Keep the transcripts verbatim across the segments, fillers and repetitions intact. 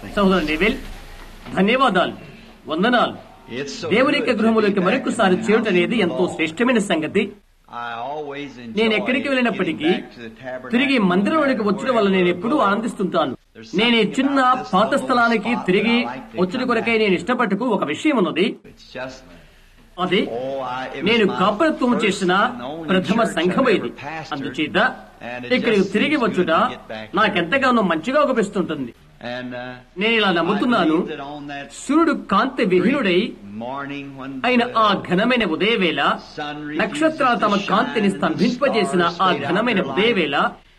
సహోదరు నెవిల్, ధన్యవాదాలు, వందనాలు. దేవుని యొక్క గృహములోకి మరొకసారి చేయటం అనేది ఎంతో శ్రేష్టమైన సంగతి. నేను ఎక్కడికి వెళ్ళినప్పటికీ తిరిగి మందిరంలోకి వచ్చడం వల్ల నేను ఎప్పుడూ ఆనందిస్తుంటాను. నేను ఈ చిన్న పాత స్థలానికి తిరిగి వచ్చిన కొరకై నేను ఇష్టపడటకు ఒక విషయం ఉన్నది. అది నేను కాపరత్వం చేసిన ప్రథమ సంఘం ఇది. అందుచేత ఇక్కడికి తిరిగి వచ్చుట నాకెంతగానో మంచిగా అనిపిస్తుంటుంది. నేను ఇలా నమ్ముతున్నాను, సూర్యుడు కాంతి విహీనుడై అయిన ఆ ఘనమైన ఉదయవేళ, నక్షత్రాలు తమ కాంతిని స్తంభింపజేసిన ఆ ఘనమైన ఉదయవేళ,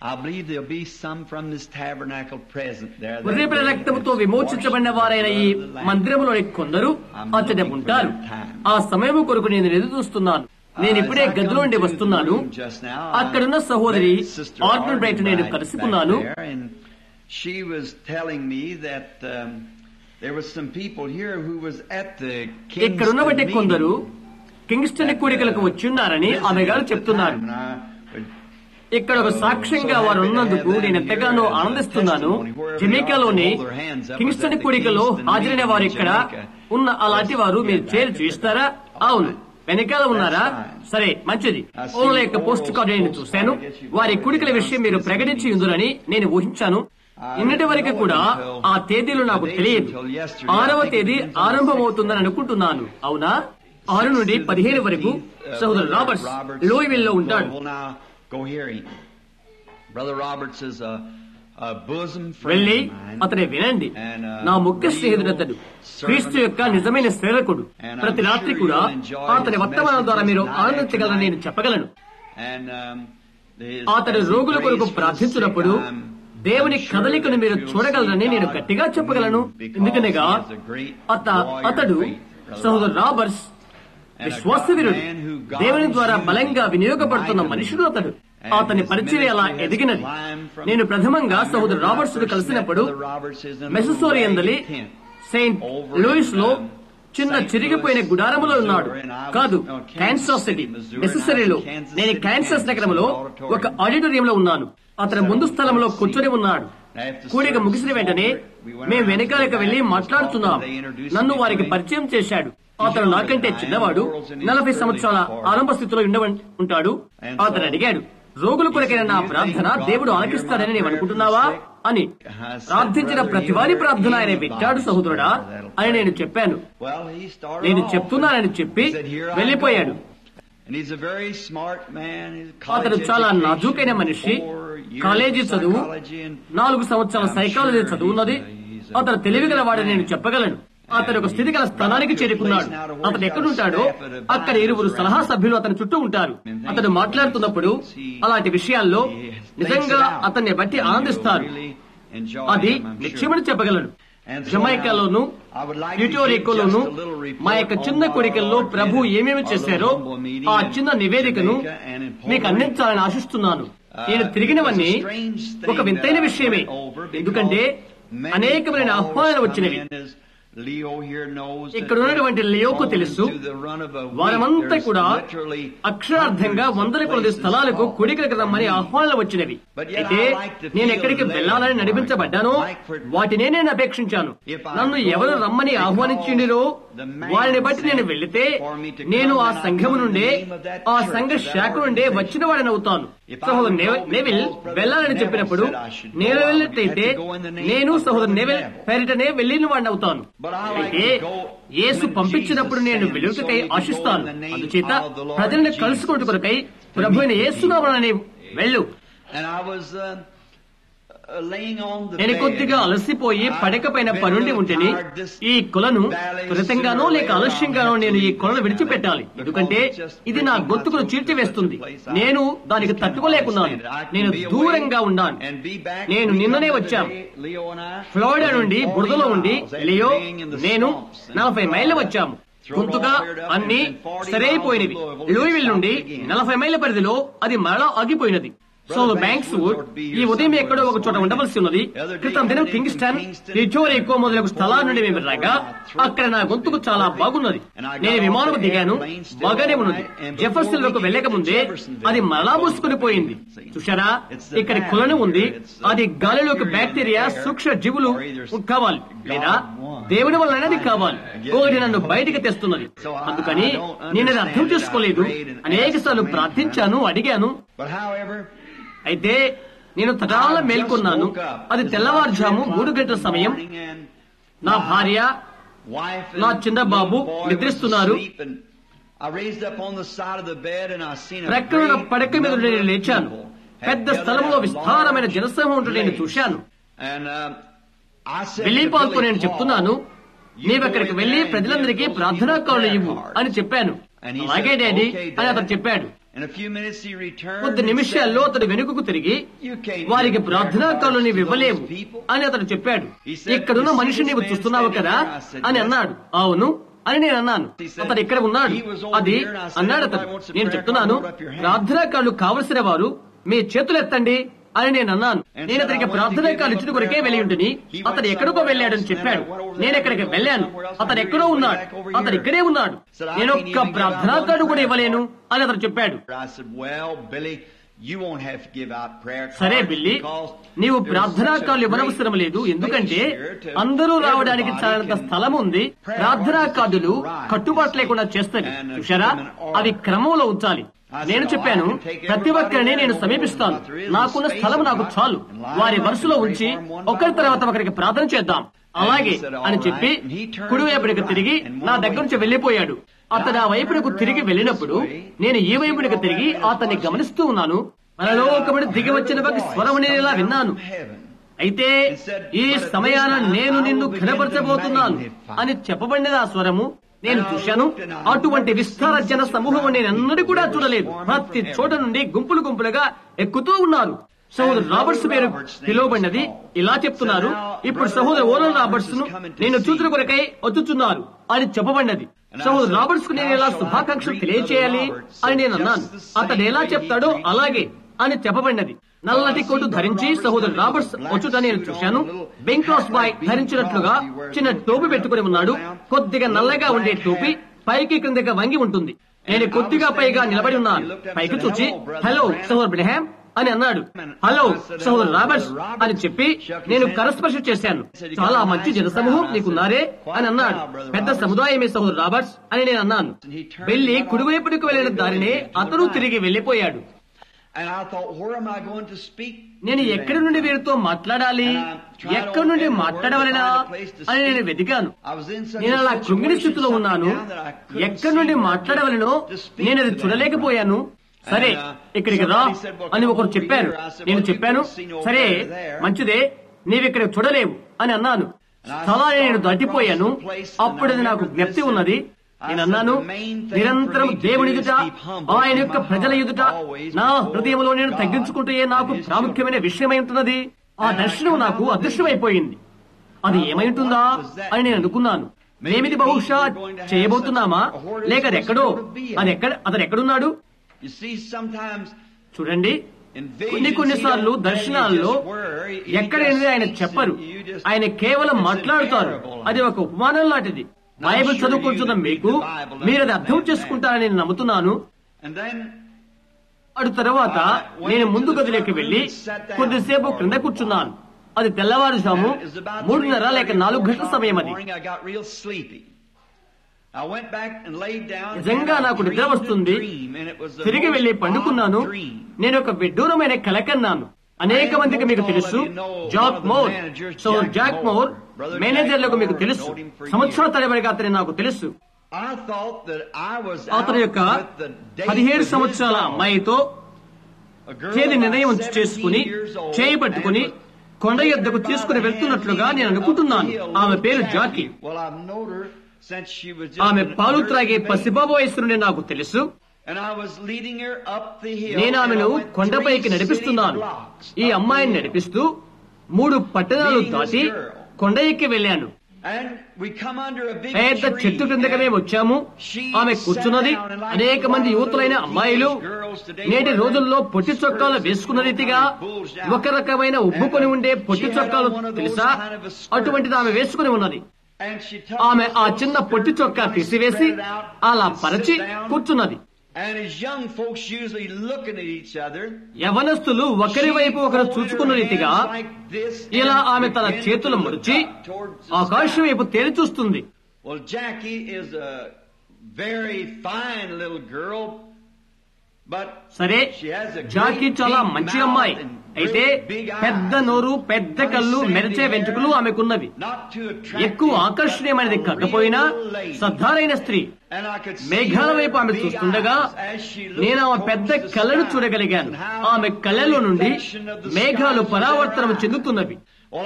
ఉదయపడి రక్తముతో విమోచించబడిన వారైన ఈ మందిరంలోని కొందరు అతడ ఉంటారు. ఆ సమయం కొరకు నేను ఎదురు చూస్తున్నాను. నేను ఇప్పుడే గదిలో నుండి వస్తున్నాను. అక్కడున్న సహోదరి ఆర్డర్ బ్రైట్ నేను కలుసుకున్నాను. She was telling me that um, there was some people here who was at the Kingston meeting. కొందరు కింగ్స్టన్ కూడికలకు వచ్చి ఉన్నారని ఆమె గారు చెప్తున్నారు. ఇక్కడ ఒక సాక్ష్యంగా వారు ఉన్నందుకు నేను ఎంతగానో ఆనందిస్తున్నాను. జమైకాలోని కింగ్స్టన్ కూడికలో హాజరైన వారు ఇక్కడ ఉన్న అలాంటి వారు మీరు చేరి చూస్తారా? అవును, వెనకాల ఉన్నారా? సరే, మంచిది. ఓన్ల యొక్క పోస్ట్ కార్డు నేను చూశాను. వారి కూడికల విషయం మీరు ప్రకటించి ఉందని నేను ఊహించాను. నిన్నటి వరకు కూడా ఆ తేదీలు నాకు తెలియదు. ఆరవ తేదీ ఆరంభమవుతుందని అనుకుంటున్నాను. అవునా? ఆరు నుండి పదిహేను వరకు సహోదరు రాబర్ట్స్ లూయివిల్ లో ఉంటాడు. వెళ్ళి అతని వినండి. నా ముఖ్య స్నేహితుడు అతడు, క్రీస్తు యొక్క నిజమైన సేవకుడు. ప్రతి రాత్రి కూడా అతని వర్తమానం ద్వారా మీరు ఆనందించగలని నేను చెప్పగలను. అతడు రోగుల కొరకు ప్రార్థించినప్పుడు దేవుని కదలికను మీరు చూడగలరని నేను గట్టిగా చెప్పగలను. ఎందుకనగా అత అతడు సహోదరు రాబర్ట్స్ విశ్వాసవీరుడు, దేవుని ద్వారా బలంగా వినియోగపడుతున్న మనుషుడు. అతడు అతని పరిచయం అలా ఎదిగినది. నేను ప్రథమంగా సహోదరు రాబర్ట్స్ కలిసినప్పుడు మెససోరియందలి సెయింట్ లూయిస్ లో చిన్న చిరిగిపోయిన గుడారములో ఉన్నాడు. కాదు, కాన్సాస్ సిటీ నెసెసరీలో. నేను కాన్సాస్ నగరంలో ఒక ఆడిటోరియంలో ఉన్నాను. అతను ముందు స్థలంలో కూర్చొని ఉన్నాడు. కూడిక ముగిసిన వెంటనే మేము వెనకాలకు వెళ్లి మాట్లాడుతున్నాం. నన్ను వారికి పరిచయం చేశాడు. అతను నాకంటే చిన్నవాడు, నలభై సంవత్సరాల ఆరంభ స్థితిలో ఉంటాడు. అతను అడిగాడు, రోగుల కొరకైన నా ప్రార్థన దేవుడు ఆలకిస్తాడని నేను అనుకుంటున్నావా అని. ప్రార్థించిన ప్రతివారి ప్రార్థన ఆయన వింటాడు సహోదరుడా అని నేను చెప్పాను. నేను చెప్తున్నానని చెప్పి వెళ్లిపోయాడు. అతడు చాలా నాజూకైన మనిషి. కాలేజీ చదువు, నాలుగు సంవత్సరాల సైకాలజీ చదువున్నది. అతను తెలివిగల వాడని నేను చెప్పగలను. అతను ఒక స్థితిగల స్థానానికి చేరుకున్నాడు. అతను ఎక్కడుంటాడో అక్కడ ఇరువురు సలహా సభ్యులు అతని చుట్టూ ఉంటారు. అతను మాట్లాడుతున్నప్పుడు అలాంటి విషయాల్లో నిజంగా అతన్ని బట్టి ఆనందిస్తారు. అది నిశ్చయమని చెప్పగలను. జమైకాలోను ప్యూటోరికోలోను మా యొక్క చిన్న కోరికల్లో ప్రభు ఏమేమి చేశారో ఆ చిన్న నివేదికను మీకు అందించాలని ఆశిస్తున్నాను. నేను తిరిగినవన్నీ ఒక వింతైన విషయమే, ఎందుకంటే అనేకమైన ఆహ్వానాలు వచ్చినవి. ఇక్కడ ఉన్నటువంటి లియోకు తెలుసు, వారమంతా కూడా అక్షరార్థంగా వందల కొలది స్థలాలకు కూడికలకు రమ్మని ఆహ్వానాలు వచ్చినవి. అయితే నేను ఎక్కడికి వెళ్లాలని నడిపించబడ్డానో వాటినే నేను అపేక్షించాను. నన్ను ఎవరు రమ్మని ఆహ్వానించిండిరో వారిని బట్టి నేను వెళ్లితే నేను ఆ సంఘము నుండే, ఆ సంఘ శాఖ నుండే వచ్చిన వాడిని అవుతాను. సహోదరు నెవిల్ వెళ్లాలని చెప్పినప్పుడు నేను వెళ్ళినట్లయితే నేను సహోదరు నెవిల్ పేరిటనే వెళ్లిన వాడిని అవుతాను. అయితే యేసు పంపించినప్పుడు నేను వెలుగుకై ఆశిస్తాను. అందుచేత ప్రజలను కలుసుకుంటూ కొరకై ప్రభు అయిన యేసునామమున వెళ్ళు. నేను కొద్దిగా అలసిపోయి పడకపైన పనుండి ఉంటేని ఈ కొలను త్వరితంగానో లేక ఆలస్యంగానో నేను ఈ కొలను విడిచిపెట్టాలి. ఎందుకంటే ఇది నా గొంతుకును చీల్చివేస్తుంది. నేను దానికి తట్టుకోలేకున్నాను. నేను దూరంగా ఉన్నాను. నేను నిన్ననే వచ్చాను ఫ్లోరిడా నుండి. బురదలో ఉండి లియో నేను నలభై మైళ్ళు వచ్చాము. గొంతుగా అన్ని సరైపోయినవి. లూయివిల్ నుండి నలభై మైళ్ళ పరిధిలో అది మరలా ఆగిపోయినది. సోదరు బ్యాంక్స్ వుడ్ ఈ ఉదయం ఎక్కడో ఒక చోట ఉండవలసి ఉన్నది. క్రితం దినం కింగ్స్టన్, రిచోరేకో మొదలగు స్థలాల నుండి మేము రాగా అక్కడ నా గొంతుకు చాలా బాగున్నది. నేను విమానం దిగాను, బాగానే ఉన్నది. జెఫర్సన్ లోకి వెళ్ళక ముందే అది మరలా మూసుకుని పోయింది. చూశారా, ఇక్కడ కొలను ఉంది. అది గాలిలోకి బ్యాక్టీరియా, సూక్ష్మ జీవులు కావాలి లేదా దేవుని వలనది కావాలి. కోడి నన్ను బయటికి తెస్తున్నది. అందుకని నేను అది అర్థం చేసుకోలేదు. అనేక సార్లు ప్రార్థించాను, అడిగాను. అయితే నేను తటాల మేల్కొన్నాను. అది తెల్లవారుజాము మూడు గంటల సమయం. నా భార్య, నా చిన్న బాబు నిద్రిస్తున్నారు. ప్రక్కన పడక మీద నేను లేచాను. పెద్ద స్థలంలో విస్తారమైన జనసమూహం ఉంటే నేను చూశాను. వెళ్ళిపోతూ నేను చెప్తున్నాను, నీవెక్కడికి వెళ్లి ప్రజలందరికీ ప్రార్థనా కాళ్ళు ఇవ్వు అని చెప్పాను. అలాగే డాడీ అని అతను చెప్పాడు. కొద్ది నిమిషాల్లో అతడు వెనుకకు తిరిగి, వారికి ప్రార్థనా కాళ్ళు నీవు ఇవ్వలేవు అని అతడు చెప్పాడు. ఇక్కడున్న మనిషిని నీవు చూస్తున్నావు కదా అని అన్నాడు. అవును అని నేను అన్నాను. అతడు ఇక్కడ ఉన్నాడు. అది అన్నాడు అతడు. నేను చెప్తున్నాను, ప్రార్థనా కాళ్ళు కావలసిన వారు మీ చేతులు ఎత్తండి అని నేను అన్నాను. నేను అతనికి ప్రార్థనా కాళ్ళు ఇచ్చిన కొరకే వెళ్ళి ఉంటుంది. అతడు ఎక్కడికో వెళ్ళాడని చెప్పాడు. నేను ఎక్కడికి వెళ్ళాను. అతడు ఎక్కడో ఉన్నాడు. అతడు ఇక్కడే ఉన్నాడు. నేను ఒక్క ప్రార్థనా కార్డు కూడా ఇవ్వలేను అని అతను చెప్పాడు. సరే బిల్లి, నీవు ప్రార్థనా కార్డులు ఇవ్వనవసరం లేదు. ఎందుకంటే అందరూ రావడానికి చాలంత స్థలం ఉంది. ప్రార్థనా కార్డులు కట్టుబాటు లేకుండా చేస్తాయి. చూశారా, అవి క్రమంలో ఉంచాలి. నేను చెప్పాను, ప్రతి ఒక్కరిని నేను సమీపిస్తాను. నాకున్న స్థలం నాకు చాలు. వారి వరుసలో ఉంచి ఒకరి తర్వాత ఒకరికి ప్రార్థన చేద్దాం అలాగే అని చెప్పి కుడివైపునికి తిరిగి నా దగ్గర నుంచి వెళ్లిపోయాడు. అతను ఆ వైపునకు తిరిగి వెళ్ళినప్పుడు నేను ఈ వైపునికి తిరిగి అతన్ని గమనిస్తూ ఉన్నాను. మనలో ఒకటి దిగి వచ్చిన ఒక స్వరం నేనేలా విన్నాను. అయితే ఈ సమయాన నేను నిన్ను ఘనపరచబోతున్నాను అని చెప్పబడినది ఆ స్వరము. నేను చూశాను. అటువంటి విస్తార జన సమూహం నేను ఎన్నడూ కూడా చూడలేదు. ప్రతి చోట నుండి గుంపులు గుంపులుగా ఎక్కుతూ ఉన్నారు. సహోదరు రాబర్ట్స్ పేరు పిలువబడినది. ఇలా చెప్తున్నారు, ఇప్పుడు సహోదరు ఓరల్ రాబర్ట్స్ ను నేను చూతుల కొరకై వచ్చుచున్నారు అని చెప్పబడినది. సహోదరు రాబర్ట్స్ కు నేను ఎలా శుభాకాంక్షలు తెలియచేయాలి అని నేను అన్నాను. అతడు ఎలా చెప్తాడో అలాగే అని చెప్పబడినది. నల్లటి కోటు ధరించి సహోదరు రాబర్ట్స్ వచ్చుట నేను చూశాను. బెంక్రాస్ బాయ్ ధరించినట్లుగా చిన్న టోపీ పెట్టుకుని ఉన్నాడు. కొద్దిగా నల్లగా ఉండే టోపీ పైకి క్రిందగా వంగి ఉంటుంది. నేను కొద్దిగా పైగా నిలబడి ఉన్నాను. పైకి చూచి హలో సహోదరు బ్రహ్యామ్ అని అన్నాడు. హలో సహోదరు రాబర్ట్స్ అని చెప్పి నేను కరస్పర్శ చేశాను. చాలా మంచి జనసమూహం నీకున్నారే అని అన్నాడు. పెద్ద సముదాయమే సహోదరు రాబర్ట్స్ అని నేను అన్నాను. వెళ్లి కుడివైపుడికి వెళ్లిన దారినే అతను తిరిగి వెళ్లిపోయాడు. నేను ఎక్కడి నుండి వీరితో మాట్లాడాలి, ఎక్కడి నుండి మాట్లాడవలనా అని నేను వెతికాను. నేను అలా కృంగిని స్థితిలో ఉన్నాను. ఎక్కడి నుండి మాట్లాడవలనో నేను అది చూడలేకపోయాను. సరే ఇక్కడికి రా అని ఒకరు చెప్పారు. నేను చెప్పాను, సరే మంచిదే, నీవిక్కడ చూడలేవు అని అన్నాను. స్థలాన్ని నేను దాటిపోయాను. అప్పుడు అది నాకు జ్ఞప్తి ఉన్నది. నేను అన్నాను, నిరంతరం దేవుని ఎదుట, ఆయన యొక్క ప్రజల ఎదుట నా హృదయంలో నేను తగ్గించుకుంటే నాకు ప్రాముఖ్యమైన విషయమై ఉంటున్నది. ఆ దర్శనం నాకు అదృశ్యమైపోయింది. అది ఏమై ఉంటుందా అని నేను అనుకున్నాను. మేమిది బహుశా చేయబోతున్నామా, లేక అది ఎక్కడో, అది ఎక్కడ అతను ఎక్కడున్నాడు చూడండి. కొన్ని కొన్నిసార్లు దర్శనాల్లో ఎక్కడైనా ఆయన చెప్పరు, ఆయన కేవలం మాట్లాడుతారు. అది ఒక ఉపమానం లాంటిది. బైబిల్ చదువుకుంటున్న మీకు మీరు అది అర్థం చేసుకుంటారని నేను నమ్ముతున్నాను. అటు తర్వాత నేను ముందు గదిలోకి వెళ్లి కొద్దిసేపు క్రింద కూర్చున్నాను. అది తెల్లవారుజాము మూడున్నర లేక నాలుగు గంటల సమయం. అది నిజంగా నాకు నిద్ర వస్తుంది. తిరిగి వెళ్లి పండుకున్నాను. నేను ఒక విడ్డూరమైన కల కన్నాను. అనేక మందికి మీకు తెలుసు, Jack Moore, so Jack Moore మేనేజర్లకు మీకు తెలుసు. సంవత్సరాల తరబడిగా అతని నాకు తెలుసు. అతని యొక్క పదిహేడు సంవత్సరాల అమ్మాయితో తేదీ నిర్ణయం చేసుకుని చేయి పట్టుకుని కొండ యొద్దకు తీసుకుని వెళ్తున్నట్లుగా నేను అనుకుంటున్నాను. ఆమె పేరు జాకీ. ఆమె పాలు త్రాగే పసిబాబు వయసు నుండి నాకు తెలుసు. నేను ఆమెను కొండపైకి నడిపిస్తున్నాను. ఈ అమ్మాయిని నడిపిస్తూ మూడు పట్టణాలు దాటి కొండ ఎక్కి వెళ్ళాను. పెద్ద చెట్టు క్రిందకి మేము వచ్చాము. ఆమె కూర్చున్నది. అనేక మంది యువతులైన అమ్మాయిలు నేటి రోజుల్లో పొట్టి చొక్కాలు వేసుకున్న రీతిగా ఒక రకమైన ఉబ్బుకొని ఉండే పొట్టి చొక్కాలు తెలుసా, అటువంటిది ఆమె వేసుకుని ఉన్నది. ఆమె ఆ చిన్న పొట్టి చొక్కా తీసివేసి అలా పరిచి కూర్చున్నది. యవనస్తులు ఒకరి వైపు ఒకరు చూసుకున్న రీతిగా ఇలా ఆమె తన చేతులు ముడిచి ఆకాశం వైపు తేలి చూస్తుంది. సరే, జాకీ చాలా మంచి అమ్మాయి. అయితే పెద్ద నోరు, పెద్ద కళ్ళు, మెరిచే వెంట్రుకలు ఆమెకున్నవి. ఎక్కువ ఆకర్షణీయమైనది కాకపోయినా సద్ధారైన స్త్రీ. మేఘాల వైపు ఆమె చూస్తుండగా నేను ఆమె పెద్ద కళ్ళను చూడగలిగాను. ఆమె కళ్ళలో నుండి మేఘాలు పరావర్తనం చెందుతున్నవి.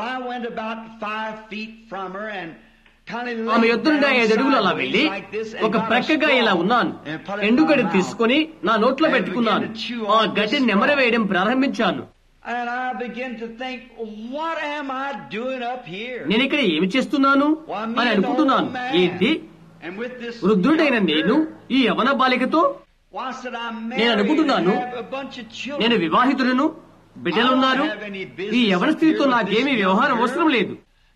ఆమె యొద్ద నుండి ఐదు అడుగులు అలా వెళ్లి ఒక ప్రక్కగా ఇలా ఉన్నాను. ఎండుగడ్డి తీసుకుని నా నోట్లో పెట్టుకున్నాను. ఆ గడ్డిని నెమర వేయడం ప్రారంభించాను. నేను ఇక్కడ ఏమి చేస్తున్నాను అని అనుకుంటున్నాను. ఏంటి, వృద్ధుడైన నేను ఈ యవన బాలికతో? నేను అనుకుంటున్నాను, నేను వివాహితులను, బిడ్డలున్నారు. ఈ యవన స్త్రీతో నాకేమీ వ్యవహారం అవసరం లేదు.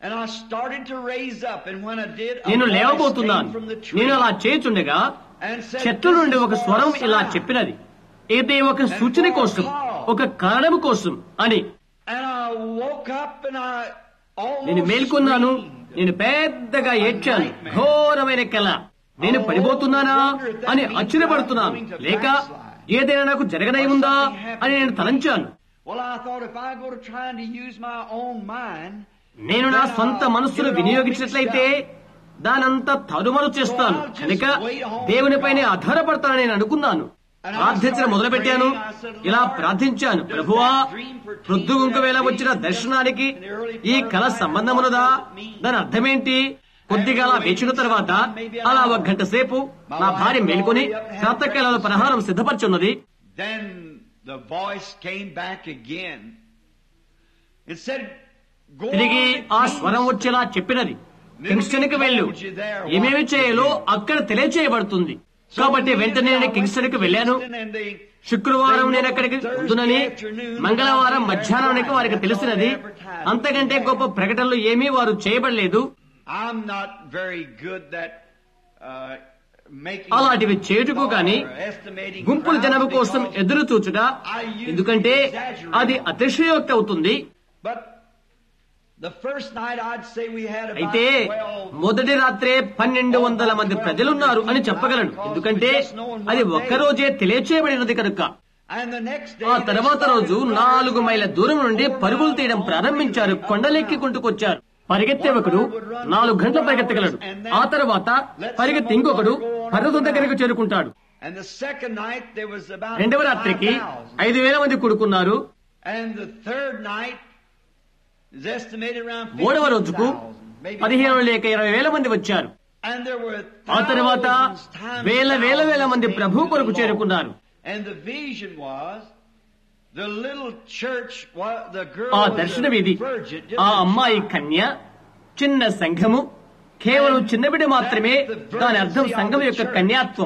నేను లేవబోతున్నాను. నేను అలా చేయుచుండగా చెట్ల నుండి ఒక స్వరం ఇలా చెప్పినది, ఇది ఒక సూచన కోసం, ఒక కారణం కోసం అని. నేను మేల్కొన్నాను. నేను పెద్దగా ఏడ్చాను. ఘోరమైన కల. నేను పడిపోతున్నానా అని ఆశ్చర్యపడుతున్నాను, లేక ఏదైనా నాకు జరగనై ఉందా అని నేను తలంచాను. నేను నా సొంత మనస్సును వినియోగించినట్లయితే దానంతా తరుమరు చేస్తాను, కనుక దేవునిపైనే ఆధారపడతానని నేను అనుకున్నాను. ప్రార్థించడం మొదలుపెట్టాను. ఇలా ప్రార్థించాను, ప్రభువా, ప్రొద్దుగుంక వేళ వచ్చిన దర్శనానికి ఈ కళ సంబంధమున్నదా? దాని అర్థమేంటి? కొద్దిగా అలా వేచిన తర్వాత అలా ఒక గంట సేపు నా భార్య మేల్కొని ప్రాతకాల ప్రహారం సిద్ధపరచున్నది. తిరిగి ఆ స్వరం వచ్చేలా చెప్పినది, కింగ్స్టన్ కి వెళ్ళు, ఏమేమి చేయాలో అక్కడ తెలియచేయబడుతుంది. కాబట్టి వెంటనే నేను కింగ్స్టన్ కి వెళ్ళాను. శుక్రవారం నేను అక్కడికి ఉంటునని మంగళవారం మధ్యాహ్నానికి వారికి తెలిసినది. అంతకంటే గొప్ప ప్రకటనలు ఏమీ వారు చేయబడలేదు. అలాంటివి చేయుటకు గాని గుంపుల జనము కోసం ఎదురు చూచుట, ఎందుకంటే అది అతిశయోక్తి అవుతుంది. అయితే మొదటి రాత్రే పన్నెండు వందల మంది ప్రజలున్నారు అని చెప్పగలను, ఎందుకంటే అది ఒక్కరోజే తెలియచేయబడినది కనుక. ఆ తర్వాత రోజు నాలుగు మైళ్ళ దూరం నుండి పరుగులు తీయడం ప్రారంభించారు. కొండలెక్కి కుంటుకొచ్చారు. పరిగెత్తే ఒకడు నాలుగు గంటలు పరిగెత్తగలడు. ఆ తర్వాత పరిగెత్తి ఇంకొకడు పర్వతం దగ్గరకు చేరుకుంటాడు. రెండవ రాత్రికి ఐదు వేల మంది కూడుకున్నారు. మూడవ రోజుకు పదిహేను లేక ఇరవై వేల మంది వచ్చారు. ఆ తర్వాత వేల వేల వేల మంది ప్రభు కొరకు చేరుకున్నారు. ఆ దర్శనం ఇది. ఆ అమ్మాయి కన్య, చిన్న సంఘము, కేవలం చిన్న బిడ్డ మాత్రమే. దాని అర్థం సంఘం యొక్క కన్యాత్వం.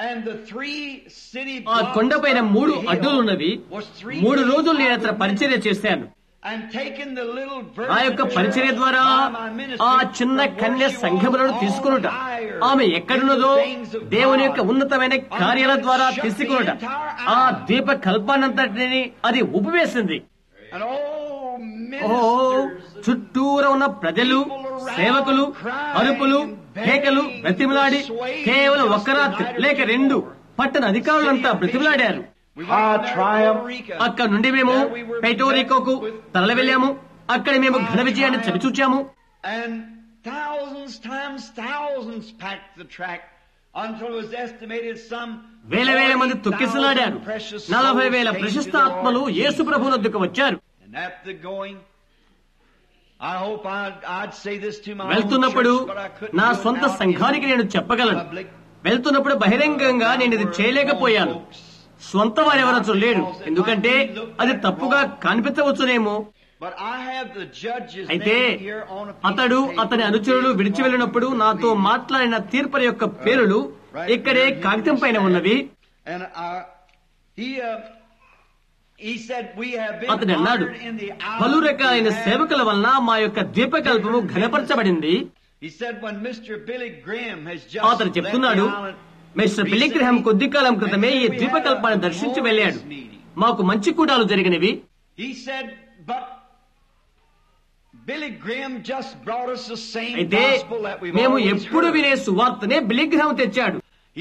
ఆ కొండపైన మూడు అడ్డులున్నవి. మూడు రోజులు నేను అతను పరిచర్య చేశాను. ఆ యొక్క పరిచర్య ద్వారా ఆ చిన్న కన్య సంఘములను తీసుకునుట, ఆమె ఎక్కడున్నదో దేవుని యొక్క ఉన్నతమైన కార్యాల ద్వారా తీసుకునుట, ఆ ద్వీప కల్పానంతటిని అది ఉపవేసింది. ఓ చుట్టూరా ఉన్న ప్రజలు, సేవకులు, అరుపులు, కేకలు, బ్రతిమలాడి కేవలం ఒక్క రాత్రి లేక రెండు పట్టణ అధికారులంతా బ్రతిమలాడారు. అక్కడ నుండి మేము పెటోరికోకు తరలి వెళ్ళాము. అక్కడ మేము ఘన విజయాన్ని చవిచూచాము. వేల వేల మంది తొక్కిసలాడారు. నలభై వేల ప్రశస్త ఆత్మలు యేసు ప్రభు వద్దకు వచ్చారు. వెళ్తున్నప్పుడు నా సొంత సంఘానికి నేను చెప్పగలను. వెళ్తున్నప్పుడు బహిరంగంగా నేను ఇది చేయలేకపోయాను. స్వంత వారెవరో లేడు, ఎందుకంటే అది తప్పుగా కనిపించవచ్చునేమో. అయితే అతడు అతని అనుచరులు విడిచి వెళ్ళినప్పుడు నాతో మాట్లాడిన తీర్పుల యొక్క పేర్లు ఇక్కడే కాగితం పైన ఉన్నవి. అతడు అన్నాడు, పలు రకాలైన సేవకుల వలన మా యొక్క ద్వీపకల్పము ఘనపరచబడింది. అతడు చెప్తున్నాడు, మిస్టర్ బిల్లీ గ్రహాం కొద్ది కాలం క్రితమే ఈ ద్వీపకల్పాన్ని దర్శించి వెళ్ళాడు. మాకు మంచి కూడాలు జరిగినవి. అయితే మేము ఎప్పుడు వినే సువార్తనే బిల్లీ గ్రహాం తెచ్చాడు.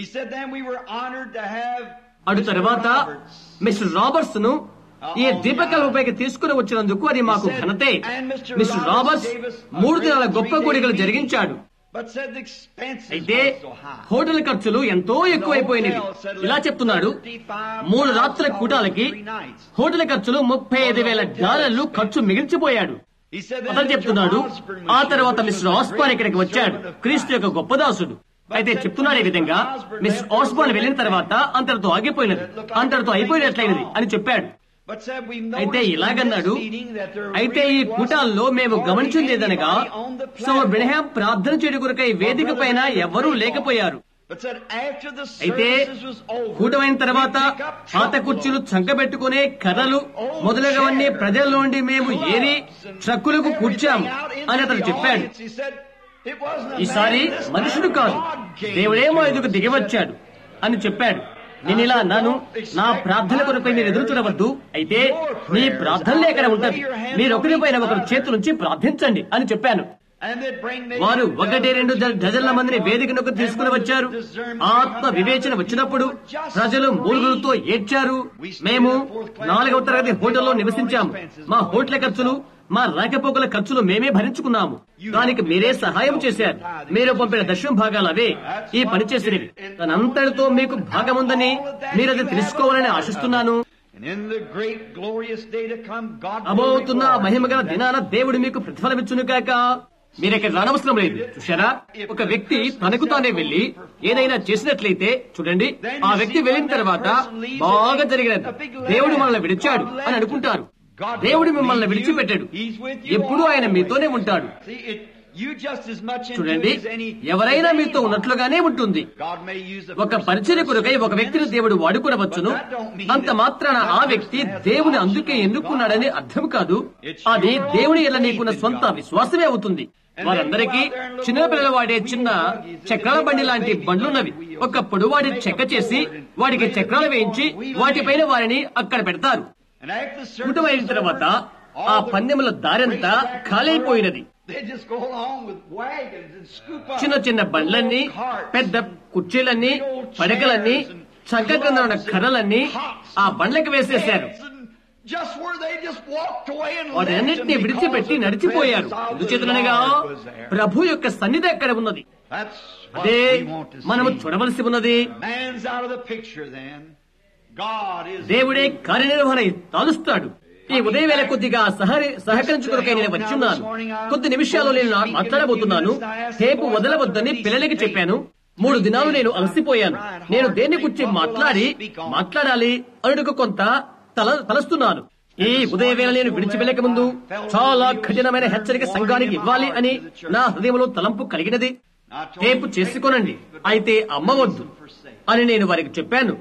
అటు తర్వాత మిస్టర్ రాబర్ట్స్ ను ఈ ద్వీపకల్పంపైకి తీసుకుని వచ్చినందుకు అది మాకు ఘనతే. మిస్టర్ రాబర్ట్స్ మూడు దినాల గొప్ప కోడికలు జరిగించాడు. అయితే హోటల్ ఖర్చులు ఎంతో ఎక్కువైపోయినవి. ఇలా చెప్తున్నాడు, మూడు రాత్రుల కూటాలకి హోటల్ ఖర్చులు ముప్పై ఐదు వేల డాలర్లు ఖర్చు మిగిల్చిపోయాడు. అతను చెప్తున్నాడు, ఆ తర్వాత మిస్టర్ ఆస్బాన్ ఇక్కడికి వచ్చాడు, క్రీస్తు యొక్క గొప్ప దాసుడు. అయితే చెప్తున్నాడు ఈ విధంగా, మిస్టర్ ఆస్బాన్ వెళ్లిన తర్వాత అంతటితో ఆగిపోయినది, అంతటితో అయిపోయినట్లయినది అని చెప్పాడు. అయితే ఇలాగన్నాడు, అయితే ఈ కూటాల్లో మేము గమనించిందేదనగా సోదరుడు బ్రహ్యాం ప్రార్థన చేయడం కొరకై వేదిక పైన ఎవరూ లేకపోయారు. అయితే కూటమైన తర్వాత పాత కుర్చీలు చంకబెట్టుకునే కర్రలు మొదలగువన్నీ ప్రజల నుండి మేము ఏరి ట్రక్కులకు కూర్చాము అని అతను చెప్పాడు. ఈసారి మనుషుడు కాదు, దేవుడే మా ఎదుగు దిగివచ్చాడు అని చెప్పాడు. నేను ఇలా అన్నాను, నా ప్రార్థన కొరపై మీరు ఎదురు చూడవద్దు, అయితే మీ ప్రార్థనలే ఎక్కడ ఉంటది, మీరు ఒకరిపైన ఒకరు చేతులుంచి ప్రార్థించండి అని చెప్పాను. వారు ఒకటి రెండు డజన్ల మందిని వేదికను తీసుకుని వచ్చారు. ఆత్మ వివేచన వచ్చినప్పుడు ప్రజలు మూలుగులతో ఏడ్చారు. మేము నాలుగవ తరగతి హోటల్లో నివసించాము. మా హోటల్ ఖర్చులు, మా రాకపోకల ఖర్చులు మేమే భరించుకున్నాము. దానికి మీరే సహాయం చేశారు. మీరు పంపిన దశమ భాగాలు అవే ఈ పని చేసినవి. తనంతటితో మీకు భాగముందని మీరు అది తెలుసుకోవాలని ఆశిస్తున్నాను. అబోతున్న మహిమగల దినాన దేవుడు మీకు ప్రతిఫలమిచ్చును కాక. మీరెక్కడ రానవసరం లేదు. చూశారా, ఒక వ్యక్తి తనకు తానే వెళ్లి ఏదైనా చేసినట్లయితే చూడండి, ఆ వ్యక్తి వెళ్ళిన తర్వాత బాగా జరిగినది, దేవుడు మనల్ని విడిచాడు అని అనుకుంటారు. దేవుడు మిమ్మల్ని విడిచిపెట్టాడు, ఎప్పుడూ ఆయన మీతోనే ఉంటాడు. చూడండి, ఎవరైనా మీతో ఉన్నట్లుగానే ఉంటుంది. ఒక పరిచర్య కొరకై ఒక వ్యక్తిని దేవుడు వాడుకోవచ్చును. అంత మాత్రాన ఆ వ్యక్తి దేవుని అందుకే ఎన్నుకున్నాడని అర్థం కాదు. అది దేవుని ఎల్ల నీకున్న సొంత విశ్వాసమే అవుతుంది. వారందరికీ చిన్నపిల్లలు వాడే చిన్న చక్రాల బండి లాంటి బండ్లున్నవి. ఒకప్పుడు వాటి చెక్క చేసి వాటికి చక్రాలు వేయించి వాటిపైన వారిని అక్కడ పెడతారు. కుటుంబమైన తర్వాత ఆ పందెముల దారంతా ఖాళైపోయినది. చిన్న చిన్న బండ్లన్నీ, పెద్ద కుర్చీలన్నీ, పడకలన్నీ, చంక కింద ఉన్న కర్రలన్నీ ఆ బండ్లకు వేసేశారు. వాటన్నిటినీ విడిచిపెట్టి నడిచిపోయారు. ఎందుచేతనగా ప్రభు యొక్క సన్నిధి అక్కడ ఉన్నది. అదే మనము చూడవలసి ఉన్నది. దేవుడే కార్యనిర్వహణ తాలుస్తాడు. ఈ ఉదయం వేళ కొద్దిగా సహకరించుకునే నేను వచ్చున్నాను. కొద్ది నిమిషాల్లో నేను మాట్లాడబోతున్నాను. టేపు వదలవద్దని పిల్లలకి చెప్పాను. మూడు దినాలు నేను అలసిపోయాను. నేను దేన్ని గురించి మాట్లాడి మాట్లాడాలి అనుకు కొంత తల తలస్తున్నాను. ఈ ఉదయ వేళ నేను విడిచి వెళ్ళక ముందు చాలా కఠినమైన హెచ్చరిక సంఘానికి ఇవ్వాలి అని నా హృదయంలో తలంపు కలిగినది. టేపు చేసుకోనండి, అయితే అమ్మవద్దు అని నేను వారికి చెప్పాను.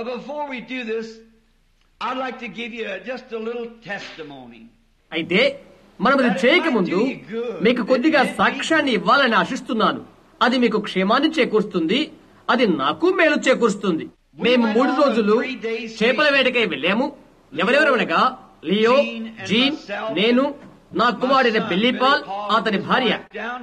అయితే మనం ఇది చేయకముందు మీకు కొద్దిగా సాక్ష్యాన్ని ఇవ్వాలని ఆశిస్తున్నాను. అది మీకు క్షేమాన్ని చేకూరుస్తుంది, అది నాకు మేలు చేకూరుస్తుంది. మేము మూడు రోజులు చేపల వేటకై వెళ్ళాము. ఎవరెవరు అనగా లియో, జీన్, నేను, నా కుమారుడైన బిల్లీ పాల్, అతని భార్య.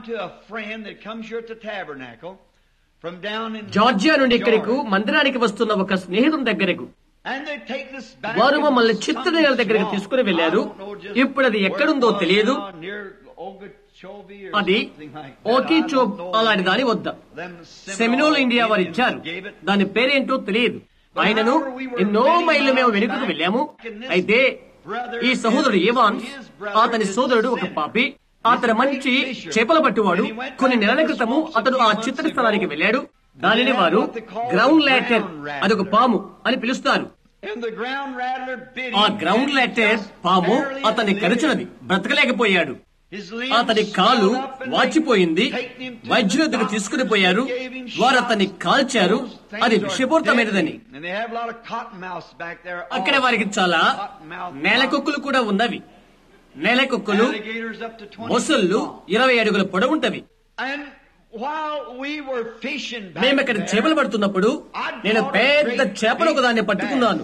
జార్జియా నుండి ఇక్కడికి మందిరానికి వస్తున్న ఒక స్నేహితుని దగ్గరకు వారు మమ్మల్ని చిత్రనగర్ దగ్గరికి తీసుకుని వెళ్లారు. ఇప్పుడు అది ఎక్కడుందో తెలియదు. అది ఓకీచో అలాంటి దాని వద్ద సెమినోల్ ఇండియా వారు ఇచ్చారు. దాని పేరేంటో తెలియదు. ఆయనను ఎన్నో మైళ్ళు మేము వెనుకకు వెళ్ళాము. అయితే ఈ సహోదరుడు ఏవాన్, అతని సోదరుడు ఒక పాపి, అతను మంచి చేపల పట్టువాడు. కొన్ని నెలల క్రితము అతను ఆ చిత్ర స్థలానికి వెళ్ళాడు. దానిని వారు గ్రౌండ్ లాటర్, అదొక పాము అని పిలుస్తారు. ఆ గ్రౌండ్ లెటెడ్ పాము అతన్ని కరిచినది, బ్రతకలేకపోయాడు. అతని కాలు వాచిపోయింది. వైద్యుల వద్దకు తీసుకుని పోయారు. వారు అతన్ని కాల్చారు. అది విషపూరితమైనదని. అక్కడ వారికి చాలా నేలకొక్కులు కూడా ఉన్నవి. నేలకొక్కులు మొసళ్ళు ఇరవై అడుగుల పొడవుంటవి. మేము ఇక్కడ చేపలు పడుతున్నప్పుడు నేను పెద్ద చేపలు ఒకదాన్ని పట్టుకున్నాను.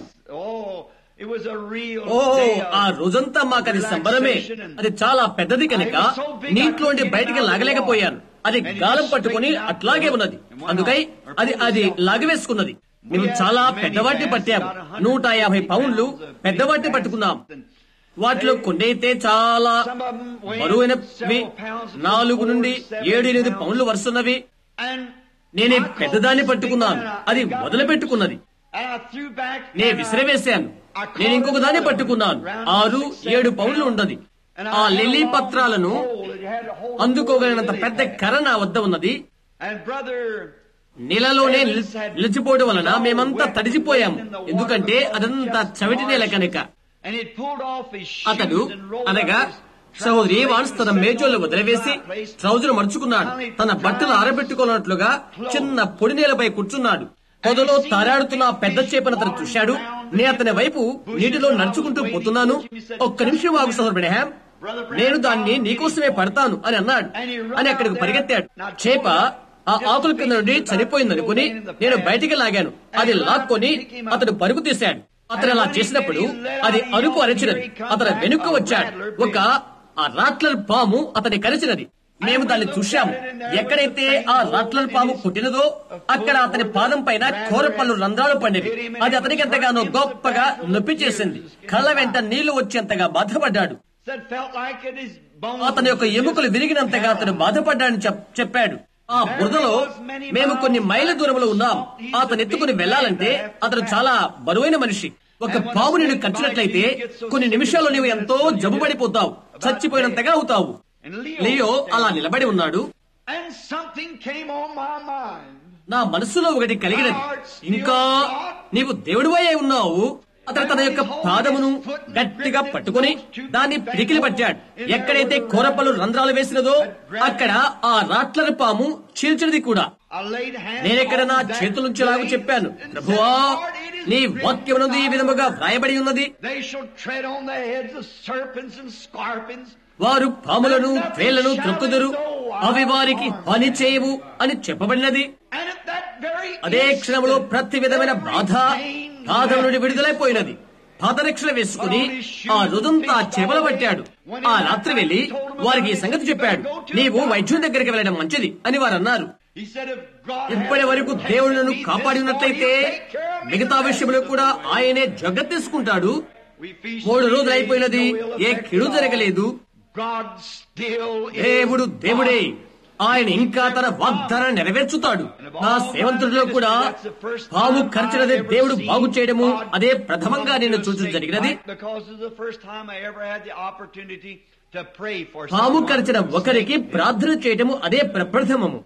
ఓ ఆ రోజంతా మాకు అది సంబరమే. అది చాలా పెద్దది కనుక నీటిలోండి బయటికి లాగలేకపోయాను. అది గాలం పట్టుకుని అట్లాగే ఉన్నది. అందుకై అది అది లాగవేసుకున్నది. మేము చాలా పెద్దవాటిని పట్టాము. నూట యాభై పౌండ్లు పెద్దవాటిని పట్టుకున్నాం. వాటిలో కొన్ని అయితే చాలా బరువైనవి, నాలుగు నుండి ఏడు ఎనిమిది పౌండ్లు వరుసన్నవి. నేనే పెద్దదాన్ని పట్టుకున్నాను. అది వదిలిపెట్టుకున్నది. నే విసిరవేశాను. నేను ఇంకొక దాన్ని పట్టుకున్నాను. ఆరు ఏడు పౌండ్లు ఉండదు. ఆ లిల్లీ పత్రాలను అందుకోగలిగినంత పెద్ద కర్ర నా వద్ద ఉన్నది. నీళ్ళలోనే నిలిచిపోవడం వలన మేమంతా తడిసిపోయాము. ఎందుకంటే అదంతా చవిటి నేల కనుక. అతడు అనగా సహోదరి వాన్స్ తన మేజోళ్ళు వదిలివేసి ట్రౌజర్ మర్చుకున్నాడు. తన బట్టలు ఆరబెట్టుకున్నట్లుగా చిన్న పొడి నేలపై కూర్చున్నాడు. పొదలో తారాడుతున్న పెద్ద చేపను అతను చూశాడు. నేను అతని వైపు నీటిలో నడుచుకుంటూ పోతున్నాను. ఒక్క నిమిషం వాగు సహోదరు బ్రహ్యాం, నేను దాన్ని నీకోసమే పడతాను అని అన్నాడు. అని అక్కడికి పరిగెత్తాడు. చేప ఆ ఆకుల కింద నుండి చనిపోయిందనుకుని నేను బయటికి లాగాను. అది లాక్కొని అతడు పరుగు తీశాడు. అతను అలా చేసినప్పుడు అది అరుపు అరచినది. అతను వెనుక వచ్చాడు. ఒక ఆ రాట్లర్ పాము అతని కరిచినది. మేము దాన్ని చూశాము. ఎక్కడైతే ఆ రాట్లర్ పాము పుట్టినదో అక్కడ అతని పాదం పైన కోరపళ్ళు రంధ్రాలు పండేవి. అది అతనికి ఎంతగానో గొప్పగా నొప్పి చేసింది. కళ్ళ వెంట నీళ్లు వచ్చేంతగా బాధపడ్డాడు. అతని యొక్క ఎముకలు విరిగినంతగా అతను బాధపడ్డాడని చెప్పాడు. ఆ బురదలో మేము కొన్ని మైళ్ళ దూరంలో ఉన్నాం. అతను ఎత్తుకుని వెళ్లాలంటే అతను చాలా బరువైన మనిషి. ఒక పాము నిన్ను కచ్చినట్లయితే కొన్ని నిమిషాల్లో నీవు ఎంతో జబ్బుపడిపోతావు, చచ్చిపోయినంతగా అవుతావు. లియో అలా నిలబడి ఉన్నాడు. నా మనస్సులో ఒకటి కలిగినది. ఇంకా నీవు దేవుడివై ఉన్నావు. అతను తన యొక్క పాదమును గట్టిగా పట్టుకుని దాన్ని పిడికిలి పట్టాడు. ఎక్కడైతే కోరపళ్ళు రంధ్రాలు వేసినదో అక్కడ ఆ రాట్లర్ పాము చీల్చినది కూడా. నేనెక్కడ నా చేతులుంచేలాగా చెప్పాను, ప్రభువా నీ వాక్యమునందు ఈ విధముగా వ్రాయబడి ఉన్నది, వారు పాములను తేళ్లను త్రొక్కుదురు, అవి వారికి హాని చేయవు అని చెప్పబడినది. అదే క్షణంలో ప్రతి విధమైన బాధ బాధ నుండి విడుదలైపోయినది. పాదరక్షణ వేసుకుని ఆ రోజంతా చేపలు పట్టాడు. ఆ రాత్రి వెళ్లి వారికి ఈ సంగతి చెప్పాడు. నీవు వైద్యుని దగ్గరికి వెళ్లడం మంచిది అని వారు అన్నారు. ఇప్పటి వరకు దేవుడు నన్ను కాపాడి ఉన్నట్లయితే మిగతా విషయంలో కూడా ఆయనే జాగ్రత్త తీసుకుంటాడు. మూడు రోజులు అయిపోయినది, ఏ కిడు జరగలేదు. దేవుడు దేవుడే, ఆయన ఇంకా తన వాగ్దానాన్ని నెరవేర్చుతాడు. నా సేవంతుడిలో కూడా పాము కరిచినదే దేవుడు బాగు చేయడము అదే ప్రథమంగా నేను చూడడం జరిగినది. పాము కరిచిన ఒకరికి ప్రార్థన చేయడము అదే ప్రప్రథమము.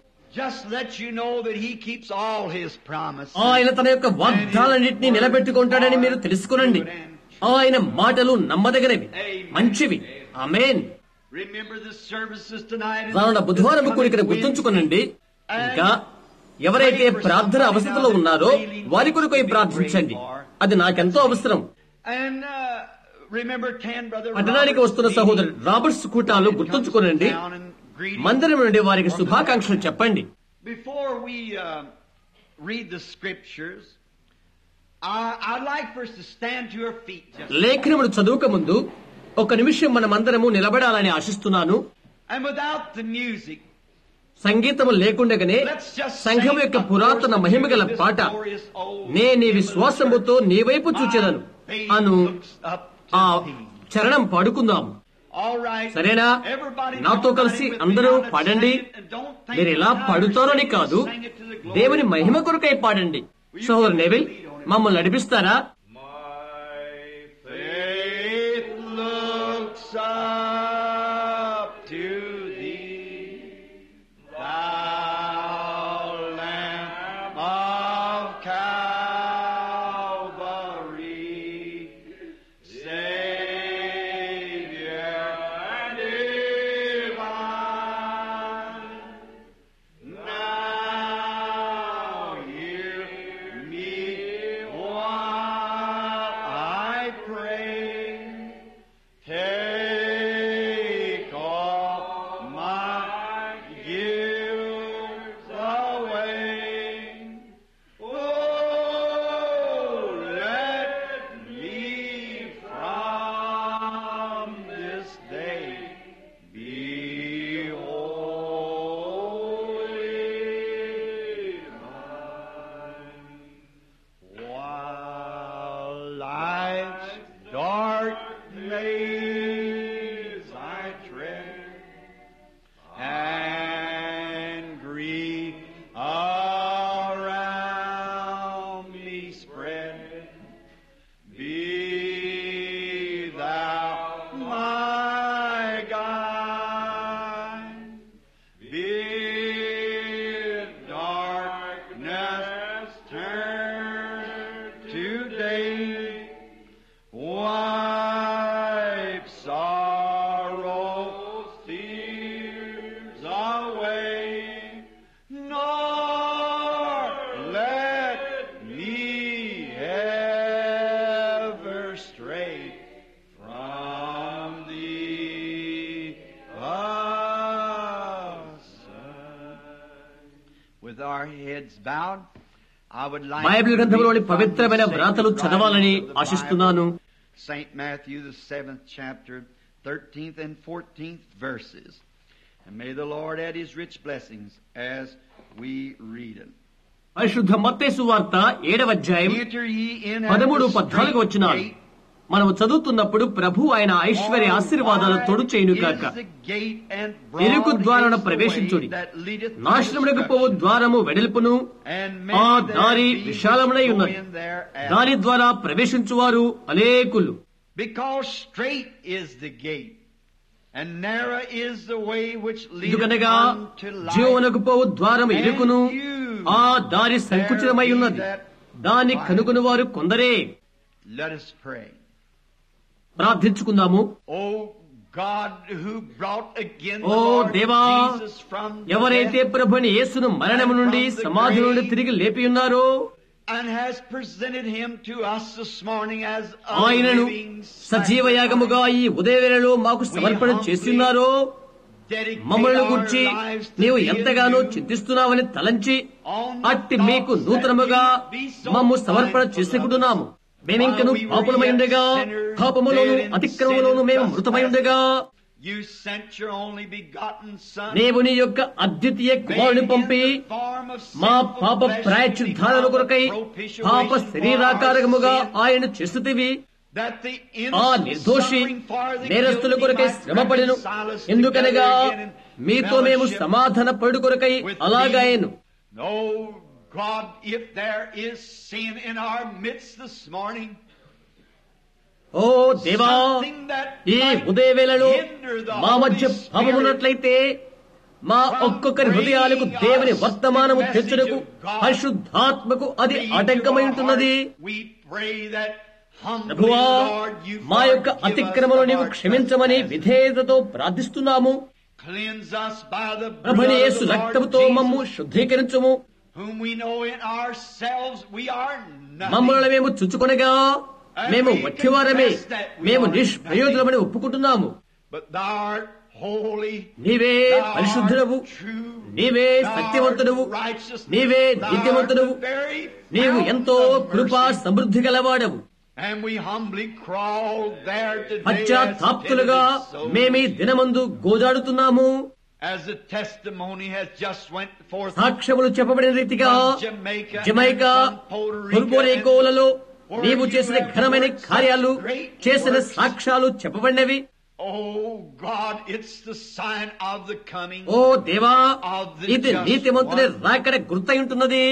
ఆయన తన యొక్క వాగ్దానాలన్నింటినీ నిలబెట్టుకుంటాడని మీరు తెలుసుకునండి. ఆయన మాటలు నమ్మదగినవి, మంచివి. ఆమేన్. రానున్న బుధవారం కూడికను గుర్తుంచుకునండి. ఇంకా ఎవరైతే ప్రార్థన అవసరంలో ఉన్నారో వారి కొరకు ప్రార్థించండి. అది నాకెంతో అవసరం. పట్టణానికి వస్తున్న సహోదరు రాబర్ట్స్ కూటాలు గుర్తుంచుకునండి. మందిరం నుండి వారికి శుభాకాంక్షలు చెప్పండి. లేఖనములు చదువుక ముందు ఒక నిమిషం మనమందరము నిలబడాలని ఆశిస్తున్నాను. సంగీతము లేకుండగానే సంఘం యొక్క పురాతన మహిమ గల పాట, నే నీ విశ్వాసముతో నీ వైపు చూచెదను అను ఆ చరణం పాడుకుందాము. సరేనా? నాతో కలిసి అందరూ పాడండి. మీరు ఎలా పాడుతారని కాదు, దేవుని మహిమ కొరకై పాడండి. సోదరు నెవిల్ మమ్మల్ని నడిపిస్తారా? Calvary. with our heads bowed, I would like Bible to గ్రంథంలోని read from పవిత్రమైన the వ్రాతలు sacred చదవాలని writings of the ఆశిస్తున్నాను. Bible, Saint Matthew, the seventh chapter, thirteenth and fourteenth verses. And may the Lord add His rich blessings as we read it. పరిశుద్ధ మత్తయి సువార్త ఏడవ అధ్యాయం Enter ye in at పదమూడు the పద్నాలుగు strait వచనాలు. gate. మనము చదువుతున్నప్పుడు ప్రభు ఆయన ఐశ్వర్య ఆశీర్వాదాలు తోడు చేయునుగాక. ఇరుకు ద్వారాన ప్రవేశించుడి, నాశనమునకు పోవు ద్వారము వెడల్పును, ఆ దారి విశాలమునై ఉన్నది, దాని ద్వారా ప్రవేశించువారు అనేకులు. Because straight is the gate, and narrow is the way which leadeth ఎందుకనగా unto life. జీవనకు పోవు ద్వారము ఇరుకును, ఆ దారి సంకుచితమై ఉన్నది, దాన్ని కనుగొని వారు కొందరే. Let us pray. ప్రార్థించుకుందాము. Oh God, who brought again oh the Lord దేవా, Jesus from the ఎవరైతే dead ప్రభుని యేసును మరణము నుండి సమాధి నుండి తిరిగి లేపి ఉన్నారో, and has presented him to us this morning as a ఆయనను living సజీవ యాగముగా ఈ ఉదయవేళలో మాకు సమర్పణ చేస్తున్నారో, మమ్మల్ని గురించి నీవు ఎంతగానో చింతిస్తున్నావని తలంచి అట్టి మీకు నూతనముగా మమ్ము సమర్పణ చేసుకుంటున్నాము. మేమింకను పాపులమై ఉండగా, పాపములోను అతిక్రమములోను మేము మృతమై ఉండగా, You sent your only begotten Son, నీవు నీ యొక్క అద్వితీయ కుమారుని పంపి మా పాప ప్రాయశ్చిత్తాల కొరకై పాప శరీరాకారముగా ఆయన చేస్తుతివి. ఆ నిర్దోషి నేరస్తుల కొరకై శ్రమపడెను, ఎందుకనగా మీతో మేము సమాధాన పడు కొరకై అలాగాయను. God, if there is sin in our midst this morning, ఓ దేవా, ఈ ఉదయవేళలో మా మధ్య పాపమున్నట్లయితే మా ఒక్కొక్కరి హృదయాలకు దేవుని వర్తమానము తెచ్చుటకు పరిశుద్ధాత్మకు అది ఆటంకమై ఉంటున్నది. ప్రభువా, మా యొక్క అతిక్రమను నీవు క్షమించమని విధేయతతో ప్రార్థిస్తున్నాము. ప్రభుని యేసు రక్తముతో మమ్ము శుద్ధీకరించుము. మమ్మల్ని మేము చుచ్చుకొనగా మేము వట్టివారమే, మేము నిష్ప్రయోజనమని ఒప్పుకుంటున్నాము. నీవే పరిశుద్ధుడవు, నీవే సత్యవంతుడవు, నీవే నీతిమంతుడవు, నీవు ఎంతో కృపా సమృద్ధి గలవాడవు. పశ్చాత్తాప్తులుగా మేమీ దినమందు గోజాడుతున్నాము. సాక్ష్యములు చెప్పబడిన రీతిగా జమైకా, పుర్పోరికోలలో నీవు చేసిన ఘనమైన కార్యాలు, చేసిన సాక్ష్యాలు చెప్పబడినవి. ఓ దేవా, ఇది నీతిమంతుని రాకడ గుర్తై ఉంటున్నది.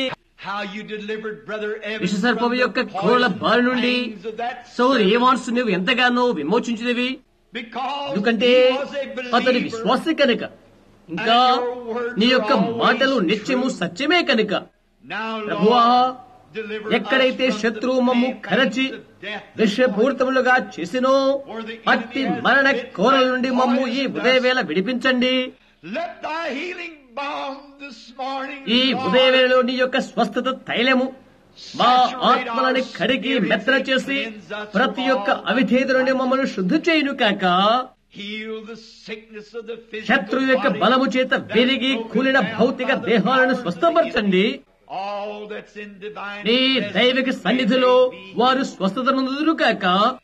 విషసర్పము యొక్క క్రూర బారి నుండి సౌలు ఏవాన్స్ నువ్వు ఎంతగానో విమోచించినవి. ఎందుకంటే అతని విశ్వాసే కనుక, ఇంకా నీ యొక్క మాటలు నిత్యము సత్యమే కనుక. ప్రభువా, ఎక్కడైతే శత్రువు మమ్ము కరచి విషపూరితములుగా చేసినో అట్టి మరణ కోరల నుండి మమ్ము ఈ ఉదయవేళ విడిపించండి. ఈ ఉదయవేళలో నీ యొక్క స్వస్థత తైలము మా ఆత్మలని కడిగి మెత్తన చేసి ప్రతి ఒక్క అవిధేయత నుండి మమ్మల్ని శుద్ధి చేయును కాక. శత్రువు యొక్క బలము చేత విరిగి కూలిన భౌతిక దేహాలను స్వస్థపరచండి. నీ దైవిక సన్నిధిలో వారు స్వస్థత నొందుదురు కాక.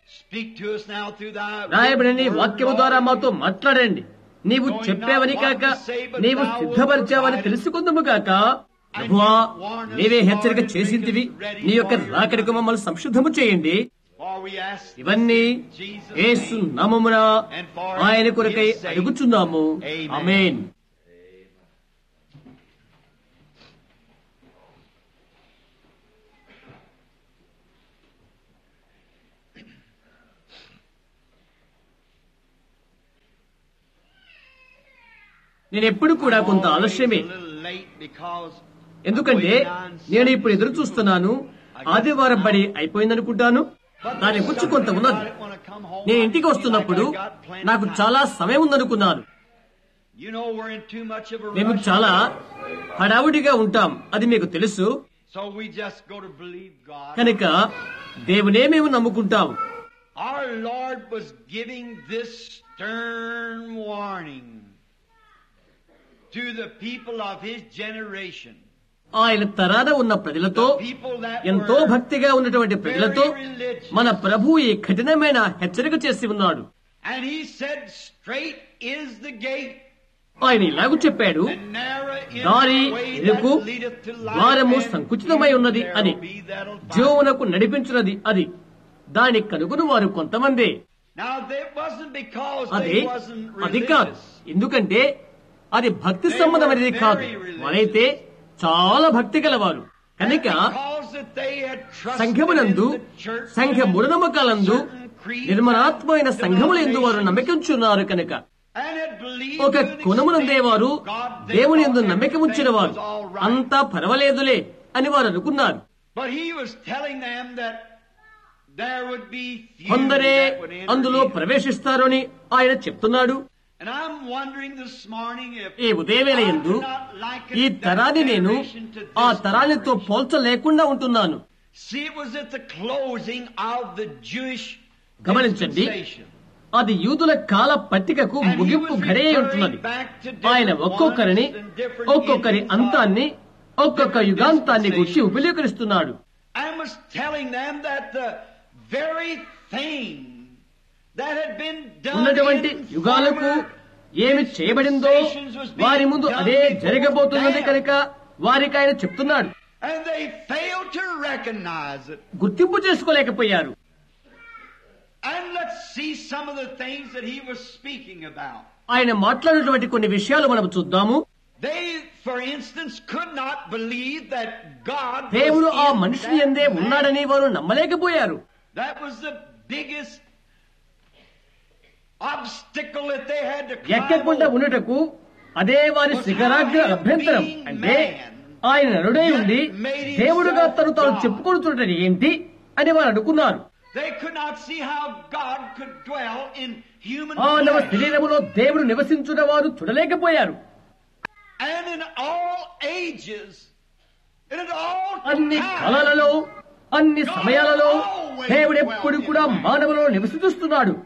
రాయబడిన నీ వాక్యము ద్వారా మాతో మాట్లాడండి. నీవు చెప్పావని కాక, నీవు సిద్ధపరిచావని తెలుసుకుందాము కాక. ప్రభువా, నీవే హెచ్చరిక చేసిందివి. నీ యొక్క రాకడకు మమ్మల్ని సంశుద్ధము చేయండి. ఇవన్నీ యేసు నామమున ఆయన కొరకై అడుగుచున్నాము. ఆమేన్. నేను ఎప్పుడు కూడా కొంత ఆలస్యమే, ఎందుకంటే నేను ఇప్పుడు ఎదురు చూస్తున్నాను. ఆదివారం బడి అయిపోయిందనుకుంటాను, దాని గురించి కొంత ఉన్నది. నేను ఇంటికి వస్తున్నప్పుడు నాకు చాలా సమయం ఉందనుకున్నాను. మేము చాలా హడావుడిగా ఉంటాం, అది మీకు తెలుసు. కనుక దేవునే మేము నమ్ముకుంటాం. Our Lord was giving this stern warning to the people of His generation. ఆయన తరాన ఉన్న ప్రజలతో, ఎంతో భక్తిగా ఉన్నటువంటి ప్రజలతో మన ప్రభు ఈ కఠినమైన హెచ్చరిక చేసి ఉన్నాడు. ఆయన ఇలాగూ చెప్పాడు, దారి ఇరుకు, ద్వారము సంకుచితమై ఉన్నది అని, జీవమునకు నడిపించున్నది అది, దాని కనుగొని వారు కొంతమంది. అదే అది కాదు, ఎందుకంటే అది భక్తి సంబంధమైనది కాదు. వారైతే చాలా భక్తి గలవారు కనుక సంఘమునందు, సంఘ మూఢనమ్మకాలందు, నిర్మలాత్మైన సంఘములందు వారు నమ్మకించున్నారు కనుక ఒక కుణమునందే వారు దేవుని యందు నమ్మిక ఉంచిన వారు అంతా పర్వాలేదులే అని వారు అనుకున్నారు. కొందరే అందులో ప్రవేశిస్తారు అని ఆయన చెప్తున్నాడు. ఈ ఉదయవేళ యందు ఈ తరాన్ని నేను ఆ తరానితో పోల్చలేకుండా ఉంటున్నాను. గమనించండి, అది యూదుల కాల పట్టికకు ముగింపు గడియ ఉంటున్నది. ఆయన ఒక్కొక్కరిని, ఒక్కొక్కరి అంతాన్ని, ఒక్కొక్క యుగాంతాన్ని గురించి ఉపయోగిస్తున్నాడు. ఉన్నటువంటి యుగాలకు ఏమి చేయబడిందో వారి ముందు అదే జరగబోతున్నది కనుక వారికి ఆయన చెప్తున్నాడు. గుర్తింపు చేసుకోలేకపోయారు. ఆయన మాట్లాడినటువంటి కొన్ని విషయాలు మనం చూద్దాము. దేవుడు ఆ మనిషిని యందే ఉన్నాడని వారు నమ్మలేకపోయారు. ఎక్కకుండా ఉండటకు అదే వారి శిఖరాగ్ర అభ్యంతరం. అంటే ఆయన నరుడై ఉండి దేవుడుగా తను తాను చెప్పుకుంటుంటే ఏంటి అని వారు అనుకున్నారు. మానవ శరీరములో దేవుడు నివసించుట వారు చూడలేకపోయారు. అన్ని కాలాలలో, అన్ని సమయాలలో దేవుడు ఎప్పుడు కూడా మానవులలో నివసిస్తున్నాడు.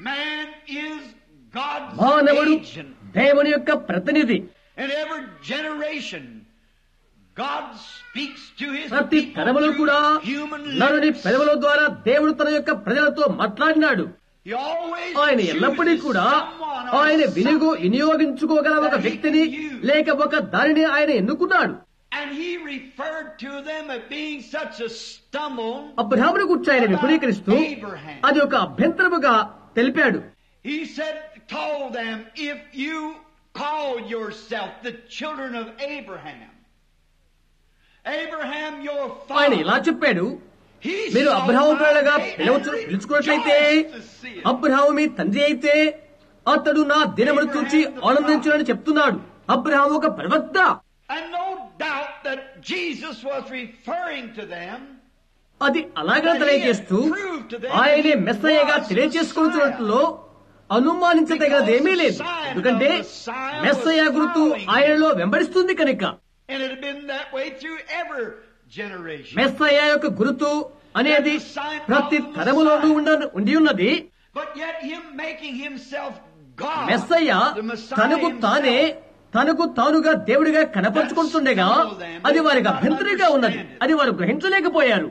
మానవుడు దేవుని యొక్క ప్రతినిధి. ప్రతి తరములో కూడా నరుని పెదవుల ద్వారా దేవుడు తన యొక్క ప్రజలతో మాట్లాడినాడు. ఆయన ఎల్లప్పుడూ కూడా ఆయన వినియోగ వినియోగించుకోగల ఒక వ్యక్తిని లేక ఒక దానిని ఆయన ఎన్నుకున్నాడు. అబ్రహామును గురించి ఆయన విపులీకరిస్తూ అది ఒక అభ్యంతరముగా తెలిపాడు. ఆయన ఇలా చెప్పాడు, మీరు అబ్రహాము పిల్లలుగా పిలుచుకున్నట్లయితే, అబ్రహాము మీ తండ్రి అయితే అతడు నా దినమును చూచి ఆనందించునని చెప్తున్నాడు. అబ్రహాము ఒక ప్రవక్త. అది అలాగా తెలియజేస్తూ ఆయనే మెస్సయ్యగా తెలియజేసుకుంటున్నట్లో అనుమానించదగినదేమీ లేదు. ఎందుకంటే మెస్సయ్య గుర్తు ఆయనలో వెంబడిస్తుంది కనుక. మెస్సయ్య యొక్క గుర్తు అనేది ప్రతి తరములోనూ ఉండి ఉన్నది. మెస్సయ్య తనకు తానే తనకు తానుగా దేవుడిగా కనపరుచుకుంటుండగా అది వారికి అభ్యంతరంగా ఉన్నది. అది వారు గ్రహించలేకపోయారు.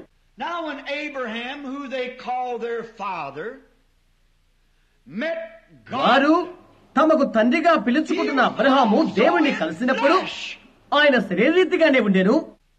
వారు తమకు తండ్రిగా పిలుచుకుంటున్న అబ్రహాము దేవుణ్ణి కలిసినప్పుడు ఆయన శరీరీతిగానే ఉండెను.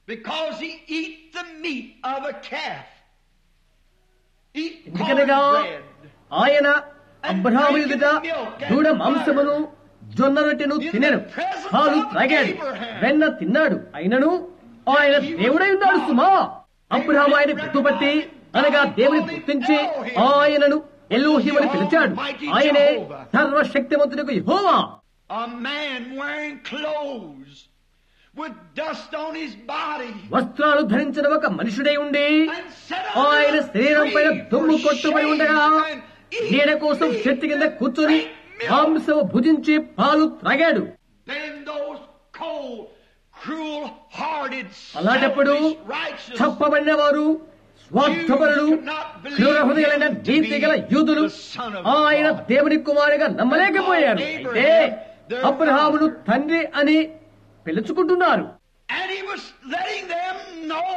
ఎందుకనగా ఆయన అబ్రహాము ఎదుట దూడ మాంసమును, జొన్న రొట్టెను తినెను, పాలు త్రాగాడు, వెన్న తిన్నాడు. అయినను ఆయన దేవుడై ఉన్నాడు సుమా. అబ్రహాము ఆయన గుర్తుపట్టి అనగా దేవుని గుర్తించి ఆయనను ఎలోహిం అని పిలిచాడు. ఆయనే సర్వశక్తిమంతుడకు యెహోవా. వస్త్రాలు ధరించిన ఒక మనుషుడై ఉండి ఆయన శరీరం పైన దుమ్ము కొట్టుబడి ఉండగా నీడ కోసం చెట్టు కింద కూర్చొని మాంసం భుజించి పాలు త్రాగాడు. అలాంటప్పుడు చెప్పబడిన వారు స్వార్థపరులు, క్రూర హృదయులైన నీతి గల యూదులు ఆయన దేవుని కుమారుగా నమ్మలేకపోయారు. అయితే అబ్రహామును తండ్రి అని పిలుచుకుంటున్నారు. And he was letting them know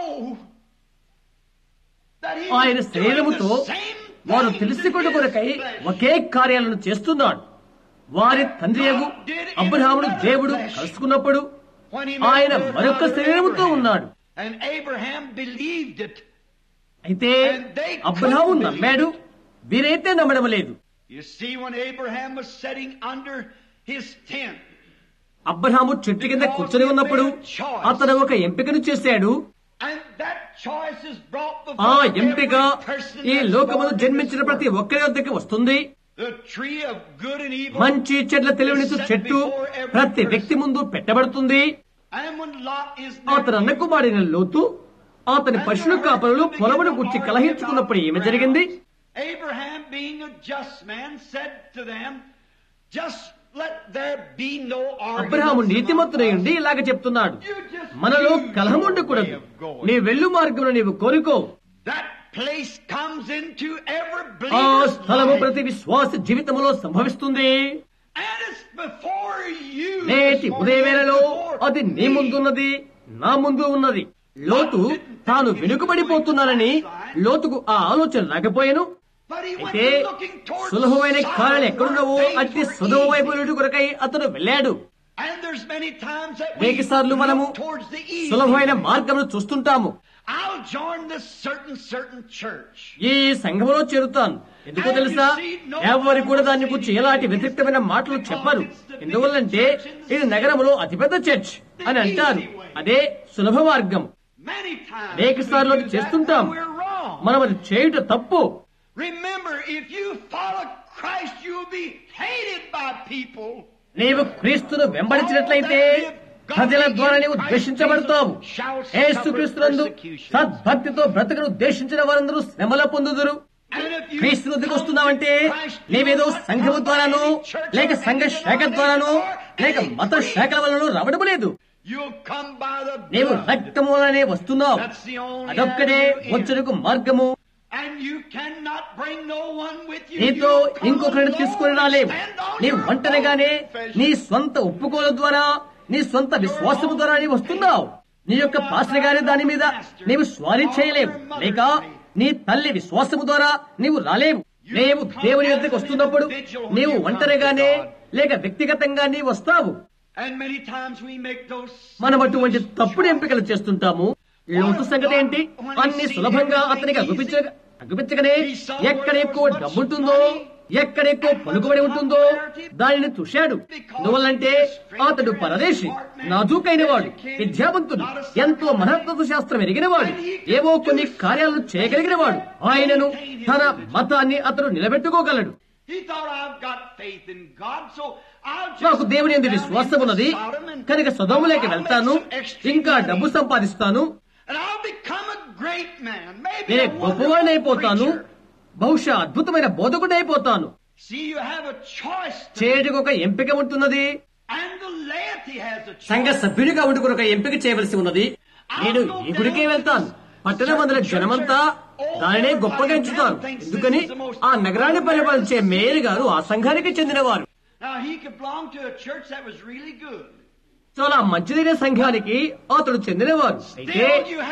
that he ఆయన was doing శరీరముతో the same వారు things తెలుసుకొన్న in కొరకై his flesh. ఒకే కార్యాలను చేస్తున్నాడు. వారి తండ్రియగు అబ్రహామును దేవుడు కలుసుకున్నప్పుడు When he ఆయన met మరొక brother శరీరముతో Abraham, ఉన్నాడు. and Abraham believed it. అయితే అబ్రహాము నమ్మాడు, వీరైతే నమ్మడం లేదు. You see, when Abraham was sitting under his tent, Abraham చెట్టు కింద కూర్చొని ఉన్నప్పుడు అతను ఒక ఎంపికను చేశాడు. and that choice is brought ఆ before ఎంపిక every person ఈ that's లోకములో born in జన్మించిన this ప్రతి world. ఒక్కరి వద్దకి వస్తుంది. The tree of good and evil. మంచి చెడ్ల తెలివినిచ్చు చెట్టు ప్రతి వ్యక్తి ముందు పెట్టబడుతుంది. And when Lot is అతను అన్న కుమారుడైన లోతు అతని పశువుల కాపరులు పొలమును గుర్చి కలహించుకున్నప్పుడు ఏమి జరిగింది? Abraham, being a just man, said to them, just let there be no Abraham arguments నీతిమంతుడై among ఉండి us. ఇలాగ చెప్తున్నాడు, You just మనలో choose కలహం your ఉండకూడదు, way of going. నీ వెళ్ళు మార్గమును నీవు కోరుకో. That place comes into every ఆ believer's స్థలము life. ప్రతి విశ్వాస జీవితంలో సంభవిస్తుంది. And it's before you. నేటి this ఉదయ morning, వేళలో before అది నీ me. ముందున్నది, నా ముందు ఉన్నది. లోతు తాను వెనుకబడిపోతున్నానని లోతుకు ఆ ఆలోచన రాకపోయాను. But he went అయితే looking towards సులభమైన Sodom, కార్యాలు where ఎక్కడున్నావో things అట్టి were సులభ వైపు easy. నుండి కొరకై అతను వెళ్ళాడు. And there's many times that we అనేక సార్లు మనము look towards the easy. సులభమైన మార్గమును చూస్తుంటాము. I'll join this certain certain church. ఈ సంఘములో చేరుతాను. ఎందుకో తెలుసా? ఎవరి కూడా దాన్ని గురించి ఎలాంటి వ్యతిరేకమైన మాటలు చెప్పరు. ఎందువల్లంటే ఇది నగరంలో అతిపెద్ద చర్చ్ అని అంటారు. అదే సులభ మార్గం. Many times అనేక సార్లు అది we do that, చేస్తుంటాం. and we're wrong. మనం అది చేయుట తప్పు. Remember, if you follow Christ, you will be hated by people. నీవు క్రీస్తును వెంబడించినట్లయితే ప్రజల ద్వారా నీవు ద్వేషించబడతావు. యేసుక్రీస్తునందు సద్భక్తితో బ్రతుకును ద్వేషించిన వారందరూ శ్రమల పొందుదురు. And if you క్రీస్తును come వస్తున్నావంటే to Christ, you నీవేదో will not సంఘము come by ద్వారానో any church లేక or సంఘ any శాఖ ద్వారానో denomination లేక or any మత creed. శాఖల వలన రావడం లేదు. You'll come by the నీవు blood. రక్తము వలనే వస్తున్నావు. That's the only అదొక్కడే avenue in. వచ్చుటకు మార్గము. And you cannot bring no one with you. నీతో You come ఇంకొకరిని alone తీసుకుని and రాలేవు. stand on నీవు your ఒంటరిగానే own confession. నీ స్వంత ఒప్పుకోల ద్వారా నీ స్వంత విశ్వాసము ద్వారా నీవు వస్తున్నావు. నీ యొక్క పాస్టర్ గారి దాని మీద నీవు స్వారీ చేయలేవు. లేక నీ తల్లి విశ్వాసము ద్వారా నీవు రాలేవు. నీవు దేవుని యొద్దకు వస్తున్నప్పుడు నీవు ఒంటరిగానే లేక వ్యక్తిగతంగా నీవు వస్తావు. And many times we make those మనం అటువంటి తప్పుడు ఎంపికలు చేస్తుంటాము. లోతు సంగతి ఏంటి? అన్ని సులభంగా అతనికి అగుపించ అగుపించగానే ఎక్కడ ఎక్కువ డబ్బు ఉంటుందో ఎక్కడ ఎక్కువ పలుకుబడి ఉంటుందో దానిని చూశాడు. ఎందువల్లంటే అతడు పరదేశి, నాజూకైన వాడు, విద్యావంతుడు, ఎంతో మహత్వ శాస్త్రం ఎరిగిన వాడు, ఏవో కొన్ని కార్యాలను చేయగలిగిన వాడు. ఆయనను తన మతాన్ని అతడు నిలబెట్టుకోగలడు. He thought, I've got faith in God, so I'll just నాకు దేవుని యందు down విశ్వాసం into ఉన్నది Sodom and కనుక సొదొమలోకి I'll వెళ్తాను, make some extra ఇంకా money, డబ్బు సంపాదిస్తాను, and I'll become a great man, maybe నేను a గొప్పవాడిని wonderful అయిపోతాను, preacher. బహుశా అద్భుతమైన బోధకుడు అయిపోతాను. See, you have a choice, to చేయడానికి ఒక ఎంపిక ఉంటున్నది. and the laity has a సంఘ choice. సభ్యుడిగా ఉండి ఒక ఎంపిక చేయవలసి ఉన్నది. నేను ఈ గుడికే వెళ్తాను. పట్టణం వందల జనమంతా దానినే గొప్పగా ఎంచుతారు. ఎందుకని ఆ నగరాన్ని పరిపాలించే మేయర్ గారు ఆ సంఘానికి చెందినవారు. Now, he could belong to a church that was really good. చాలా మంచిదైన సంఘానికి అతడు చెందినవారు. అయితే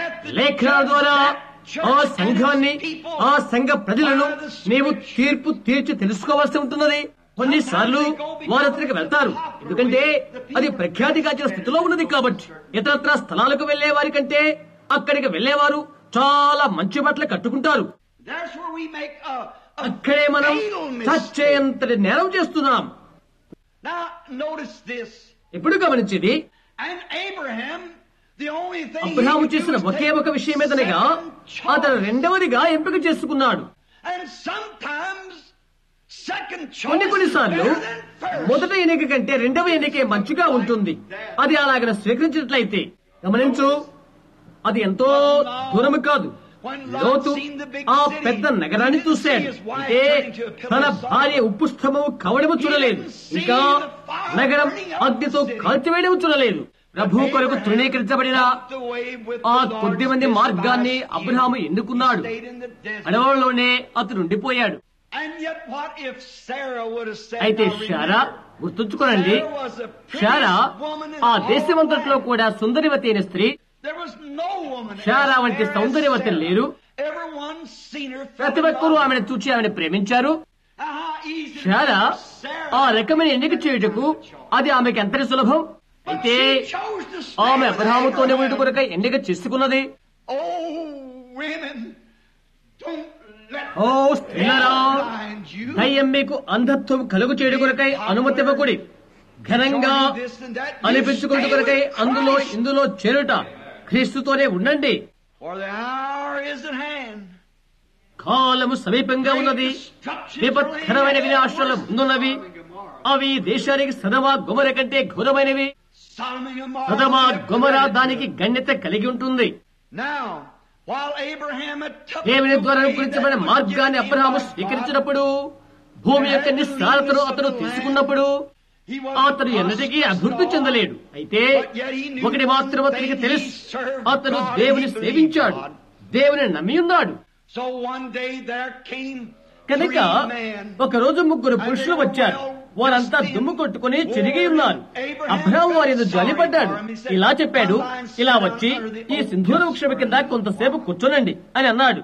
లేఖనాల ద్వారా ఆ సంఘాన్ని ఆ సంఘ ప్రజలను నీవు తీర్పు తీర్చి తెలుసుకోవాల్సి ఉంటున్నది. కొన్నిసార్లు వారు అతనికి వెళ్తారు, ఎందుకంటే అది ప్రఖ్యాతిగాచిన స్థితిలో ఉన్నది కాబట్టి. ఇతరత్ర స్థలాలకు వెళ్లే వారి కంటే అక్కడికి వెళ్లేవారు చాలా మంచి బట్టలు కట్టుకుంటారు. That's where we make a, a అక్కడే మనం fatal mistake. చచ్చేంతటి నేరం చేస్తున్నాం. Now, notice this. ఎప్పుడు గమనించేది, And Abraham, the only thing he Abraham could do చేసిన is ఒకే take ఒక విషయం ఏదనగా second అతను choice. రెండవదిగా ఎంపిక చేసుకున్నాడు. And sometimes second కొన్ని choice is కొన్నిసార్లు better than first. మొదటి ఎన్నిక కంటే రెండవ ఎన్నికే మంచిగా ఉంటుంది. అది అలాగ స్వీకరించినట్లయితే గమనించు, అది ఎంతో దూరము కాదు. లోతు ఆ పెద్ద నగరాన్ని చూశాడు. అయితే తన భార్య ఉప్పు స్తంభము కవడము చూడలేదు, ఇంకా నగరం అగ్నితో కాల్చివేయడం చూడలేదు. ప్రభు కొరకు తృణీకరించబడిన ఆ కొద్ది మంది మార్గాన్ని అబ్రహాము ఎన్నుకున్నాడు. అడవుల్లోనే అతను ఉండిపోయాడు. అయితే శారా, గుర్తుంచుకోనండి, శారా ఆ దేశమంతట్లో కూడా సుందరివతి అయిన స్త్రీ. శారా వంటి సౌందర్యవతి లేరు. ప్రతి ఒక్కరూ ఆమెను చూచి ఆమెను ప్రేమించారు. శారా ఆ రకమైన ఎన్నిక చేయుటకు అది ఆమెకి ఎంతటి సులభం. అయితే ఆమె అబ్రహాముతోనే వీటి కొరకై ఎన్నిక చేసుకున్నది. ఓ స్త్రీలరా, దయ్యం మీకు అంధత్వం కలుగు చేయడం కొరకై అనుమతి ఇవ్వకూడి. ఘనంగా అనిపించుకున్న కొరకై అందులో ఇందులో చేరుట క్రీస్తుతోనే ఉండండి. కాలము సమీపంగా ఉన్నది. విపత్కరమైన వినాశాలు ముందున్నవి. అవి దేశానికి సదమా గొమర కంటే ఘోరమైనవి. సదమా గొమర దానికి గణ్యత కలిగి ఉంటుంది. దేవుని ద్వారా అనుకరించబడిన మార్గాన్ని అబ్రహాము స్వీకరించినప్పుడు, భూమి యొక్క నిస్సారతను అతను తీసుకున్నప్పుడు అతను ఎన్నటికీ అభివృద్ధి చెందలేడు. అయితే ఒకటి మాత్రం అతనికి తెలుసు, అతను దేవుని సేవించాడు, దేవుని నమ్మి ఉన్నాడు. కనుక ఒక రోజు ముగ్గురు పురుషులు వచ్చారు. వారంతా దుమ్ము కొట్టుకుని చెరిగి ఉన్నారు. అబ్రహాము వారి ఎదురు జాలిపడ్డాడు. ఇలా చెప్పాడు, ఇలా వచ్చి ఈ సింధూర వృక్షం కింద కొంతసేపు కూర్చోనండి అని అన్నాడు.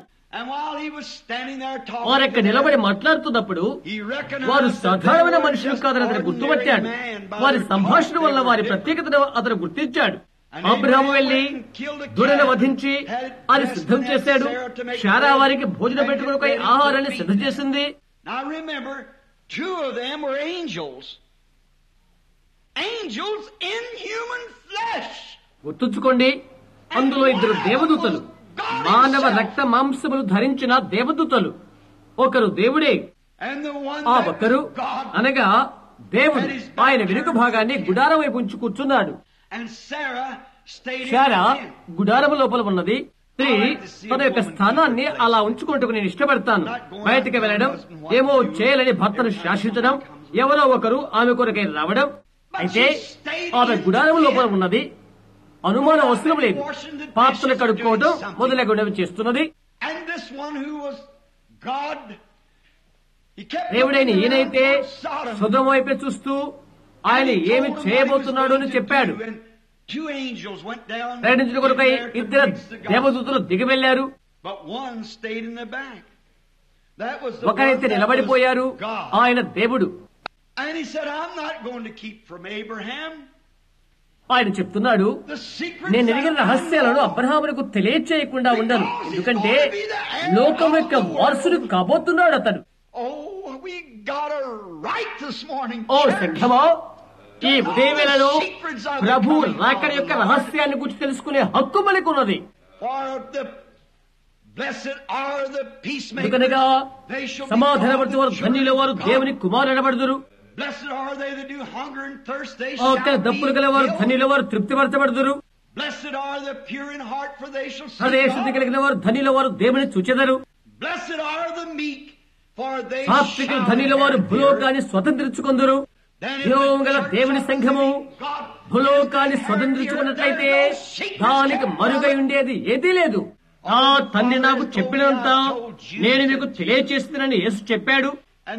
వారక్కడ నిలబడి మాట్లాడుతున్నప్పుడు వారు సాధారణమైన మనుషులు కాదని అతను గుర్తుపట్టాడు. వారి సంభాషణ వల్ల వారి ప్రత్యేకతను అతను గుర్తించాడు. అబ్రహాము వెళ్లి దూడను వధించి అది సిద్ధం చేశాడు. శారా వారికి భోజనం పెట్టుకుని ఆహారాన్ని సిద్ధం చేసింది. Two of them were angels. Angels in human flesh. గుర్తుంచుకోండి, అందులో ఇద్దరు దేవదూతలు, మానవ రక్త మాంసములు ధరించిన దేవదూతలు. ఒకరు దేవుడే, ఆ ఒకరు అనగా దేవుడు ఆయన వెనుక భాగాన్ని గుడారం వైపు ఉంచి కూర్చున్నాడు. శారా గుడారం లోపల ఉన్నది. స్త్రీ తన యొక్క స్థానాన్ని అలా ఉంచుకుంటూ నేను ఇష్టపడతాను. బయటికి వెళ్లడం, ఏమో చేయాలని భర్తను శాసించడం, ఎవరో ఒకరు ఆమె కొరకై రావడం. అయితే ఆమె గుడారం లోపల ఉన్నది. అనుమానం అవసరం లేదు. పాత్రలు కడుక్కోవడం మొదలగునవి చేస్తున్నది. దేవుడైన ఈయనైతే సొదొమ వైపే చూస్తూ ఆయన ఏమి చేయబోతున్నాడు అని చెప్పాడు. ప్రకటించిన కొరకై ఇద్దరు దేవదూతలు దిగి వెళ్లారు. ఒకరైతే నిలబడిపోయారు, ఆయన దేవుడు. ఆయన చెప్తున్నాడు, నేను ఎరిగిన రహస్యాలను అబ్రహామునకు తెలియచేయకుండా ఉండను, ఎందుకంటే లోకం యొక్క వారసుడు కాబోతున్నాడు అతను. ఓ సంఘమా, ఈ ఉదయవేళలో ప్రభు రాకడ యొక్క రహస్యాన్ని గురించి తెలుసుకునే హక్కు మనకున్నది. ఎందుకనగా సమాధానపడుతూ వారు ధన్యుల వారు దేవుని కుమారులు అనబడుదురు. దప్పులు గల వారు ధన్యుల వారు తృప్తిపరచబడుదురు. హృదయశుద్ధి కలిగిన వారు ధన్యుల వారు దేవుని చూచెదరు. సాత్వికులు ధన్యుల వారు భూలోకాన్ని స్వతంత్రించుకొందురు. జీవము గల దేవుని సంఘము భూలోకాన్ని స్వతంత్రించుకున్నట్లయితే దానికి మరుగై ఉండేది ఏదీ లేదు. ఆ తండ్రి నాకు చెప్పినంత నేను మీకు తెలియచేస్తున్నానని యేసు చెప్పాడు.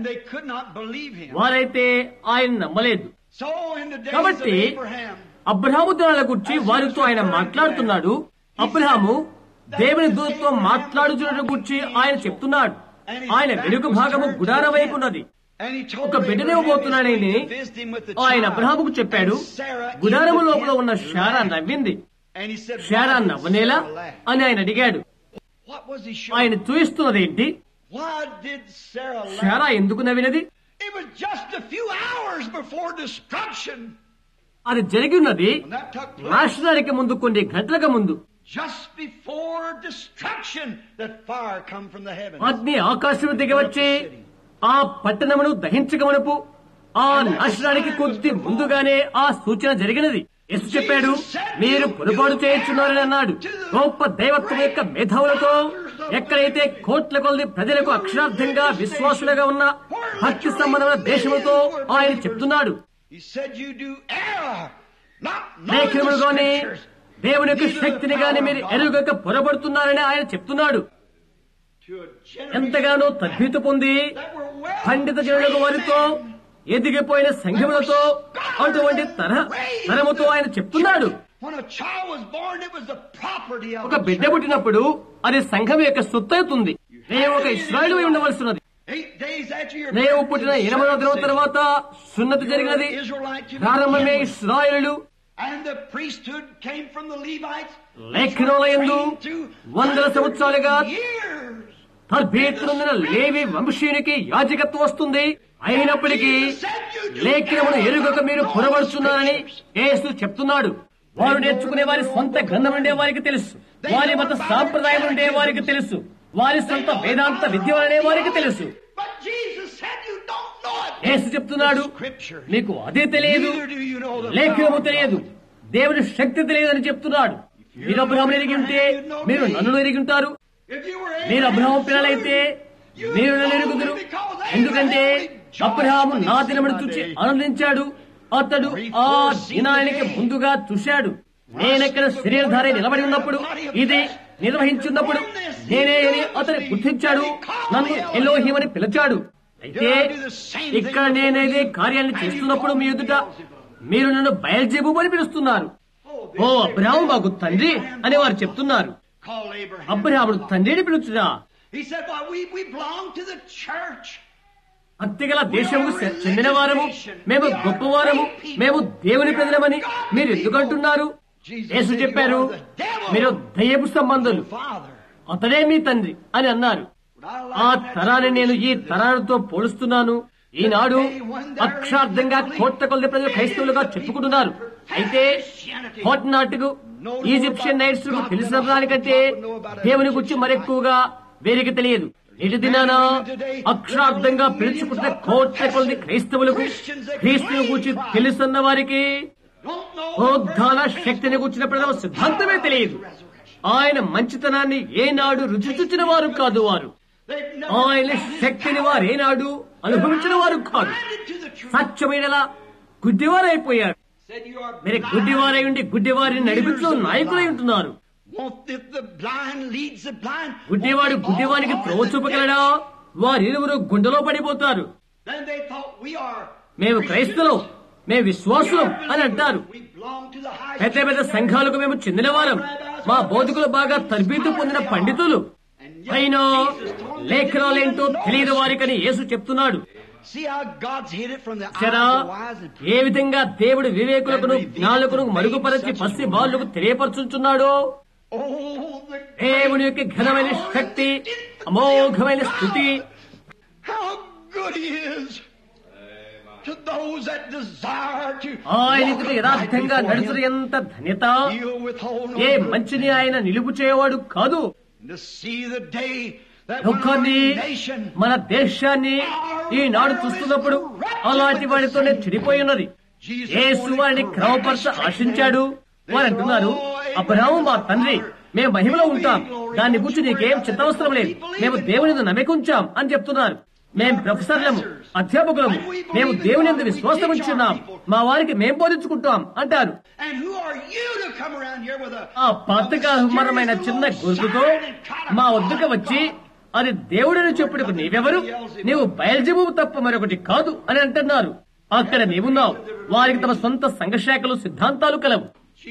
వారైతే ఆయన నమ్మలేదు. కాబట్టి అబ్రహాము దినాల గురించి వారితో ఆయన మాట్లాడుతున్నాడు. అబ్రహాము దేవుని దూతతో మాట్లాడుతున్న గురించి ఆయన చెప్తున్నాడు. ఆయన వెనుక భాగము గుడార వైపు ఉన్నది. ఒక బిడ్డనే పోతున్నాడని ఆయన అబ్రహాముకు చెప్పాడు. గుడారము లోపల ఉన్న శారా నవ్వింది. శారా నవ్వనేలా అని ఆయన అడిగాడు. ఆయన చూయిస్తున్నదేంటి? శారా ఎందుకు నవ్వినది? అది జరిగి ఉన్నది నాశనానికి ముందు, కొన్ని గంటలకు ముందు. అగ్ని ఆకాశం దిగి వచ్చి ఆ పట్టణమును దహించగమనపు ఆ నాశనానికి కొద్ది ముందుగానే ఆ సూచన జరిగినది. యేసు చెప్పాడు, మీరు పొరపాటు చేయించున్నారని అన్నాడు. గొప్ప దైవత్వం యొక్క మేధావులతో ఎక్కడైతే కోట్ల కొలది ప్రజలకు అక్షరార్థంగా విశ్వాసులుగా ఉన్న భక్తి సంబంధమైన దేశములతో ఆయన చెప్తున్నాడు. లేఖనములు గాని దేవుని యొక్క శక్తిని గాని మీరు ఎరుగక పొరపడుతున్నారని ఆయన చెప్తున్నాడు. ఎంతగానో తద్భీత పొంది పండిత జనులకు వారితో ఎదిగిపోయిన సంఘములతో అటువంటి తర తరముతో ఆయన చెప్తున్నాడు. ఒక బిడ్డ పుట్టినప్పుడు అది సంఘం యొక్క సొత్తు అవుతుంది. నేను ఒక ఇశ్రాయేలు ఉండవలసినది. నేను పుట్టిన ఎనిమిదవ దినం తర్వాత సున్నతి జరిగినది. ప్రారంభమే ఇశ్రాయేలు. లేఖనంలో వందల సంవత్సరాలుగా తర్బీతునందున లేవి వంశీయునికి యాజకత్వం వస్తుంది. అయినప్పటికీ లేఖనమును ఎరుగక మీరు పొరబడుతున్నారని యేసు చెప్తున్నాడు. వారు నేర్చుకునే వారి సొంత గ్రంథం ఉండే వారికి తెలుసు, వారి మత సాంప్రదాయం ఉండే వారికి తెలుసు, వారి సొంత వేదాంత విద్య అనే వారికి తెలుసు. యేసు చెప్తున్నాడు, మీకు అదే తెలియదు, లేఖనము తెలియదు, దేవుని శక్తి తెలియదని చెప్తున్నాడు. మీరు అబ్రహామును ఎరిగి ఉంటే మీరు నన్ను ఎరిగి ఉంటారు. మీరు అబ్రహాము పిల్లలైతే మీరు నన్ను ఎరుగుదురు. ఎందుకంటే అబ్రహాము నా దినమును చూచి ఆనందించాడు. అతడు ఆ దినానికి ముందుగా చూశాడు. నేనెక్కడ శరీరధారి నిలబడి ఉన్నప్పుడు, ఇది నిర్వహించున్నప్పుడు నేనే అని అతను గుర్తించాడు. నన్ను ఎలోహిం అని పిలిచాడు. అయితే ఇక్కడ నేనేదే కార్యాన్ని చేస్తున్నప్పుడు మీ ఎదుట మీరు నన్ను బయల్జెబు అని పిలుస్తున్నారు. ఓ అబ్రహాము మాకు తండ్రి అని వారు చెప్తున్నారు. అబ్రహాముడు తండ్రిని పిలుచురా. అత్తిగల దేశము చెందిన వారము, మేము గొప్పవారము, మేము దేవుని ప్రజలమని మీరు ఎందుకంటున్నారు? యేసు చెప్పారు, మీరు దయ్యపు సంబంధులు, అతడే మీ తండ్రి అని అన్నారు. ఆ తరాన్ని నేను ఈ తరాలతో పోలుస్తున్నాను. ఈనాడు అక్షార్థంగా కోట్ల కొద్ది ప్రజలు క్రైస్తవులుగా చెప్పుకుంటున్నారు. అయితే నాటుకు ఈజిప్షియన్ నైట్స్ కు తెలిసిన దానికంటే దేవుని గురించి మరెక్కువగా వేరికి తెలియదు. నేటి దినాన అక్షరార్థంగా పిలుచుకుంటున్న కోట్ల కొద్ది క్రైస్తవులకు క్రీస్తుని గురించి తెలుసున్న వారికి ఉద్ధాన శక్తిని గురించిన ప్రథమ సిద్ధాంతమే తెలియదు. ఆయన మంచితనాన్ని ఏనాడు రుచి చూచిన వారు కాదు. వారు ఆయన శక్తిని వారు ఏనాడు అనుభవించిన వారు కాదు. సత్యమైనలా గుడ్డివారైపోయారు. మీరు గుడ్డివారై ఉండి గుడ్డివారిని నడిపించే నాయకులై ఉంటున్నారు. గుడ్డివాడు గుడ్డివానికి త్రోవ చూపగలడా? వారిరువురు గుండెలో పడిపోతారు. మేము క్రైస్తవులం, మేము విశ్వాసులం అని అంటారు. పెద్ద పెద్ద సంఘాలకు మేము చెందిన వారం, మా బోధకులు బాగా తర్బీతు పొందిన పండితులు. అయినా లేఖనాలేంటో తెలియని వారికని యేసు చెప్తున్నాడు. ఏ విధంగా దేవుడు వివేకులకు జ్ఞానులకు మరుగుపరచి పసి బాలులకు తెలియపరచుచున్నాడో, దేవుని యొక్క ఘనమైన శక్తి, అమోఘమైన స్థుతి, ఆయనకు యథార్థంగా నడుచుట ఎంత ధన్యత! ఏ మంచిని ఆయన నిలుపు చేయవాడు కాదు. దుఃఖాన్ని, మన దేశాన్ని ఈనాడు చూస్తున్నప్పుడు అలాంటి వాడితోనే చెడిపోయి ఉన్నది. యేసు వారిని క్రమపరచ ఆశించాడు. వారు అంటున్నారు, అబ్రహాము మా తండ్రి, మేము మహిమలో ఉంటాం, దాన్ని గురించి నీకేం చిత్తవసరం లేదు, మేము దేవుని నమ్మిక ఉంచాం అని చెప్తున్నారు. మేం ప్రొఫెసర్లము, అధ్యాపకులము, మేము దేవుని యందు విశ్వాసం ఉంచున్నాం, మా వారికి మేం బోధించుకుంటాం అంటారు. ఆ పాతకాహ్మరమైన చిన్న గుర్తుతో మా వద్దకు వచ్చి అది దేవుడిని చెప్పుటకు నీవెవరు? నీవు బయల్జెబు తప్ప మరొకటి కాదు అని అంటున్నారు. అక్కడ నీవున్నావు. వారికి తమ సొంత సంఘశాఖలు, సిద్ధాంతాలు కలవు.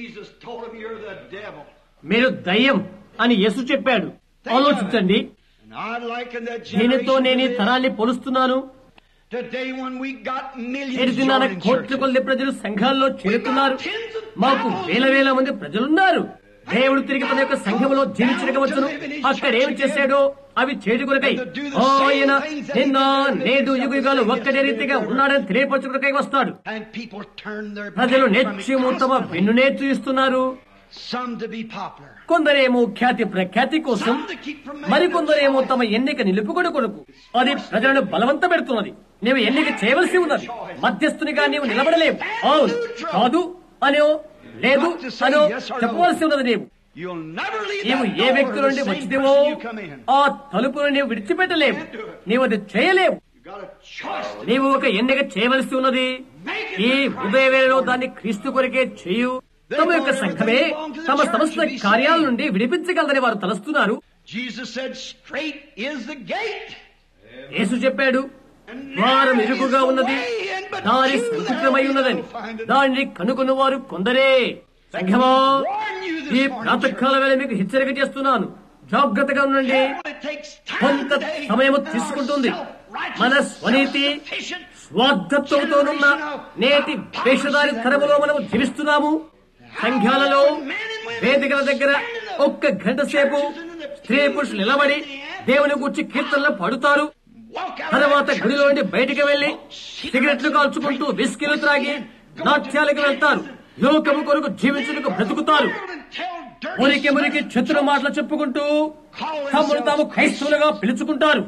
మీరు దయ్యం అని యేసు చెప్పాడు. ఆలోచించండి. దీనితో నేను ఈ తరాన్ని పోలుస్తున్నాను. కోట్ల కొద్ది ప్రజలు సంఘాల్లో చేరుతున్నారు. మాకు వేల వేల మంది ప్రజలున్నారు. దేవుడు తిరిగి తన యొక్క సంఘంలో జీవించవచ్చును. అక్కడ ఏమి చేశాడో అవి చేడుకొరకై ఆయన నిన్న నేడు యుగ యుగాలు ఒక్కడే రీతిగా ఉన్నాడని తెలియపరచుకొరకై వస్తాడు. ప్రజలు నేర్చుము తమ వెన్ను నేర్చు ఇస్తున్నారు. కొందరేమో ఖ్యాతి ప్రఖ్యాతి కోసం, మరికొందరేమో తమ ఎన్నిక నిలుపుకొడు కొరకు. అది ప్రజలను బలవంత పెడుతున్నది. నీవు ఎన్నిక చేయవలసి ఉన్నది. మధ్యస్థునిగా నీవు నిలబడలేవు. అవును కాదు అనో లేదు అనో చెప్పవలసి ఉన్నది. నీవు నీవు ఏ వ్యక్తి నుండి వచ్చిదేవో ఆ తలుపును నీవు విడిచిపెట్టలేవు. నీవు అది చేయలేవు. నీవు ఒక ఎన్నిక చేయవలసి ఉన్నది. ఈ ఉదయ వేళలో దాన్ని క్రీస్తు కొరకే చేయు. తమ యొక్క సంఘమే తమ సమస్త కార్యాల నుండి విడిపించగలదని వారు తలస్తున్నారు. Jesus said, "Straight is the gate." యేసు చెప్పాడు, ద్వారం ఇరుకుగా ఉన్నది, దారి సంకుచితమై ఉన్నదని, దానిని కనుగొన్న వారు కొందరే. సంఘమా, ఈ ప్రాతకాల వేళ మీకు హెచ్చరిక చేస్తున్నాను, జాగ్రత్తగా ఉండండి. కొంత సమయము తీసుకుంటుంది. మన స్వనీతి స్వార్థత్వంతోనున్న నేటి వేషధారి తరములో మనము జీవిస్తున్నాము. సంఘాలలో వేదికల దగ్గర ఒక్క గంట సేపు స్త్రీ పురుషులు నిలబడి దేవుని గురించి కీర్తనలు పాడుతారు. తర్వాత గుడిలో నుండి బయటికి వెళ్లి సిగరెట్లు కాల్చుకుంటూ విస్కీలు త్రాగి నాట్యాలకు వెళ్తారు. లోకము కొరకు జీవించుటకు బ్రతుకుతారు. మురికి మురికి చెతుల మాటలు చెప్పుకుంటూ తమను తాము క్రైస్తవులుగా పిలుచుకుంటారు.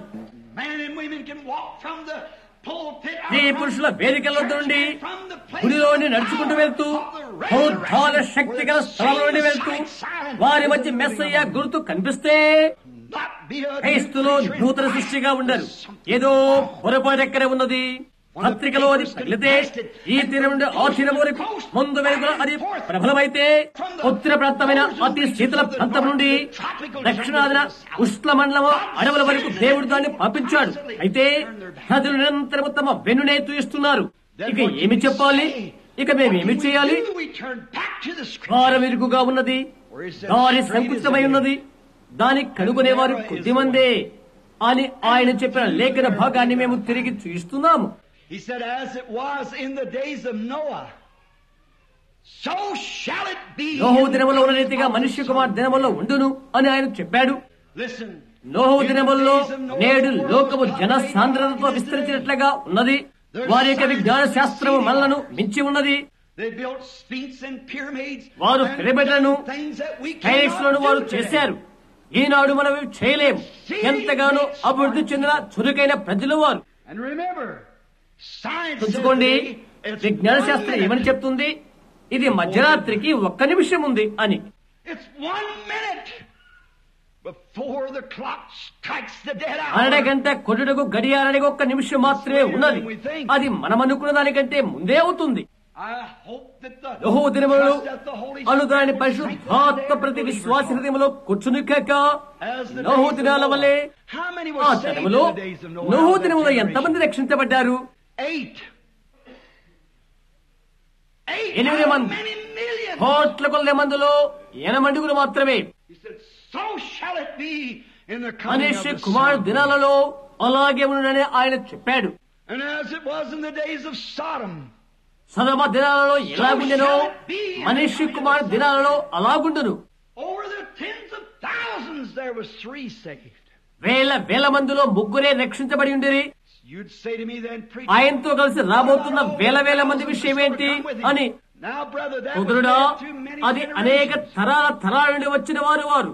స్త్రీ పురుషుల వేదికల నుండి గుడిలోని నడుచుకుంటూ వెళ్తూ బౌద్ధాల శక్తి గల స్థలంలో నుండి వెళ్తూ వారి మధ్య మెస్సయ్య గుర్తు కనిపిస్తే క్రైస్తులో నూతన సృష్టిగా ఉండరు. ఏదో పొరపాటు ఎక్కడ ఉన్నది. పత్రికలో అది తగిలితే ఈ తీరం నుండి ఆ తీరం వరకు ముందు వెనుకల అది ప్రబలమైతే ఉత్తర ప్రాంతమైన అతి శీతల ప్రాంతం నుండి దక్షిణాదిన ఉష్ణ మండలము అడవుల వరకు దేవుడు దాన్ని పంపించాడు. అయితే నదులు నిరంతరము తమ వెన్నునే తూయిస్తున్నారు. ఇక ఏమి చెప్పాలి? ఇక మేమేమి చేయాలి? ద్వారం ఇరుకుగా ఉన్నది, దారి సంకుచితమై ఉన్నది, దాన్ని కనుగొనేవారు కొద్దిమందే అని ఆయన చెప్పిన లేఖన భాగాన్ని మేము తిరిగి చూస్తున్నాము. He said, "As it was in the days of Noah, so shall it be." నోహు దినములో ఉన్న రీతిగా మనుష్య కుమార్ దినములో ఉండును అని ఆయన చెప్పాడు. Listen, నోహు దినముల్లో నేడు లోకము జన సాంద్రతతో విస్తరించినట్లుగా ఉన్నది. వారి యొక్క విజ్ఞాన శాస్త్రము మనలను మించి ఉన్నది. they built sphinx and pyramids. వారు పిరమిడ్లను టైల్స్లను వారు చేశారు. ఈనాడు మనం చేయలేము. ఎంతగానో అభివృద్ధి చెందిన చురుకైన ప్రజలు వారు. And remember, చూసుకోండి, విజ్ఞాన శాస్త్రం ఏమని చెప్తుంది? ఇది మధ్యరాత్రికి ఒక్క నిమిషం ఉంది అని. అరగంట కొట్టుటకు గడియారానికి ఒక్క నిమిషం మాత్రమే ఉన్నది. అది మనం అనుకున్న దానికంటే ముందే అవుతుంది. యెహోవా దినములు అను దాని పరిశుద్ధాత్మ ప్రతి విశ్వాస హృదయంలో కూర్చుని కాక నోహు దినాల వల్లే ఆ దినములో నోహు దినములో ఎంతమంది రక్షించబడ్డారు? ఎనిమిది మంది. కోట్ల కొలది మందిలో ఎనమండుగులు మాత్రమే. మనిషి కుమారు దినాలలో అలాగే ఉండనని ఆయన చెప్పాడు. సదమ దినాలలో ఎలాగుండెనో మనిషి కుమారు దినాలలో అలాగుండును. వేల వేల మందిలో ముగ్గురే రక్షించబడి ఉండేది. ఆయనతో కలిసి రాబోతున్న వేల వేల మంది విషయం ఏంటి అని. కుదురుడా, అది అనేక తరాల తరాల నుండి వచ్చిన వారు వారు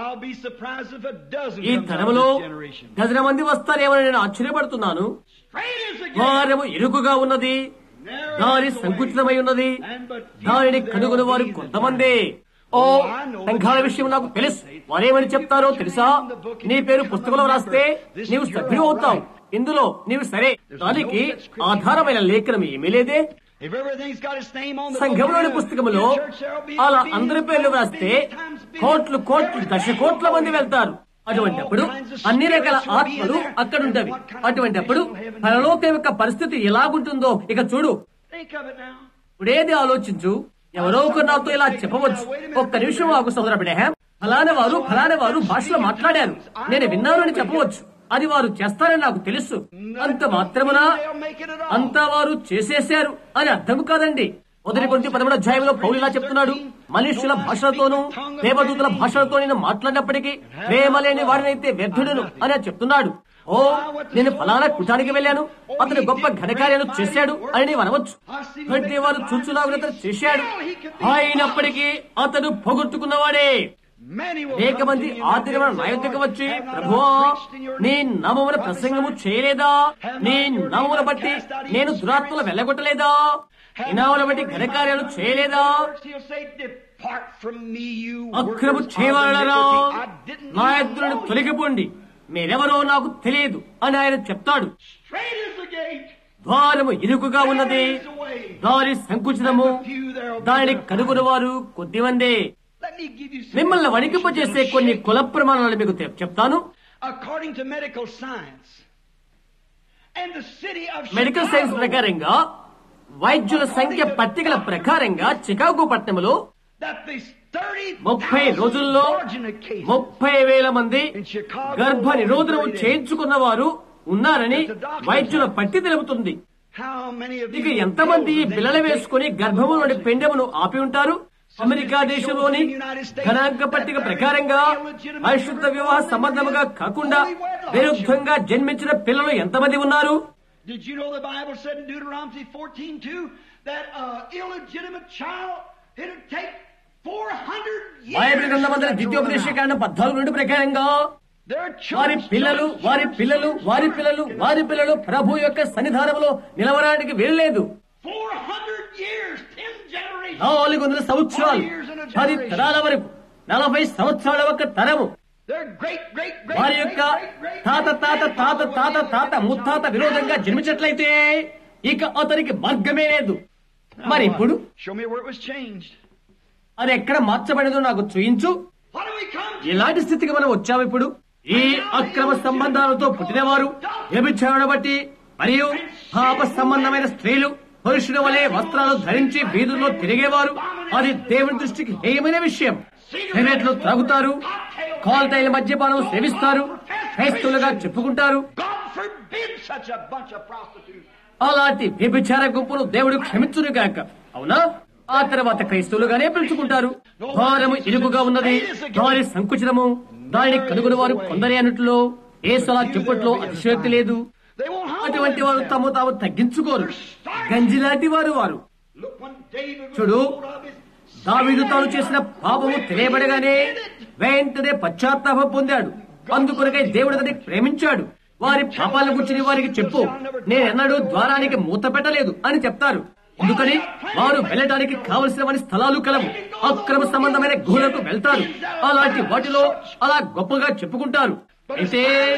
ఈ తరములో డజన మంది వస్తారేమని నేను ఆశ్చర్యపడుతున్నాను. వారము ఇరుకుగా ఉన్నది, దాని సంకుచితమై ఉన్నది, దానిని కనుగొని వారు కొంతమంది. ఓ సంఘాల విషయం నాకు తెలుసు. వారేమని చెప్తారో తెలుసా? నీ పేరు పుస్తకంలో రాస్తే నీవు సభ్యుడు అవుతావు. ఇందులో నీవు సరే. దానికి ఆధారమైన లేఖనం ఏమీ లేదే. సంఘంలోని పుస్తకంలో అలా అందరి పేర్లు రాస్తే కోట్లు కోట్లు దశ కోట్ల మంది వెళ్తారు. అటువంటిప్పుడు అన్ని రకాల ఆత్మలు అక్కడుంటవి. అటువంటిప్పుడు పరలోకం యొక్క పరిస్థితి ఎలాగుంటుందో ఇక చూడు. ఇప్పుడేది ఆలోచించు. ఎవరో ఒకరు నాతో ఇలా చెప్పవచ్చు, ఒక్క నిమిషం ఆగు సోదర బ్రహ్మ, ఫలానా వారు ఫలానా వారు భాషలో మాట్లాడారు, నేను విన్నాను అని చెప్పవచ్చు. అది వారు చేస్తారని నాకు తెలుసు. అంత మాత్రమున అంతా వారు చేసేశారు అని అర్థం కాదండి. మొదటి కొరింథీ పదమూడవ అధ్యాయంలో పౌలు ఇలా చెప్తున్నాడు, మనుష్యుల భాషలతోనూ దేవదూతల భాషలతో నేను మాట్లాడినప్పటికీ ప్రేమ లేని వారినైతే వ్యర్థుడును అని చెప్తున్నాడు. ఓ, నేను ఫలానా కుటానికి వెళ్ళాను, అతను గొప్ప ఘనకార్యాలు చేశాడు అని నీవు అనవచ్చు. ప్రతి వారు చూచులాగా చేశాడు, అయినప్పటికీ అతను పొగొట్టుకున్నవాడే. అనేక మంది ఆ దినమున నా యొద్దకు వచ్చి, ప్రభువా, నీ నామమున ప్రసంగము చేయలేదా? నీ నామమున బట్టి నేను దురాత్మలు వెళ్ళగొట్టలేదా? నీ నామమున బట్టి ఘనకార్యాలు చేయలేదా? అక్రము చేయవాలరా, నా ఎదురును తొలగిపోండి, మీరెవరో నాకు తెలియదు అని ఆయన చెప్తాడు. ద్వారము ఇరుకుగా ఉన్నది, దారి సంకుచితము, దానిని కనుగొని వారు కొద్దిమందే. Let me give you some మిమ్మల్ని వణికింపజేసే కొన్ని కుల ప్రమాణాలు మీకు తె- చెప్తాను. According to medical science and the city of medical science Chicago, ప్రకారంగా వైద్యుల సంఖ్య పట్టికల ప్రకారంగా చికాగో పట్టణంలో that these thirty ముప్పై రోజుల్లో ముప్పై వేల మంది గర్భ నిరోధనం చేయించుకున్న వారు ఉన్నారని వైద్యుల పట్టి తెలుపుతుంది. How many of ఇక you ఎంతమంది ఈ పిల్లలు వేసుకుని గర్భము నుండి పిండమును ఆపి ఉంటారు? అమెరికా దేశంలోని గణాంక పట్టిక ప్రకారంగా పరిశుద్ధ వివాహ సంబంధముగా కాకుండా విరుద్ధంగా జన్మించిన పిల్లలు ఎంతమంది ఉన్నారు? Did you know the Bible said in Deuteronomy fourteen two that an illegitimate child it'll take four hundred years? Bible గ్రంథమందరి ద్వితీయోపదేశకాండం పద్నాలుగు నుండి ప్రకారంగా Their వారి children, పిల్లలు వారి పిల్లలు వారి పిల్లలు వారి పిల్లలు ప్రభు యొక్క సన్నిధానంలో నిలవడానికి వీల్లేదు. four hundred years, ten generations. నాలుగు వందల సంవత్సరాలు పది తరాల వరకు నలభై సంవత్సరాల ఒక తరము Their great, great, great, వారి great, యొక్క great, great, తాత తాత great తాత grandfather తాత was తాత dead. ముత్తాత విరోధంగా జన్మించినట్లయితే ఇక అతనికి మార్గమే లేదు. మరి ఇప్పుడు Show me where it was changed. అది ఎక్కడ మార్చబడేదో నాకు చూయించు. What do we come to? ఎలాంటి స్థితికి మనం వచ్చాము ఇప్పుడు? ఈ అక్రమ సంబంధాలతో పుట్టినవారు వ్యభిచారణ బట్టి మరియు పాప సంబంధమైన స్త్రీలు పురుషుల వలె వస్త్రాలు ధరించి వీధుల్లో తిరిగేవారు. అది దేవుని దృష్టికి హేయమైన విషయం. సిగరెట్లు త్రాగుతారు, కాల్తైల మద్యపానం సేవిస్తారు, క్రైస్తవులుగా చెప్పుకుంటారు. God forbid such a bunch of prostitutes. అలాంటి వ్యభిచార గుంపును దేవుడు క్షమించును గాక. అవునా? ఆ తర్వాత క్రైస్తవులుగానే పిలుచుకుంటారు. భారము ఇరుకుగా ఉన్నది, దాని సంకుచనము, దానిని కనుగొని వారు కొందరే అన్నట్లో ఏసలా చెప్పట్లో అతిశయోక్తి లేదు. They won't humble అటువంటి వారు themselves. తమ తాము తగ్గించుకోరు. గంజి లాంటి వారు వారు. Look, when David was చూడు, told of his దావీదు తాను చేసిన పాపము తెలియబడగానే వెంటనే పశ్చాత్తాపం పొందాడు. అందుకొరకై దేవుడు అతన్ని ప్రేమించాడు. వారి పాపాల గురించి వారికి చెప్పు, నేనెన్నడూ ద్వారానికి మూత పెట్టలేదు అని చెప్తారు. ఎందుకని వారు వెళ్ళడానికి కావలసినవని స్థలాలు కలవు. అక్రమ సంబంధమైన గుహలకు వెళ్తారు. అలాంటి వాటిలో అలా గొప్పగా చెప్పుకుంటారు. అయితే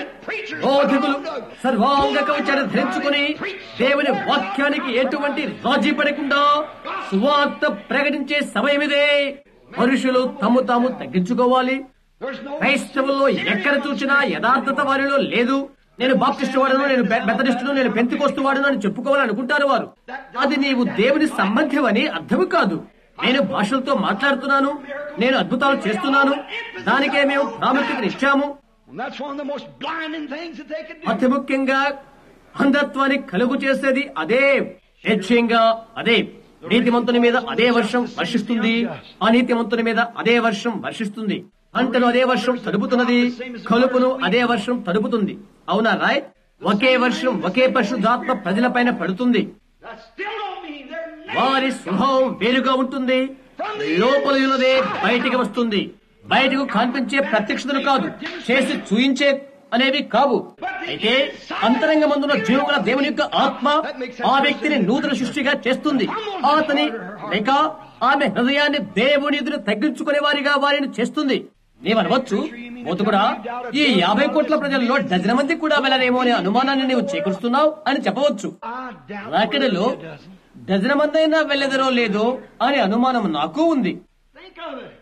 బోధకులు సర్వాంగ కవచాన్ని ధరించుకుని దేవుని వాక్యానికి ఎటువంటి రాజీ పడకుండా సువార్త ప్రకటించే సమయమిదే. మనుషులు తమ తాము తగ్గించుకోవాలి. There's no క్రైస్తవుల్లో ఎక్కడ చూసినా యథార్థత వారిలో లేదు. నేను బాప్టిస్టు వాడును, నేను మెథడిస్టును, నేను పెంతికోస్తు వాడును అని చెప్పుకోవాలనుకుంటారు వారు. అది నీవు దేవుని సంబంధమని అర్థము కాదు. నేను భాషలతో మాట్లాడుతున్నాను, నేను అద్భుతాలు చేస్తున్నాను, దానికే మేము ప్రాముఖ్యత ఇచ్చాము. And that's one of the most blinding things that they could do. అతి ముఖ్యంగా అంధత్వాన్ని కలుగు చేసేది అదే. హెచ్యంగా అదే. నీతిమంతుని మీద అదే వర్షం వర్షిస్తుంది, అనీతిమంతుని మీద అదే వర్షం వర్షిస్తుంది. పంటను అదే వర్షం తడుపుతున్నది, కలుపును అదే వర్షం తడుపుతుంది. అవునా రాయ్? ఒకే వర్షం ఒకే పరిశుద్ధాత్మ ప్రజల పైన పడుతుంది. That still don't mean they're naked. వారి స్వభావం వేరుగా ఉంటుంది. లోపల ఉన్నదే బయటికి వస్తుంది. బయటకు కనిపించే ప్రత్యక్షతలు కాదు, చేసి చూయించే అనేవి కావు. అయితే అంతరంగమందున జీవగల దేవుని యొక్క ఆత్మ ఆ వ్యక్తిని నూతన సృష్టిగా చేస్తుంది. అతని లేక ఆమె హృదయాన్ని దేవుని ఎదురు తగ్గించుకునే వారిగా వారిని చేస్తుంది. నీవనవచ్చు, కూడా ఈ యాభై కోట్ల ప్రజల్లో డజన మంది కూడా వెళ్ళరేమో అనే అనుమానాన్ని నీవు చేకూరుస్తున్నావు అని చెప్పవచ్చు. I doubt రాకడలో it doesn't. డజన మంది అయినా వెళ్ళెదరో లేదో అనే అనుమానం నాకు ఉంది. Think of it.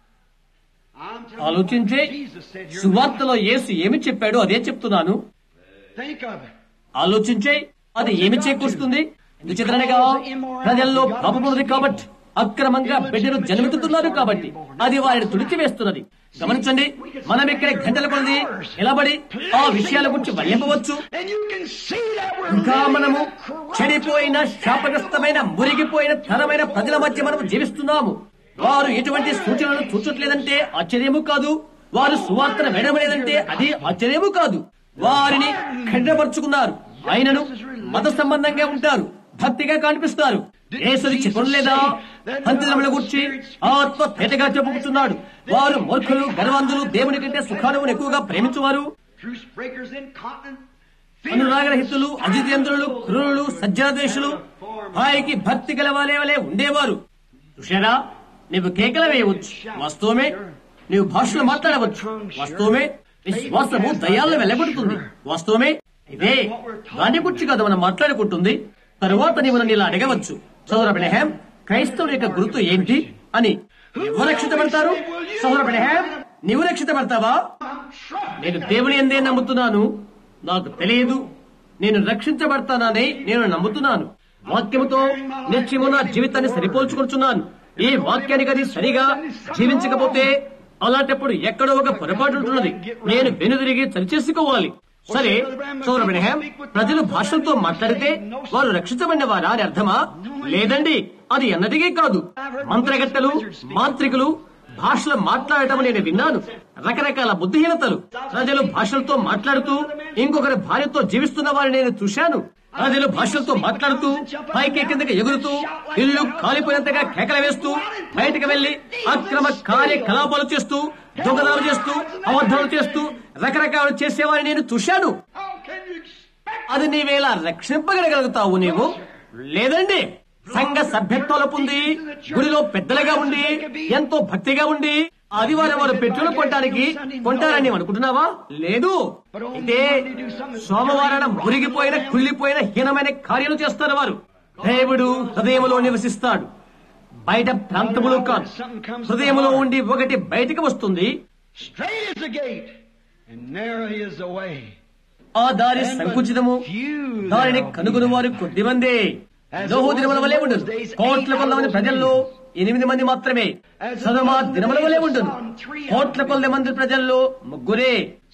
I'm telling ఆలోచించే you what Jesus said here. సువార్తలో యేసు ఏమి చెప్పాడో అదే చెప్తున్నాను. Think of it. ఆలోచించే అది ఏమి చేకూరుస్తుంది? ఎందుచేతనగా ప్రజల్లో పాపమున్నది కాబట్టి, అక్రమంగా బిడ్డలు జన్మెత్తుతున్నారు కాబట్టి అది వారిని తుడిచివేస్తున్నది. గమనించండి, మనం ఇక్కడ గంటల కొలది నిలబడి ఆ విషయాల గురించి వర్ణింపవచ్చు. And you can see that we're ఇంకా living in మనము a corrupt చెడిపోయిన శాపగ్రస్తమైన మురిగిపోయిన తరమైన ప్రజల మధ్య మనం జీవిస్తున్నాము. వారు ఎటువంటి సూచనలు చూచట్లేదంటే ఆశ్చర్యము కాదు. వారు సువార్తను వినలేదంటే అది ఆశ్చర్యము కాదు. వారిని ఖండపరుచుకున్నారు. ఆయనను మత సంబంధంగా ఉంటారు, భక్తిగా కనిపిస్తారు. యేసుని చెప్పలేదా? పంతులముల గురించి ఆత్మ తేటగా చెప్పుకుంటున్నాడు. వారు మూర్ఖులు, గర్వంధులు, దేవుని కంటే సుఖానువును ఎక్కువగా ప్రేమించువారు, truce breakers, incontinent, అనురాగరహితులు, అజితేంద్రులు, క్రూరులు, సజ్జనద్వేషులు, పైకి భక్తి గల వాలే వలె ఉండేవారు. చూశారా? నీవు కేకలు వేయవచ్చు, వాస్తవమే. నీవు భాషలు మాట్లాడవచ్చు, వాస్తవమే. విశ్వాసము దయాలను వెళ్ళగొడుతుంది, వాస్తవమే. ఇదే దాని గురించి కదా మనం మాట్లాడుకుంటుంది. తరువాత నీవు నన్ను ఇలా అడగవచ్చు, సోదర అబ్రహాం, క్రైస్తవుల యొక్క గుర్తు ఏంటి అని. ఎవరు రక్షించబడతారు? సహోదర బ్రహ్మ, నీవు రక్షించబడతావా? నేను దేవుని యందే నమ్ముతున్నాను, నాకు తెలియదు నేను రక్షించబడతానని నేను నమ్ముతున్నాను. వాక్యముతో నిత్యము నా జీవితాన్ని సరిపోల్చుకుంటున్నాను. ఈ వాక్యానికి అది సరిగా జీవించకపోతే అలాంటప్పుడు ఎక్కడో ఒక పొరపాటు ఉంటున్నది. నేను వెనుదిరిగి సరిచేసుకోవాలి. సరే సోదర బ్రహ్మ, ప్రజలు భాషలతో మాట్లాడితే వారు రక్షించబడిన వారా అని అర్థమా? లేదండి, అది అన్నటికీ కాదు. మంత్రగత్తెలు, మాంత్రికులు భాషలు మాట్లాడటం నేను విన్నాను. రకరకాల బుద్ధిహీనతలు. ప్రజలు భాషలతో మాట్లాడుతూ ఇంకొకరి భార్యతో జీవిస్తున్న వారిని నేను చూశాను. ప్రజలు భాషలతో మాట్లాడుతూ పైకి కిందకి ఎగురుతూ ఇల్లు కాలిపోయినంతగా కేకలు వేస్తూ బయటకు వెళ్లి అక్రమ కార్యకలాపాలు చేస్తూ దొంగతనాలు చేస్తూ అబద్ధాలు చేస్తూ రకరకాలు చేసేవారిని నేను చూశాను. అది నీవేలా రక్షింపగలగలుగుతావు? నీవు లేదండి. సంఘ సభ్యత్వాలు పొంది గుడిలో పెద్దలుగా ఉండి ఎంతో భక్తిగా ఉండి ఆదివారం వారు పెట్రోల్ కొట్టడానికి కొంటారని అనుకుంటున్నావా? లేదు. ఇదే సోమవారాన మురిగిపోయిన కుళ్ళిపోయిన హీనమైన కార్యాలు చేస్తారు వారు. దేవుడు హృదయంలో నివసిస్తాడు, బయట ప్రాంతములో కాదు. హృదయంలో ఉండి ఒకటి బయటికి వస్తుంది. ఆ దారి సంకుచితము, దారిని కనుగొని వారు కొద్దిమందే. నోహు దినముల వలె ఉండదు. కోట్ల కొద్ది మంది ప్రజల్లో ఎనిమిది మంది మాత్రమే. సదొమ దినముల వలె ఉండదు. కోట్ల కొద్ది మంది ప్రజల్లో ముగ్గురే.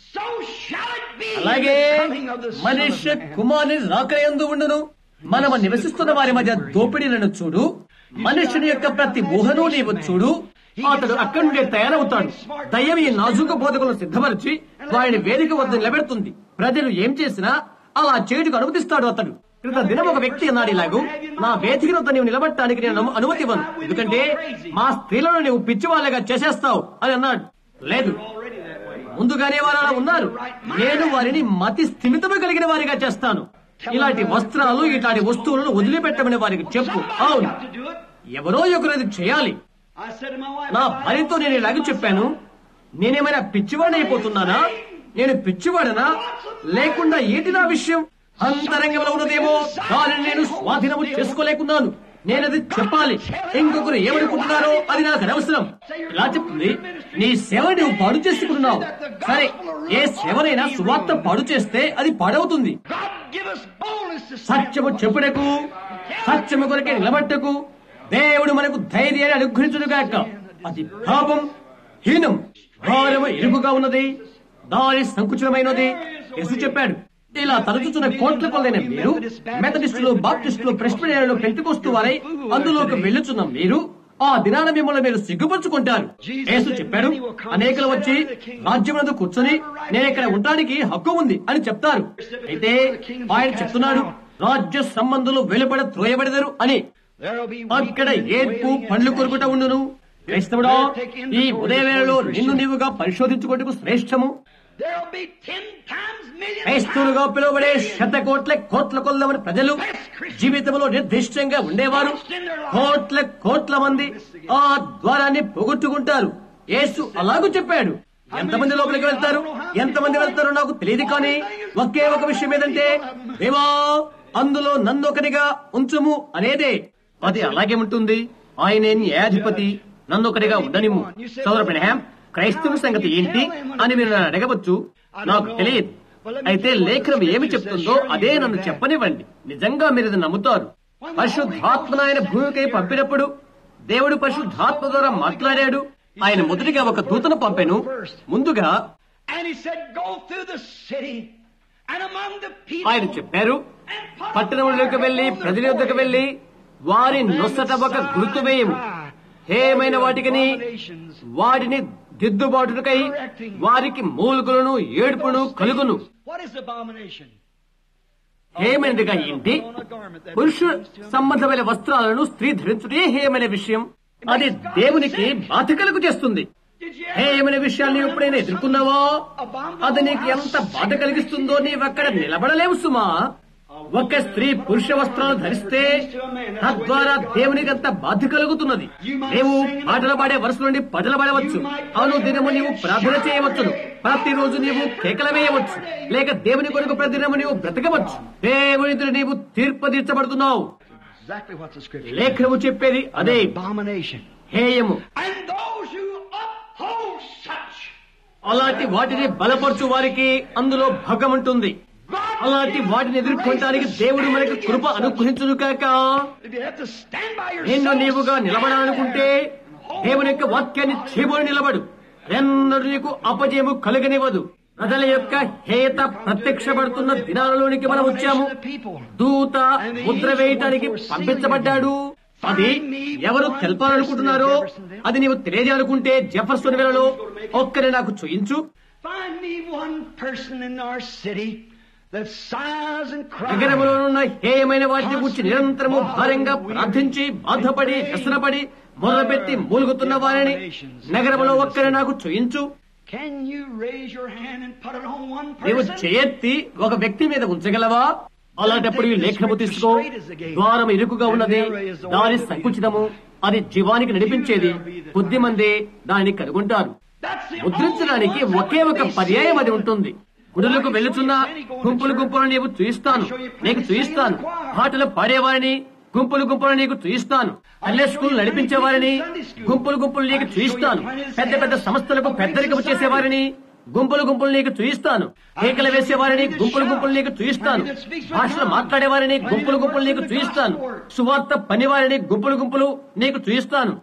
అలాగే మనుష్య కుమారుని రాకయందు ఉండును. మనము నివసిస్తున్న వారి మధ్య దోపిడీలను చూడు. మనుష్యుని యొక్క ప్రతి ఊహను నీవు చూడు. అతడు అక్కడి నుండి తయారవుతాడు. దయ్యం ఈ నాజూక బోధకులను సిద్ధపరిచి వారిని వేదిక వద్ద నిలబెడుతుంది. ప్రజలు ఏం చేసినా అలా చేయుటకు అనుమతిస్తాడు అతడు. క్రిత దినం ఒక వ్యక్తి అన్నాడు ఇలాగూ, నా వేదికను నీవు నిలబెట్టడానికి నేను అనుమతి ఇవ్వను, ఎందుకంటే మా స్త్రీలను నీవు పిచ్చి వాళ్ళగా చేసేస్తావు అని అన్నాడు. లేదు, ముందుగానే వారు అలా ఉన్నారు. నేను వారిని మతి స్థిమితము కలిగిన వారిగా చేస్తాను. ఇలాంటి వస్త్రాలు, ఇలాంటి వస్తువులను వదిలిపెట్టమని వారికి చెప్పు. అవును, ఎవరో ఒకరు చేయాలి. నా భార్యతో నేను ఇలాగ చెప్పాను, నేనేమైనా పిచ్చివాడిని అయిపోతున్నానా? నేను పిచ్చివాడనా? లేకుండా ఏంటి నా విషయం? అంతరంగంలో ఉన్నదేమో దానిని నేను స్వాధీనము చేసుకోలేకున్నాను. నేనది చెప్పాలి. ఇంకొకరు ఏమనుకుంటున్నారో అది నాకు అనవసరం. ఇలా చెప్తుంది, నీ సేవ నువ్వు పాడు చేసుకుంటున్నావు. సరే, ఏ సేవనైనా సువార్త పాడు చేస్తే అది పాడవుతుంది. సత్యము చెప్పుటకు, సత్యము కొరకే నిలబట్టకు దేవుడు మనకు ధైర్యాన్ని అనుగ్రహించుగాక. అది పాపం, హీనం, భారము ఇరుకుగా ఉన్నది, దారి సంకుచితమైనది. యేసు చెప్పాడు. ఇలా తరచుచున్న కోట్ల కొలైన మీరు, మెథడిస్టులు, బాప్టిస్టులు, ప్రెస్బిటేరియన్లు, పెంటెకోస్తు వారై అందులోకి వెళ్ళుచున్న మీరు ఆ దినాన మిమ్మల్ని మీరు సిగ్గుపరుచుకుంటారు. యేసు చెప్పాడు, అనేకలు వచ్చి రాజ్యమునందు కూర్చొని నేను ఇక్కడ ఉండడానికి హక్కు ఉంది అని చెప్తారు. అయితే ఆయన చెప్తున్నాడు, రాజ్య సంబంధులు వెలుపడ త్రోయబడెదరు అని. అక్కడ ఏడ్పు, పండ్లు కొరుకుట ఉండును. క్రైస్తవుడా, ఈ ఉదయవేళలో నిన్ను నీవుగా పరిశోధించుకోవటకు శ్రేష్టము. క్రైస్తవులుగా పిలువబడే శతకోట్ల కోట్ల కొల్లమని ప్రజలు జీవితంలో నిర్దిష్టంగా ఉండేవారు. కోట్ల కోట్ల మంది ఆ ద్వారాన్ని పోగొట్టుకుంటారు. యేసు అలాగూ చెప్పాడు. ఎంతమంది లోపలికి వెళ్తారు, ఎంతమంది వెళ్తారో నాకు తెలియదు, కానీ ఒకే ఒక విషయం ఏదంటే, దేవా అందులో నన్ను ఒకటిగా ఉంచుము అనేదే. అది అలాగే ఉంటుంది. ఆయనే న్యాయాధిపతి, నన్ను ఒకటిగా ఉండనిమ్ము. సోదర బ్రహ్మ, క్రైస్తవ సంగతి ఏంటి అని మీరు నన్ను అడగవచ్చు. నాకు తెలియదు. అయితే లేఖనం ఏమి చెప్తుందో అదే నన్ను చెప్పనివ్వండి. నిజంగా మీరు ఇది నమ్ముతారు. పరిశుద్ధాత్మను ఆయన భూమికై పంపినప్పుడు దేవుడు పరిశుద్ధాత్మ ద్వారా మాట్లాడాడు. ఆయన మొదటిగా ఒక దూతను పంపెను. ముందుగా ఆయన చెప్పారు, పట్టణంలోకి వెళ్లి ప్రజల యొద్దకు వెళ్లి వారి నొసట ఒక గుర్తు వేయము. హేమైన వాటికని వాటిని దిద్దుబాటుకై వారికి మూలుగులను ఏడుపును కలుగును. హేమైనదిగా ఏంటి? పురుషు సంబంధమైన వస్త్రాలను స్త్రీ ధరించుటే హేమైన విషయం. అది దేవునికి బాధ కలుగు చేస్తుంది. హేమైన విషయాన్ని ఎప్పుడైనా ఎదుర్కొన్నావా? అది నీకు ఎంత బాధ కలిగిస్తుందో నీవక్కడ నిలబడలేవు సుమా. ఒక స్త్రీ పురుష వస్త్రాలు ధరిస్తే తద్వారా దేవునికి అంత బాధ కలుగుతున్నది. నీవు పాటలు పాడే వరుస నుండి పాటలు పాడవచ్చు. అవును, దినము నీవు ప్రార్థన చేయవచ్చును. ప్రతిరోజు నీవు కేకలు వేయవచ్చు. లేక దేవుని కొరకు ప్రతిదినము నీవు బ్రతకవచ్చు. దేవుని ఎదుట నీవు తీర్పు తీర్చబడుతున్నావు. లేఖనము చెప్పేది అదే, హేయము. అలాంటి వాటిని బలపరచు వారికి అందులో భాగం ఉంటుంది. అలాంటి వాటిని ఎదుర్కొనడానికి దేవుడు మనకు కృప అనుగ్రహించును కాక. నిన్ను నీవుగా నిలబడాలనుకుంటే దేవుని యొక్క వాక్యాన్ని చేయబడి నిలబడు. ఎన్నడూ నీకు అపజయము కలగనివ్వదు. ప్రజల యొక్క హేత ప్రత్యక్షపడుతున్న దినాలలోనికి మనం వచ్చాము. దూత ముద్ర వేయటానికి పంపించబడ్డాడు. అది ఎవరు తెలపాలనుకుంటున్నారో అది నీవు తెలియజేయాలనుకుంటే జెఫర్సన్ వేళలో ఒక్కరే నాకు చూయించు. నగరంలో ఉన్న హేయమైన వాటిని గురించి నిరంతరము భారంగా ప్రార్థించి బాధపడి వ్యసనపడి మొదలుపెట్టి మూలుగుతున్న వారిని నగరంలో ఒక్కరే నాకు చూయించు. నీవు చేయెత్తి ఒక వ్యక్తి మీద ఉంచగలవా? అలాంటప్పుడు ఈ లేఖనము తీసుకో. ద్వారం ఇరుకుగా ఉన్నది, దాని సంకుచితము, అది జీవానికి నడిపించేది. కొద్ది మంది దానిని కనుగొంటారు. ముద్రించడానికి ఒకే ఒక పర్యాయం అది ఉంటుంది. గుడులకు వెళ్తున్న గుంపులు గుంపులు నీవు చూయిస్తాను, నీకు చూయిస్తాను. పాటలు పాడేవారిని గుంపులు గుంపులు నీకు చూయిస్తాను. పల్లె స్కూల్ నడిపించేవారిని గుంపులు గుంపులు నీకు చూయిస్తాను. పెద్ద పెద్ద సంస్థలకు పెద్దరికం చేసేవారిని గుంపులు గుంపులు నీకు చూయిస్తాను. కేకలు వేసేవారిని గుంపులు గుంపులు నీకు చూయిస్తాను. భాషలు మాట్లాడేవారిని గుంపులు గుంపులు నీకు చూయిస్తాను. సువార్త పనివారిని గుంపులు గుంపులు నీకు చూయిస్తాను.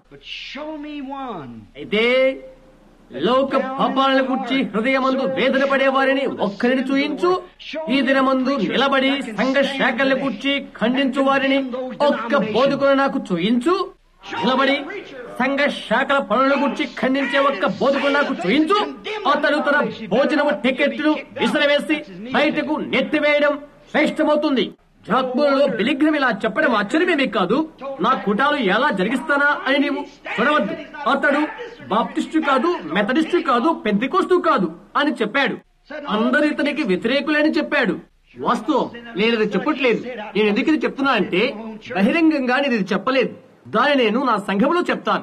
అయితే లోక పాపాలను గురించి హృదయమందు వేదన పడేవారిని ఒక్కరిని చూయించు. ఈ దినమందు నిలబడి సంఘ శాఖలను గురించి ఖండించు వారిని ఒక్క బోధకులు నాకు చూయించు. నిలబడి సంఘ శాఖల పనుల గురించి ఖండించే ఒక్క బోధకుడు నాకు చూయించు. అతడు తన భోజనము టికెట్లు విసిరవేసి బయటకు నెట్టివేయడం శ్రేష్టమవుతుంది. జాక్మూలలో బిలిగ్రమ్ ఇలా చెప్పడం ఆశ్చర్యమేమీ కాదు. నా కుటాలు ఎలా జరిగిస్తానా అని నీవు చూడవద్దు. అతడు బాప్టిస్టు కాదు, మెథడిస్టు కాదు, పెంతెకోస్తు కాదు అని చెప్పాడు. అందరు ఇతనికి వ్యతిరేకులని చెప్పాడు. వాస్తవం, నేను ఇది చెప్పట్లేదు. నేను ఎందుకు ఇది చెప్తున్నా అంటే బహిరంగంగా నేను ఇది చెప్పలేదు. దాని నేను నా సంఘంలో చెప్తాను.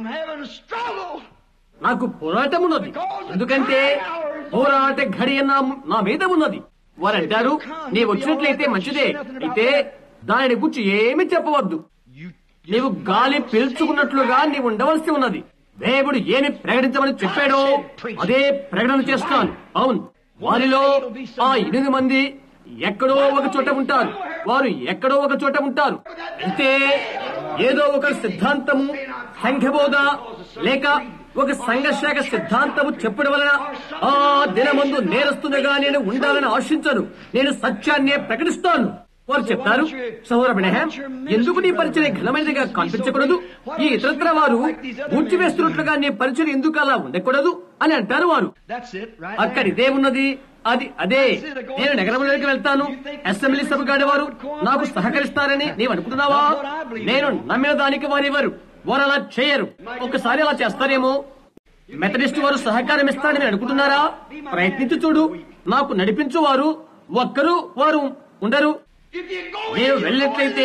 నాకు పోరాటం ఉన్నది. ఎందుకంటే పోరాట ఘడియ నా మీద ఉన్నది. వారంటారు, నీవు వచ్చినట్లయితే మంచిదే, అయితే దానిని గురించి ఏమీ చెప్పవద్దు. నీవు గాలి పీల్చుకున్నట్లుగా నీవు ఉండవలసి ఉన్నది. దేవుడు ఏమి ప్రకటించమని చెప్పాడో అదే ప్రకటన చేస్తాను. అవును, వారిలో ఆ ఎనిమిది మంది ఎక్కడో ఒక చోట ఉంటారు. వారు ఎక్కడో ఒక చోట ఉంటారు. అయితే ఏదో ఒక సిద్ధాంతము, సంఘబోధ లేక ఒక సంఘశాఖ సిద్ధాంతము చెప్పడం వలన ఆ దినమందు నేరస్తునిగా నేను ఉండాలని ఆశించను. నేను సత్యాన్నే ప్రకటిస్తాను. వారు చెప్తారు, సహోదర బ్రహ్మ, ఎందుకు నీ పరిచయం ఘనమైనదిగా కనిపించకూడదు? ఈ ఇతరత్ర వారు ఊడ్చివేస్తున్నట్లుగా నీ పరిచయం ఎందుకు అలా ఉండకూడదు అని అంటారు వారు. అక్కడ ఇదే ఉన్నది. అది అదే. నేను నగరంలోకి వెళ్తాను, అసెంబ్లీ సభ గాడేవారు నాకు సహకరిస్తారని నీవు అనుకుంటున్నావా? నేను నమ్మిన దానికి వారెవరు? వారు అలా చేయరు. ఒకసారి అలా చేస్తారేమో. మెథడిస్ట్ వారు సహకారం ఇస్తారని అనుకుంటున్నారా? ప్రయత్నించి చూడు. నాకు నడిపించు వారు ఒక్కరు వారు ఉండరు. నేను వెళ్ళినట్లయితే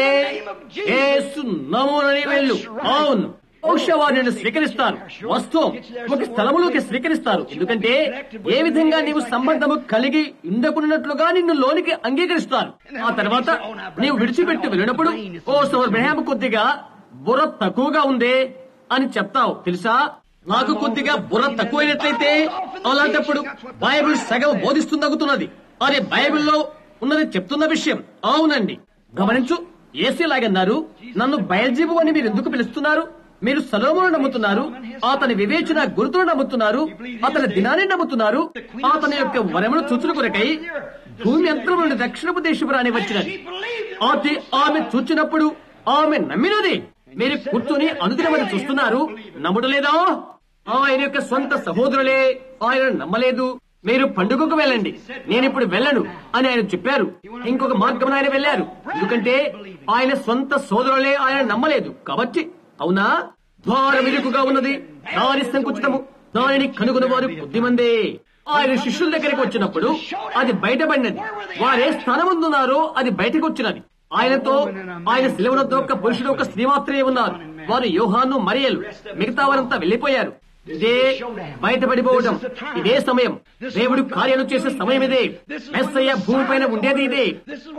యేసు నామమున వెళ్ళు. అవును, బహుశా వారు నేను స్వీకరిస్తారు. వాస్తవం, ఒక స్థలములోకి స్వీకరిస్తారు. ఎందుకంటే ఏ విధంగా నీవు సంబంధము కలిగి ఉండకున్నట్లుగా నిన్ను లోనికి అంగీకరిస్తారు. ఆ తర్వాత నీవు విడిచిపెట్టి వెళ్ళినప్పుడు, ఓ సోదరు బ్రహ్మ, కొద్దిగా బుర్ర తక్కువగా ఉందే అని చెప్తావు. తెలుసా, నాకు కొద్దిగా బుర్ర తక్కువైనట్లయితే అలాంటప్పుడు బైబిల్ సగం బోధిస్తుందగుతున్నది. అదే బైబిల్లో ఉన్నది చెప్తున్న విషయం. అవునండి, గమనించు. యేసులాగన్నారు, నన్ను బయల్జెబు అని మీరు ఎందుకు పిలుస్తున్నారు? మీరు సొలొమోను నమ్ముతున్నారు, అతని వివేచన గురుతును నమ్ముతున్నారు, అతని దినాన్ని నమ్ముతున్నారు. అతని యొక్క వరమును చూచుట కొరకై భూమి అంతరం నుండి దక్షిణపు దేశపు రాని వచ్చినది. అది ఆమె చూచినప్పుడు ఆమె నమ్మినది. మీరు కూర్చొని అనుదినమని చూస్తున్నారు, నమ్ముటలేదా? ఆయన యొక్క సొంత సహోదరులే ఆయన నమ్మలేదు. మీరు పండుగకు వెళ్ళండి, నేను ఇప్పుడు వెళ్ళను అని ఆయన చెప్పారు. ఇంకొక మార్గం ఆయన వెళ్లారు, ఎందుకంటే ఆయన సొంత సోదరులే ఆయన నమ్మలేదు కాబట్టి. అవునా? ద్వారం ఇరుకుగా ఉన్నది, దారి సంకుచితము, దానిని కనుగొని వారు కొద్దిమందే. ఆయన శిష్యుల దగ్గరికి వచ్చినప్పుడు అది బయటపడినది. వారే స్థానమున్నారో అది బయటకు వచ్చినది. ఆయనతో ఆయన శిలువలతో ఒక పురుషుడు, ఒక స్త్రీ మాత్రమే ఉన్నారు. వారు యోహాను, మరియలు, మిగతా వారంతా వెళ్లిపోయారు. ఇదే బయటపడిపోవడం. ఇదే సమయం. దేవుడు కార్యాలు చేసే సమయం ఇదే. మెస్సయ్య భూమి పైన ఉండేది ఇదే.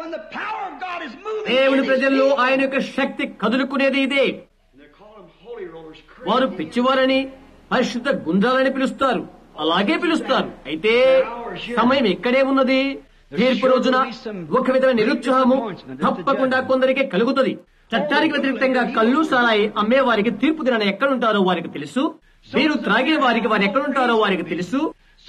దేవుని ప్రజల్లో ఆయన యొక్క శక్తి కదులుకునేది ఇదే. వారు పిచ్చివారని, పరిశుద్ధ గుండ్రాలని పిలుస్తారు. అలాగే పిలుస్తారు. అయితే సమయం ఇక్కడే ఉన్నది. తీర్పు రోజున ఒక విధమైన నిరుత్సాహము తప్పకుండా కొందరికి కలుగుతుంది. చట్టానికి వ్యతిరేకంగా కళ్ళు సారాయి అమ్మే వారికి తీర్పు దినాన ఎక్కడుంటారో వారికి తెలుసు. మీరు త్రాగే వారికి వారు ఎక్కడుంటారో వారికి తెలుసు.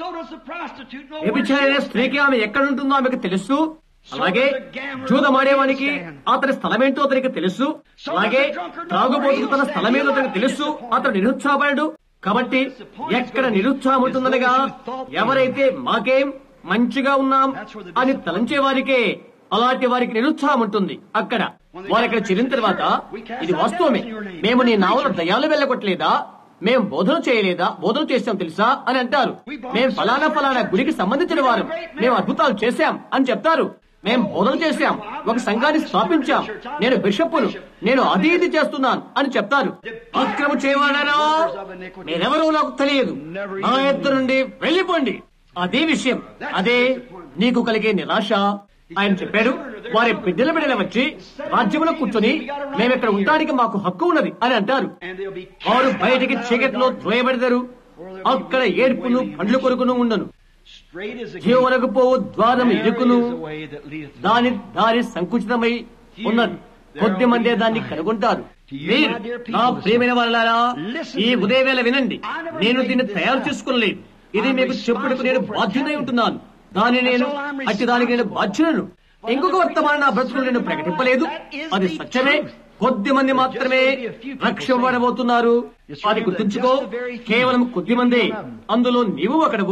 వ్యభిచారైన స్త్రీకి ఆమె ఎక్కడుంటుందో ఆమెకు తెలుసు. అలాగే జూదమాడేవానికి అతని స్థలమేంటో అతనికి తెలుసు. అలాగే త్రాగుబోతుకు తన స్థలమేంటో అతనికి తెలుసు. అతను నిరుత్సాహపడు. కాబట్టి ఎక్కడ నిరుత్సాహం ఉంటుందనగా ఎవరైతే మాకేం మంచిగా ఉన్నాం అని తలంచే వారికే అలాంటి వారికి నిరుత్సాహం ఉంటుంది. అక్కడ వారు అక్కడ చేరిన తర్వాత ఇది వాస్తవమే, మేము నీ నావలో దయాలు వెళ్ళగొట్టలేదా, మేం బోధన చేయలేదా, బోధన చేశాం తెలుసా అని అంటారు. మేం ఫలానా ఫలానా గుడికి సంబంధించిన వారు, మేము అద్భుతాలు చేశాం అని చెప్తారు. మేం బోధన చేశాం, ఒక సంఘాన్ని స్థాపించాం, నేను బిషప్పును, నేను అది ఇది చేస్తున్నాను అని చెప్తారు. అక్రమ చేయవాడారా, మీరెవరో నాకు తెలియదు, నా ఎత్తు నుండి వెళ్ళిపోండి. అదే విషయం, అదే నీకు కలిగే నిరాశ. ఆయన చెప్పాడు, వారి బిడ్డల బిడ్డల వచ్చి రాజ్యంలో కూర్చొని మేమిక్కడ ఉండడానికి మాకు హక్కు ఉన్నది అని అంటారు. వారు బయటికి చీకట్లో త్రోయబడతారు. అక్కడ ఏడ్పును పండ్లు కొరుకును ఉండను. జీవనకు పోవు ద్వారం ఇరుకును, దాని దారి సంకుచితమై ఉన్నది, కొద్ది మందే దాన్ని కనుగొంటారు. మీరు నా ప్రియమైన వాళ్ళారా, ఈ ఉదయవేళ వినండి. నేను దీన్ని తయారు చేసుకోలేదు. ఇది మీకు చెప్పుటకు నేను బాధ్యతై ఉంటున్నాను. దాని నేను అట్టి దానికి నేను బాధ్యులను. ఇంకొక వర్తమానం నా బ్రతుకులు నేను ప్రకటింపలేదు. అది సత్యమే. కొద్ది మంది మాత్రమే రక్షింపబడబోతున్నారు. అది గుర్తుంచుకో. కేవలం కొద్ది మంది, అందులో నీవు ఒకడవు.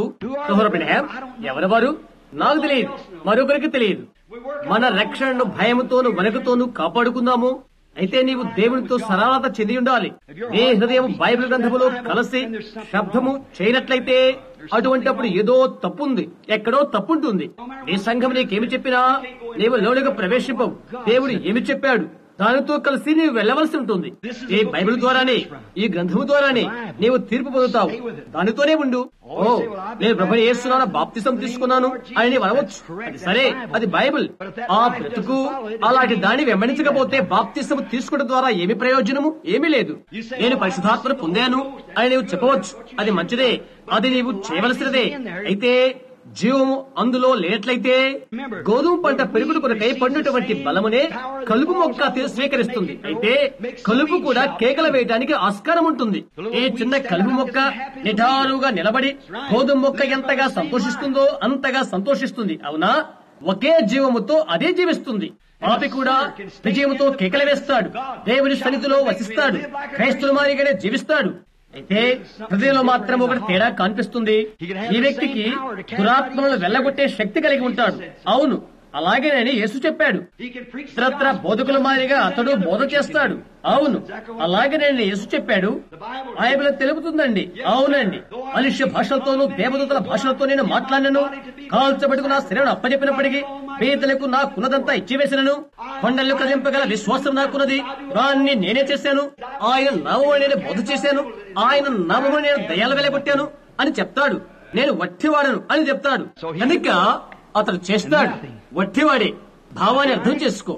ఎవరు వారు నాకు తెలియదు, మరొకరికి తెలియదు. మన రక్షణను భయముతోను వణుకుతోను కాపాడుకుందాము. అయితే నీవు దేవునితో సరళత చెంది ఉండాలి. నీ హృదయం బైబిల్ గ్రంథములో కలిసి శబ్దము చేయనట్లయితే అటువంటిప్పుడు ఏదో తప్పుంది, ఎక్కడో తప్పుంటుంది. నీ సంఘం నీకేమి చెప్పినా నీవు లోనికి ప్రవేశింపవు. దేవుడు ఏమి చెప్పాడు దానితో కలిసి నీవు వెళ్లవలసి ఉంటుంది. ఈ బైబిల్ ద్వారానే, ఈ గ్రంథము ద్వారానే నీవు తీర్పు పొందుతావు. దానితోనే ఉండు. ఓ, నేను ప్రభువు యేసునామమున బాప్తిసం తీసుకున్నాను అని నీవు అనవచ్చు. అది సరే, అది బైబిల్. ఆ బ్రతుకు అలాంటి దాన్ని వెంబడించకపోతే బాప్తిసం తీసుకోవడం ద్వారా ఏమి ప్రయోజనము? ఏమీ లేదు. నేను పరిశుద్ధాత్మను పొందాను అని నీవు చెప్పవచ్చు. అది మంచిదే, అది నీవు చేయవలసినదే. అయితే జీవము అందులో లేనట్లయితే గోధుమ పంట పెరుగుడు కొరకై పండుటువంటి బలమునే కలుపు మొక్క స్వీకరిస్తుంది. అయితే కలుపు కూడా కేకలు వేయడానికి ఆస్కారం ఉంటుంది. ఈ చిన్న కలుపు మొక్క నిటారుగా నిలబడి గోధుమ మొక్క ఎంతగా సంతోషిస్తుందో అంతగా సంతోషిస్తుంది. అవునా? ఒకే జీవముతో అదే జీవిస్తుంది. పాపి కూడా విజయముతో కేకలు వేస్తాడు, దేవుని సన్నిధిలో వసిస్తాడు, క్రైస్తవ మాదిరిగానే జీవిస్తాడు. అయితే హృదయంలో మాత్రం ఒకటి తేడా కనిపిస్తుంది. ఈ వ్యక్తికి దురాత్మలను వెళ్లగొట్టే శక్తి కలిగి ఉంటాడు. అవును, అలాగేనని యేసు చెప్పాడు. ఇతరత్ర బోధకుల మాదిరిగా అతడు బోధ చేస్తాడు. అవును, అలాగేనని యేసు చెప్పాడు. బైబిల్ తెలుపుతుందండి. అవునండి, మనుష్య భాషలతోనూ దేవదూతల భాషలతో నేను మాట్లాడినను, కాల్చబడుకు నా శరీరం అప్పచెప్పినప్పటికీ పేదలకు నాకున్నదంతా ఇచ్చివేసినను, కొండలు కదింపగల విశ్వాసం నాకున్నది, దాన్ని నేనే చేశాను. ఆయన నామమును నేను బోధ చేశాను, ఆయన నామమును నేను దయ్యాలు వెలగొట్టాను అని చెప్తాడు. నేను వట్టివాడను అని చెప్తాడు. కనుక అతడు చేస్తాడు. వట్టివాడే. భావాన్ని అర్థం చేసుకో.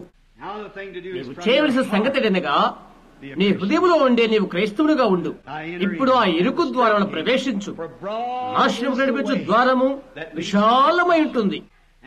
నీవు చేయవలసిన సంగతి ఏదనగా నీ హృదయంలో ఉండే నీవు క్రైస్తవునిగా ఉండు. ఇప్పుడు ఆ ఇరుకు ద్వారాలను ప్రవేశించు. నాశనం నడిపించు ద్వారము విశాలమై ఉంటుంది.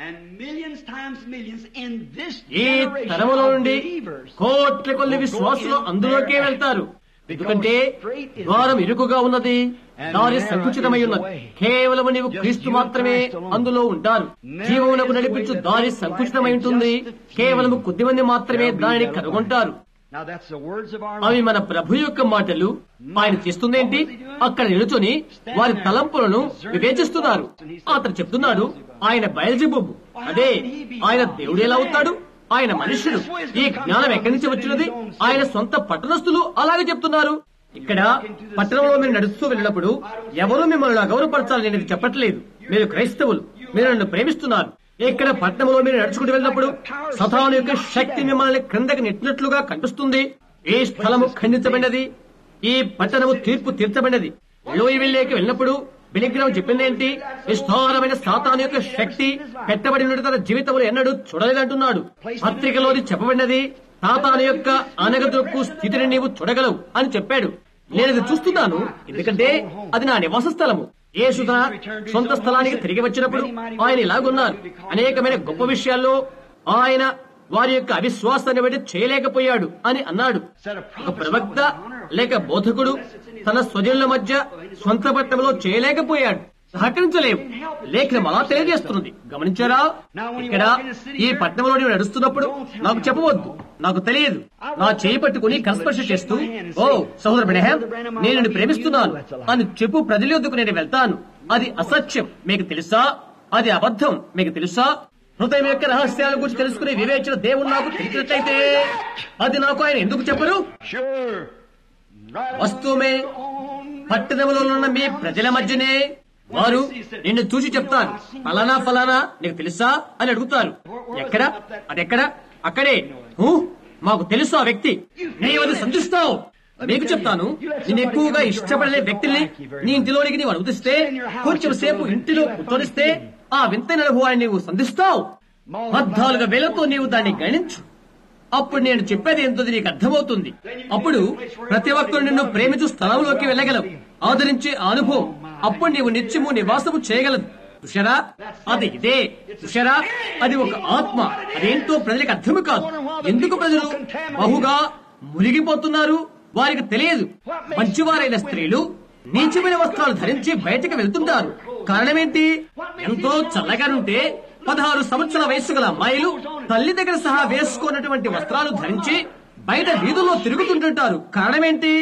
ఈ తరములో నుండి కోట్ల కొద్ది విశ్వాసులు అందులోకే వెళ్తారు. ఎందుకంటే ద్వారం ఇరుకుగా ఉన్నది, దారి సంకుచితమై ఉన్నది. కేవలం నీవు క్రీస్తు మాత్రమే అందులో ఉంటారు. జీవమునకు నడిపించు దారి సంకుచితమై ఉంటుంది. కేవలం కొద్ది మంది మాత్రమే దానిని కనుగొంటారు. అవి మన ప్రభు యొక్క మాటలు. ఆయన చేస్తుందేంటి? అక్కడ నిలుచుని వారి తలంపులను వివేచిస్తున్నారు. అతను చెప్తున్నాడు, ఆయన బయల్జెబూబు. అదే, ఆయన దేవుడు ఎలా అవుతాడు? ఆయన మనుష్యుడు. ఈ జ్ఞానం ఎక్కడి నుంచి వచ్చినది? ఆయన సొంత పట్టణస్థులు అలాగే చెప్తున్నారు. ఇక్కడ పట్టణంలో మీరు నడుస్తూ వెళ్ళినప్పుడు ఎవరు మిమ్మల్ని అగౌరవపరచాలని నేను చెప్పట్లేదు. మీరు క్రైస్తవులు, మీరు నన్ను ప్రేమిస్తున్నారు. ఇక్కడ పట్టణంలో మీరు నడుచుకుంటూ వెళ్ళినప్పుడు సతాను యొక్క శక్తి మిమ్మల్ని క్రిందకి నెట్టినట్లుగా కనిపిస్తుంది. ఈ స్థలము ఖండించబడినది, ఈ పట్టణము తీర్పు తీర్చబడినది. లోయవిల్లేకి వెళ్ళినప్పుడు బిలిగ్రామ్ చెప్పిందేంటి? విస్తారమైన సాతాను యొక్క శక్తి పెట్టబడి నుండి తన జీవితంలో ఎన్నడూ చూడలేదంటున్నాడు. పత్రికలోని చెప్పబడినది, సాతాను యొక్క అనగదొక్కు స్థితిని నీవు చూడగలవు అని చెప్పాడు. నేను ఇది చూస్తున్నాను, ఎందుకంటే అది నా నివాస స్థలము. యేసు తన సొంత స్థలానికి తిరిగి వచ్చినప్పుడు ఆయన ఇలాగున్నారు. అనేకమైన గొప్ప విషయాల్లో ఆయన వారి యొక్క అవిశ్వాసాన్ని బట్టి చేయలేకపోయాడు అని అన్నాడు. ఒక ప్రవక్త లేక బోధకుడు తన స్వజనుల మధ్య స్వంత పట్టణంలో చేయలేకపోయాడు, సహకరించలేవు. లేఖనం అలా తెలియజేస్తున్నది. గమనించారా? ఇక్కడ ఈ పట్టణంలో నేను నడుస్తున్నప్పుడు నాకు చెప్పవద్దు, నాకు తెలియదు. నా చేయి పట్టుకుని కస్పర్శ చేస్తూ, ఓ సహోదర బ్రహ్మ, నేను నిన్ను ప్రేమిస్తున్నాను అని చెప్పు ప్రజల యొద్దకు నేను వెళ్తాను. అది అసత్యం, మీకు తెలుసా? అది అబద్ధం, మీకు తెలుసా? హృదయం యొక్క రహస్యాల గురించి తెలుసుకునే వివేచన దేవుడు నాకు తెలిసినట్లయితే అది నాకు ఆయన ఎందుకు చెప్పరు? వస్తువుమే పట్టణంలో ఉన్న మీ ప్రజల మధ్యనే వారు నిన్ను చూసి చెప్తారు, ఫలానా ఫలానా నీకు తెలుసా అని అడుగుతారు. ఎక్కడ? అదెక్కడ? అక్కడే. మాకు తెలుసు ఆ వ్యక్తి, నీవు అది సంతృష్టావు. మీకు చెప్తాను, నేను ఎక్కువగా ఇష్టపడే వ్యక్తుల్ని నీ ఇంటిలోనికి నీవు అనుమతిస్తే, కొంచెం సేపు ఇంటిలో కూర్చొనిస్తే ఆ వింతైన అనుభవాన్ని నీవు సంధిస్తావు. పద్నాలుగు వేలతో నీవు దాన్ని గణించు. అప్పుడు నేను చెప్పేది ఎంతో నీకు అర్థమవుతుంది. అప్పుడు ప్రతి ఒక్కరు నిన్ను ప్రేమించు స్థలంలోకి వెళ్ళగలవు, ఆదరించే అనుభవం. అప్పుడు నీవు నిత్యము నివాసము చేయగలదు. చూశారా? అది ఇదే. చూశారా? అది ఒక ఆత్మ. అదేంటో ప్రజలకు అర్థము కాదు. ఎందుకు ప్రజలు బహుగా మునిగిపోతున్నారు? వారికి తెలియదు. మంచివారైన స్త్రీలు నీచమైన వస్త్రాలు ధరించి బయటకు వెళ్తుంటారు. కారణమేంటి? ఎంతో చల్లగానుంటే పదహారు సంవత్సరాల వయసు గల అమ్మాయిలు తల్లి దగ్గర సహా వేసుకున్నటువంటి వస్త్రాలు ధరించి బయట వీధుల్లో తిరుగుతుంటుంటారు. కారణమేంటి?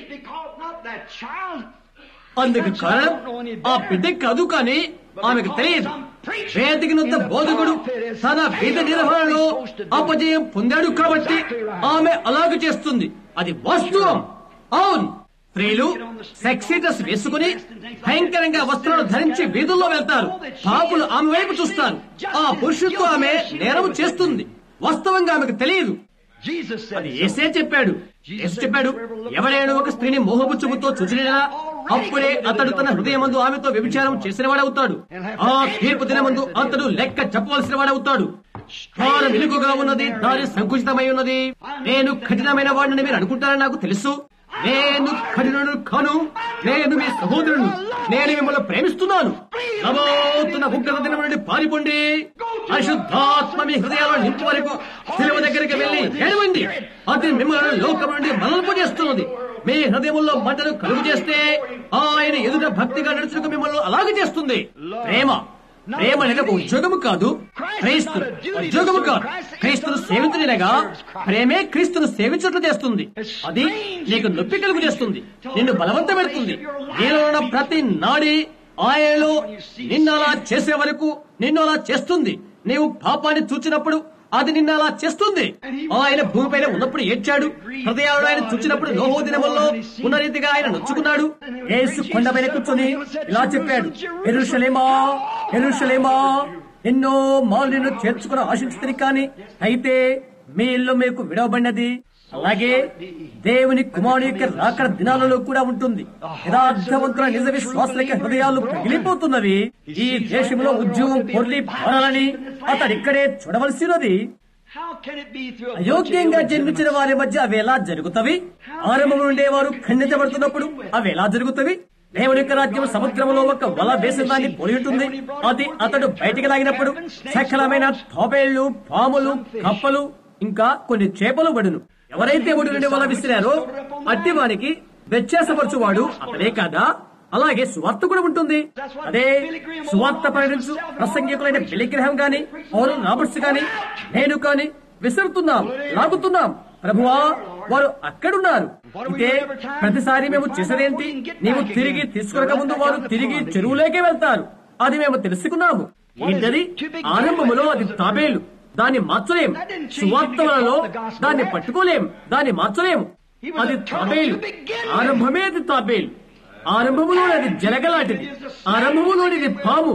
అందుకు కారణం ఆ బిడ్డ కాదు, కానీ ఆమెకు తెలియదు. వేదికనున్న బోధకుడు తన వీధ నిర్వహణలో అపజయం పొందాడు కాబట్టి ఆమె అలాగే చేస్తుంది. అది వాస్తవం. అవును, స్త్రీలు సెక్సీ డ్రెస్ వేసుకుని భయంకరంగా వస్త్రాలు ధరించి వీధుల్లో వెళ్తారు. పాపులు ఆమె వైపు చూస్తారు. ఆ పురుషుడితో ఆమె నేరం చేస్తుంది. వాస్తవంగా ఆమెకు తెలియదు. అది యేసే చెప్పాడు. యేసు చెప్పాడు, ఎవరైనా ఒక స్త్రీని మోహపు చూపుతో చూచినా అప్పుడే అతడు తన హృదయమందు ఆమెతో వ్యభిచారం చేసిన వాడవుతాడు. ఆ తీర్పు దినమందు అతడు లెక్క చెప్పవలసిన వాడవుతాడు. దాని వెలుగుగా ఉన్నది, దాని సంకుచితమై ఉన్నది. నేను కఠినమైన వాడిని మీరు అనుకుంటారని నాకు తెలుసు. నేను కఠినుడు కాను, నేను మీ సహోదరుడు. నేను మిమ్మల్ని ప్రేమిస్తున్నాను. నమోతున్న ఉగ్రత దినం నుండి పారిపోండి. పరిశుద్ధాత్మ మీ హృదయాల్లో నింపు వరకు శిలువ దగ్గరికి వెళ్లి ఏడవండి. అది మిమ్మల్ని లోకం నుండి మరల్పజేస్తున్నది. మీ హృదయంలో మంటను కలుగు చేస్తే ఆయన ఎదుట భక్తిగా నడుచుకు మిమ్మల్ని అలాగే చేస్తుంది. ప్రేమ ప్రేమ అనేది ఒక ఉద్యోగము కాదు, క్రైస్తు ఉద్యోగము కాదు. క్రీస్తును సేవించలేగా ప్రేమే క్రీస్తును సేవించట్లు చేస్తుంది. అది నీకు నొప్పి కలుగు చేస్తుంది, నిన్ను బలవంతం పెడుతుంది. నీలో ఉన్న ప్రతి నాడి ఆయనలో నిన్ను అలా చేసే వరకు నిన్ను అలా చేస్తుంది. నీవు పాపాన్ని చూచినప్పుడు అది నిన్న అలా చేస్తుంది. ఆయన భూమిపైన ఉన్నప్పుడు ఏడ్చాడు. హృదయాలు ఆయన చూచినప్పుడు నోహు దినముల్లో ఉన్న రీతిగా ఆయన నొచ్చుకున్నాడు. యేసు కొండపైన కూర్చొని ఇలా చెప్పాడు, యెరూషలేమా యెరూషలేమా, ఎన్నో మాలు నిన్ను చేర్చుకుని ఆశించుతుంది, కానీ అయితే మీ ఇల్లు మీకు విడవబడినది. అలాగే దేవుని కుమారుని యొక్క రాకడ దినాలలో కూడా ఉంటుంది. యథార్థవంతుల నిజ విశ్వాసులకి హృదయాలు పగిలిపోతున్నవి. ఈ దేశంలో ఉద్యోగం పొర్లి పారాలని అతడు ఇక్కడే చూడవలసినది. అయోగ్యంగా జన్మించిన వారి మధ్య అవి ఎలా జరుగుతవి? ఆరంభం నుండే వారు ఖండించబడుతున్నప్పుడు అవి ఎలా జరుగుతవి? దేవుని యొక్క రాజ్యం సముద్రంలో ఒక వల వేసిన దాన్ని పోలి ఉంటుంది. అది అతడు బయటికి లాగినప్పుడు సకలమైన తాబేళ్లు, పాములు, కప్పలు, ఇంకా కొన్ని చేపలు పడును. ఎవరైతే ఒడి నుండి వల విసిరారో అట్టి వానికి వ్యత్యాసపరచువాడు అతడే కాదా? అలాగే సువార్త కూడా ఉంటుంది. అదే సువార్త ప్రకటించు ప్రసంగికులైన బెలిగ్రహం గాని పౌలు రాబర్ట్స్ గాని నేను కాని విసురుతున్నాం, లాగుతున్నాం. ప్రభువా, వారు అక్కడున్నారు. అయితే ప్రతిసారి మేము చేసేదేంటి? నీవు తిరిగి తీసుకురక ముందు వారు తిరిగి చెరువులోకే వెళ్తారు. అది మేము తెలుసుకున్నాము. ఏంటది? ఆరంభములో అది తాబేలు, దాన్ని మార్చలేం. సువార్తలలో దాన్ని పట్టుకోలేం, దాన్ని మార్చలేము. అది తాబేలు. ఆరంభమే అది తాబేలు. ఆరంభములోని అది జలగలాంటిది. ఆరంభములోనిది పాము.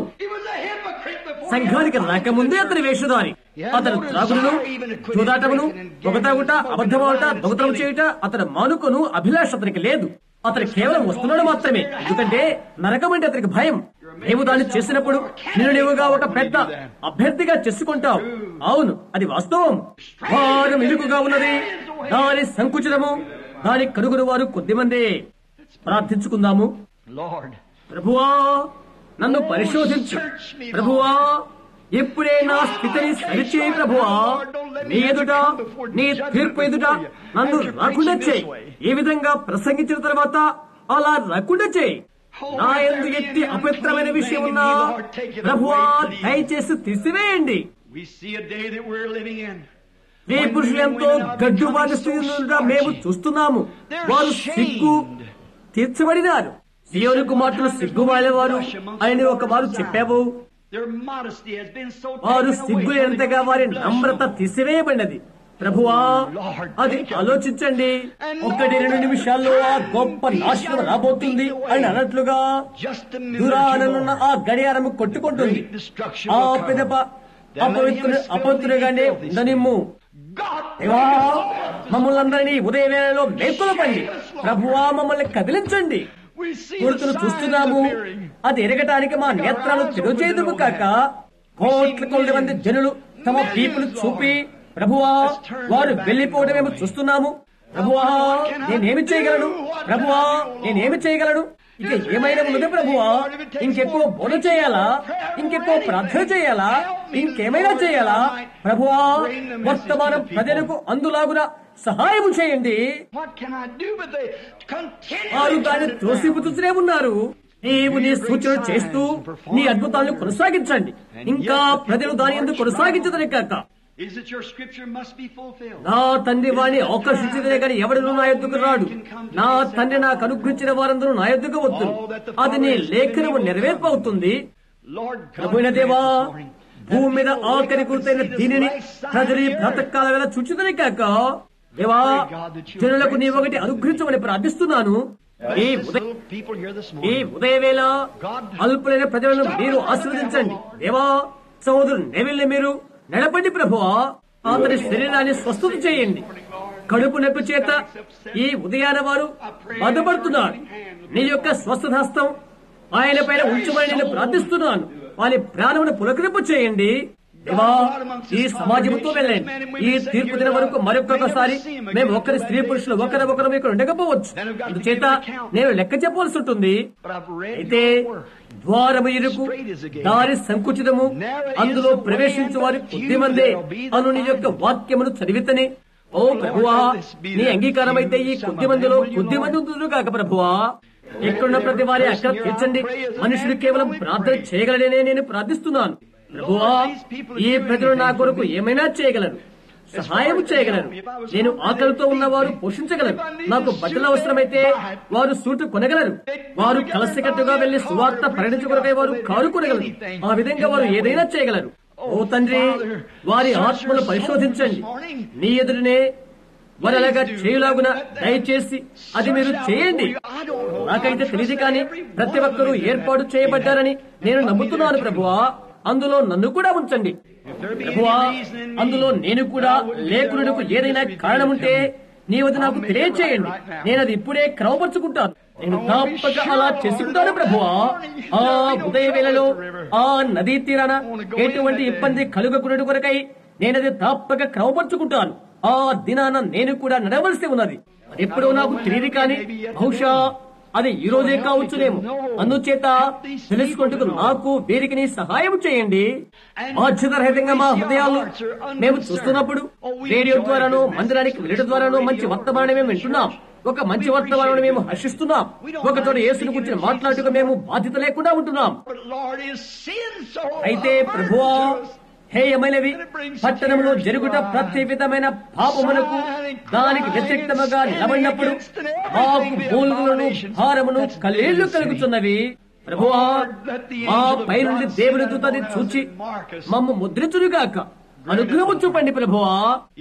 సంఘానికి రాకముందే అతని వేషధారి. అతను త్రాగుడును, చూదాటమును, దొంగతాగుట, అబద్ధమాట, దొంగతనం చేయుట అతని మానుకొను అభిలాష అతనికి లేదు. అతను కేవలం వస్తున్నాడు మాత్రమే. ఎందుకంటే నరకం అంటే అతనికి భయం. నీవు దాన్ని చేసినప్పుడు నేను నీవుగా ఒక పెద్ద అభ్యర్థిగా చేసుకుంటావు. అవును, అది వాస్తవం. వారం ఇరుకుగా ఉన్నది, దాని సంకుచితము, దాని కనుగొని వారు కొద్దిమందే. ప్రార్థించుకుందాము. ప్రభువా నన్ను పరిశోధించు, ప్రభువా ఇప్పుడే నా స్థితిని సరిచేయి, ప్రభువా నీ ఎదుట నీ తీర్పు ఎదుట నన్ను రాకుండా చేయి. ఈ విధంగా ప్రసంగించిన తర్వాత అలా రాకుండా చేయి. నా యందు ఎట్టి అపవిత్రమైన విషయం ఉన్నా ప్రభువా దయచేసి తీసివేయండి. ఈ పురుషులు ఎంతో గడ్డు బాధిస్తున్న మేము చూస్తున్నాము. వారు సిగ్గు తీర్చబడినారు. సియోను కుమార్తెలు సిగ్గుమాలేవారు అని ఒక వారు చెప్పావు. వారు సిగ్గు ఎంతగా వారి నమ్రత తీసివేయబడినది. ప్రభువా అది ఆలోచించండి. ఒకటి రెండు నిమిషాల్లో ఆ గొప్ప నాశనం రాబోతుంది అని అన్నట్లుగా దూరానున్న ఆ గడియారము కొట్టుకుంటుంది. ఆ పిదప అపవిత్రు అపవిత్రుగానే ఉండనిమ్ము. దేవా మమ్మల్ని అందరినీ ఉదయ వేళలో మేల్కొలపండి. ప్రభువా మమ్మల్ని కదిలించండి. కొడుకును చూస్తున్నాము, అది ఎరగటానికి మా నేత్రాలు తిరుచేదుము కాక కోట్ల కొద్ది మంది జనులు తమ పీపులు చూపి ప్రభువా వారు వెళ్లిపోవడమేమో చూస్తున్నాము. ప్రభువా నేనేమి చేయగలను, ప్రభువా నేనేమి చేయగలను, ఇక ఏమైనా ఉన్నది ప్రభువా, ఇంకెక్కువ బోధ చేయాలా, ఇంకెక్కువ ప్రార్థన చేయాలా, ఇంకేమైనా చేయాలా ప్రభువా, వర్తమానం ప్రజలకు అందులాగున సహాయం చేయండి. వారు దాన్ని త్రోసిపుతూనే ఉన్నారు. నీవు నీ సూచన చేస్తూ నీ అద్భుతాలను కొనసాగించండి. ఇంకా ప్రజలు దాని ఎందుకు కొనసాగించదని కాక నా తండ్రి వారిని ఆకర్షించదనే కానీ ఎవరు నా ఎద్దుకు రాడు. నా తండ్రి నాకు అనుగ్రహించిన వారందరూ నా ఎద్దుకు వద్దు. అది నీ లేఖనము నెరవేర్పు అవుతుంది. ప్రభువైన దేవా భూమి మీద ఆఖరి గుర్తైన దీనిని ప్రజలు బ్రతకాల వేళ చూచుదని కాక దేవా జనులకు నీ ఒకటి అనుగ్రహించమని ప్రార్థిస్తున్నాను. ఈ ఈ ఉదయ వేళ అల్పులైన ప్రజలను మీరు ఆశీర్వదించండి. దేవా సహోదరు నెవిల్ని మీరు నడపండి ప్రభువా. అతని శరీరాన్ని స్వస్థత చేయండి. కడుపు నొప్పి చేత ఈ ఉదయాన వారు బాధపడుతున్నారు. నీ యొక్క స్వస్థత హస్తం ఆయన పైన ఉంచమని నేను ప్రార్థిస్తున్నాను. వారి ప్రాణమును పులకరింపు చేయండి. దేవా ఈ సమాజంతో వెళ్ళండి. ఈ తీర్పు దిన వరకు మరొకసారి మేము ఒకరి స్త్రీ పురుషులు ఒకరి ఒకరు ఇక్కడ ఉండకపోవచ్చు. అందుచేత నేను లెక్క చెప్పవలసి ఉంటుంది. అయితే ద్వారము ఇరుకు, దారి సంకుచితము, అందులో ప్రవేశించు వారి కొద్ది మందే అను నీ యొక్క వాక్యమును చదివితనే ఓ ప్రభువా నీ అంగీకారం అయితే ఈ కొద్ది మందిలో కొద్ది మంది ఉంటున్నారు కాక ప్రభువా ఇక్కడున్న ప్రతి వారి అక్కడ తీర్చండి. మనుషులు కేవలం ప్రార్థన చేయగలడనే నేను ప్రార్థిస్తున్నాను. ప్రభువా ఈ ప్రజలు నా కొరకు ఏమైనా చేయగలరు, సహాయం చేయగలరు. నేను ఆకలితో ఉన్నవారు పోషించగలరు. నాకు బట్టలు అవసరమైతే వారు సూటు కొనగలరు. వారు కలసికట్టుగా వెళ్లి సువార్త ప్రకటించుకొరకై వారు కారు కొనగలరు. ఆ విధంగా వారు ఏదైనా చేయగలరు. ఓ తండ్రి వారి ఆత్మను పరిశోధించండి. నీ ఎదురునే వారలాగా చేయులాగున దయచేసి అది మీరు చేయండి. నాకైతే తెలియదు కానీ ప్రతి ఒక్కరూ ఏర్పాటు చేయబడ్డారని నేను నమ్ముతున్నాను ప్రభువా. అందులో నన్ను కూడా ఉంచండి ప్రభువా. అందులో నేను కూడా లేకునకు ఏదైనా కారణముంటే నీ వద్ద నాకు తెలియచేయండి. నేను అది ఇప్పుడే క్రమపరుచుకుంటాను. నేను తప్పక అలా చేసుకుంటాను ప్రభువా. ఆ ఉదయ వేళలో ఆ నదీ తీరాన ఎటువంటి ఇబ్బంది కలుగకున్నట్టు కొరకై నేనది తప్పక క్రమపరుచుకుంటాను. ఆ దినాన నేను కూడా నడవలసి ఉన్నది. ఎప్పుడో నాకు తెలియదు కానీ బహుశా అది ఈ రోజే కావచ్చునేమో. అందుచేత తెలుసుకుంటూ నాకు వీరికి నీ సహాయం చేయండి. బాధ్యతారహితంగా మా హృదయాలు మేము చూస్తున్నప్పుడు రేడియో ద్వారానో మందిరానికి వెళ్ళడం ద్వారానో మంచి వర్తమానం మేము వింటున్నాం. ఒక మంచి వర్తమానం మేము హర్షిస్తున్నాం. ఒక చోట యేసుని గురించి మాట్లాడుతూ మేము బాధ్యత లేకుండా ఉంటున్నాం. అయితే ప్రభువా హేయమైనవి పట్టణంలో జరుగుట ప్రతి విధమైన పాపమునకు దానికి వ్యతిరేక్తముగా నిలబడినప్పుడు మాకు మూలుగులను భారమును కలేళ్లు కలుగుతున్నవి. ప్రభువా మా పై నుండి దేవుని దూతని చూచి మమ్ము ముద్రించునుగాక. అనుగ్రహము చూపండి ప్రభువా.